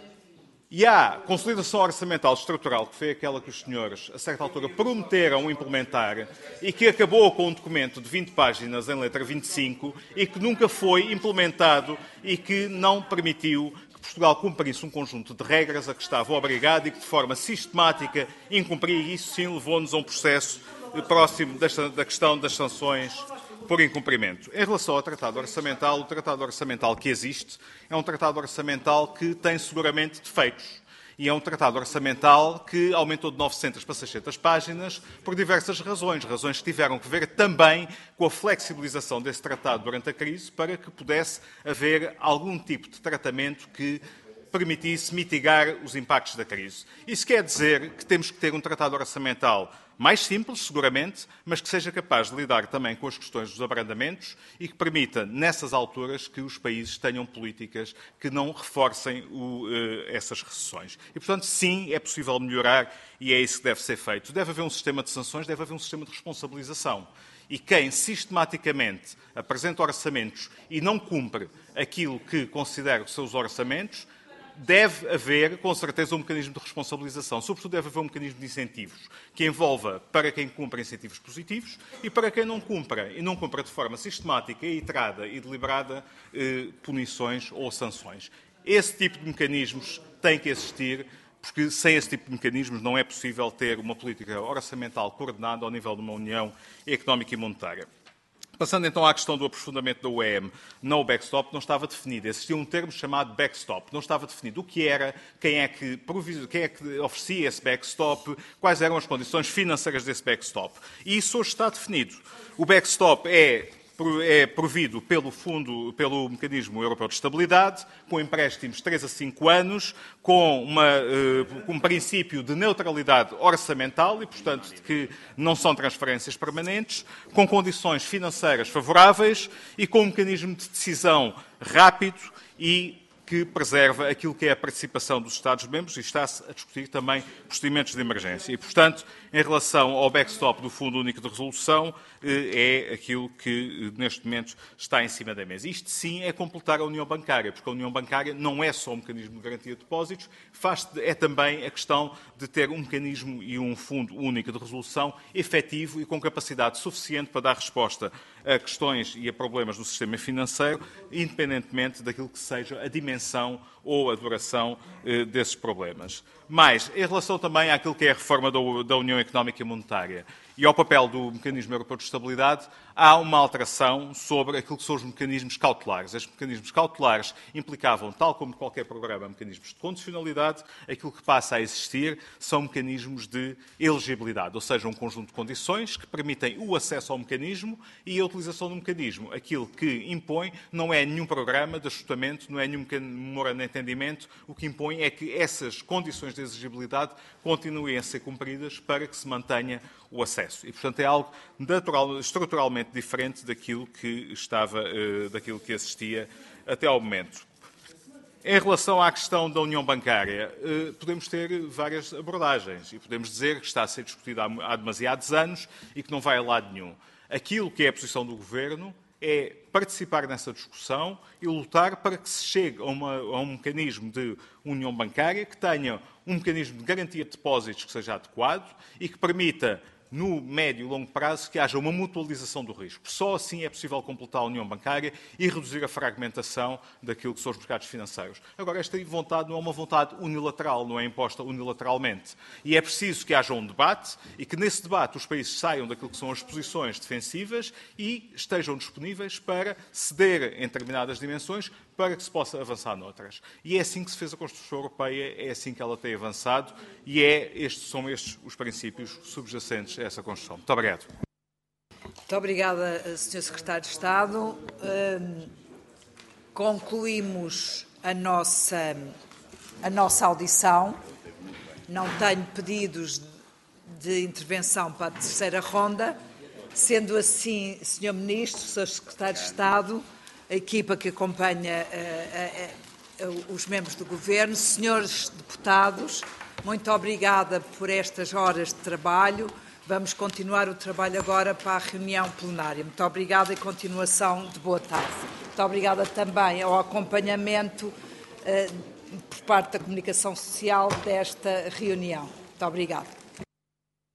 E há a consolidação orçamental estrutural, que foi aquela que os senhores, a certa altura, prometeram implementar e que acabou com um documento de vinte páginas em letra vinte e cinco e que nunca foi implementado e que não permitiu que Portugal cumprisse um conjunto de regras a que estava obrigado e que, de forma sistemática, incumpria, e isso sim levou-nos a um processo próximo desta, da questão das sanções por incumprimento. Em relação ao Tratado Orçamental, o Tratado Orçamental que existe é um Tratado Orçamental que tem seguramente defeitos. E é um Tratado Orçamental que aumentou de novecentas para seiscentas páginas por diversas razões. Razões que tiveram que ver também com a flexibilização desse tratado durante a crise para que pudesse haver algum tipo de tratamento que permitisse mitigar os impactos da crise. Isso quer dizer que temos que ter um tratado orçamental mais simples, seguramente, mas que seja capaz de lidar também com as questões dos abrandamentos e que permita, nessas alturas, que os países tenham políticas que não reforcem o, uh, essas recessões. E, portanto, sim, é possível melhorar e é isso que deve ser feito. Deve haver um sistema de sanções, deve haver um sistema de responsabilização. E quem sistematicamente apresenta orçamentos e não cumpre aquilo que considera os seus orçamentos, deve haver, com certeza, um mecanismo de responsabilização. Sobretudo, deve haver um mecanismo de incentivos, que envolva, para quem cumpre, incentivos positivos e para quem não cumpra, e não cumpra de forma sistemática, iterada e deliberada, eh, punições ou sanções. Esse tipo de mecanismos tem que existir, porque sem esse tipo de mecanismos não é possível ter uma política orçamental coordenada ao nível de uma União Económica e Monetária. Passando então à questão do aprofundamento da U E M, não o backstop, não estava definido. Existia um termo chamado backstop. Não estava definido o que era, quem é que, quem é que oferecia esse backstop, quais eram as condições financeiras desse backstop. E isso hoje está definido. O backstop é é provido pelo Fundo, pelo Mecanismo Europeu de Estabilidade, com empréstimos de três a cinco anos, com uma, um princípio de neutralidade orçamental e, portanto, de que não são transferências permanentes, com condições financeiras favoráveis e com um mecanismo de decisão rápido e que preserva aquilo que é a participação dos Estados-membros e está-se a discutir também procedimentos de emergência. E, portanto, em relação ao backstop do Fundo Único de Resolução, é aquilo que, neste momento, está em cima da mesa. Isto, sim, é completar a União Bancária, porque a União Bancária não é só um mecanismo de garantia de depósitos, faz, é também a questão de ter um mecanismo e um Fundo Único de Resolução efetivo e com capacidade suficiente para dar resposta a questões e a problemas do sistema financeiro, independentemente daquilo que seja a dimensão ou a duração eh, desses problemas. Mas, em relação também àquilo que é a reforma do, da União Económica e Monetária e ao papel do Mecanismo Europeu de Estabilidade, há uma alteração sobre aquilo que são os mecanismos cautelares. Estes mecanismos cautelares implicavam, tal como qualquer programa, mecanismos de condicionalidade. Aquilo que passa a existir são mecanismos de elegibilidade, ou seja, um conjunto de condições que permitem o acesso ao mecanismo e a utilização do mecanismo. Aquilo que impõe não é nenhum programa de ajustamento, não é nenhum memorando de entendimento. O que impõe é que essas condições de exigibilidade continuem a ser cumpridas para que se mantenha o acesso. E, portanto, é algo natural, estruturalmente diferente daquilo que estava, daquilo que assistia até ao momento. Em relação à questão da União Bancária, podemos ter várias abordagens e podemos dizer que está a ser discutida há demasiados anos e que não vai a lado nenhum. Aquilo que é a posição do Governo é participar nessa discussão e lutar para que se chegue a, uma, a um mecanismo de união bancária que tenha um mecanismo de garantia de depósitos que seja adequado e que permita, no médio e longo prazo, que haja uma mutualização do risco. Só assim é possível completar a união bancária e reduzir a fragmentação daquilo que são os mercados financeiros. Agora, esta vontade não é uma vontade unilateral, não é imposta unilateralmente. E é preciso que haja um debate e que, nesse debate, os países saiam daquilo que são as posições defensivas e estejam disponíveis para ceder em determinadas dimensões para que se possa avançar noutras. E é assim que se fez a Constituição Europeia, é assim que ela tem avançado e é estes, são estes os princípios subjacentes a essa Constituição. Muito obrigado. Muito obrigada, senhor Secretário de Estado. Hum, concluímos a nossa, a nossa audição. Não tenho pedidos de intervenção para a terceira ronda. Sendo assim, senhor Ministro, senhor Secretário de Estado, a equipa que acompanha uh, uh, uh, os membros do Governo, senhores deputados, muito obrigada por estas horas de trabalho. Vamos continuar o trabalho agora para a reunião plenária. Muito obrigada e continuação de boa tarde. Muito obrigada também ao acompanhamento uh, por parte da Comunicação Social desta reunião. Muito obrigada.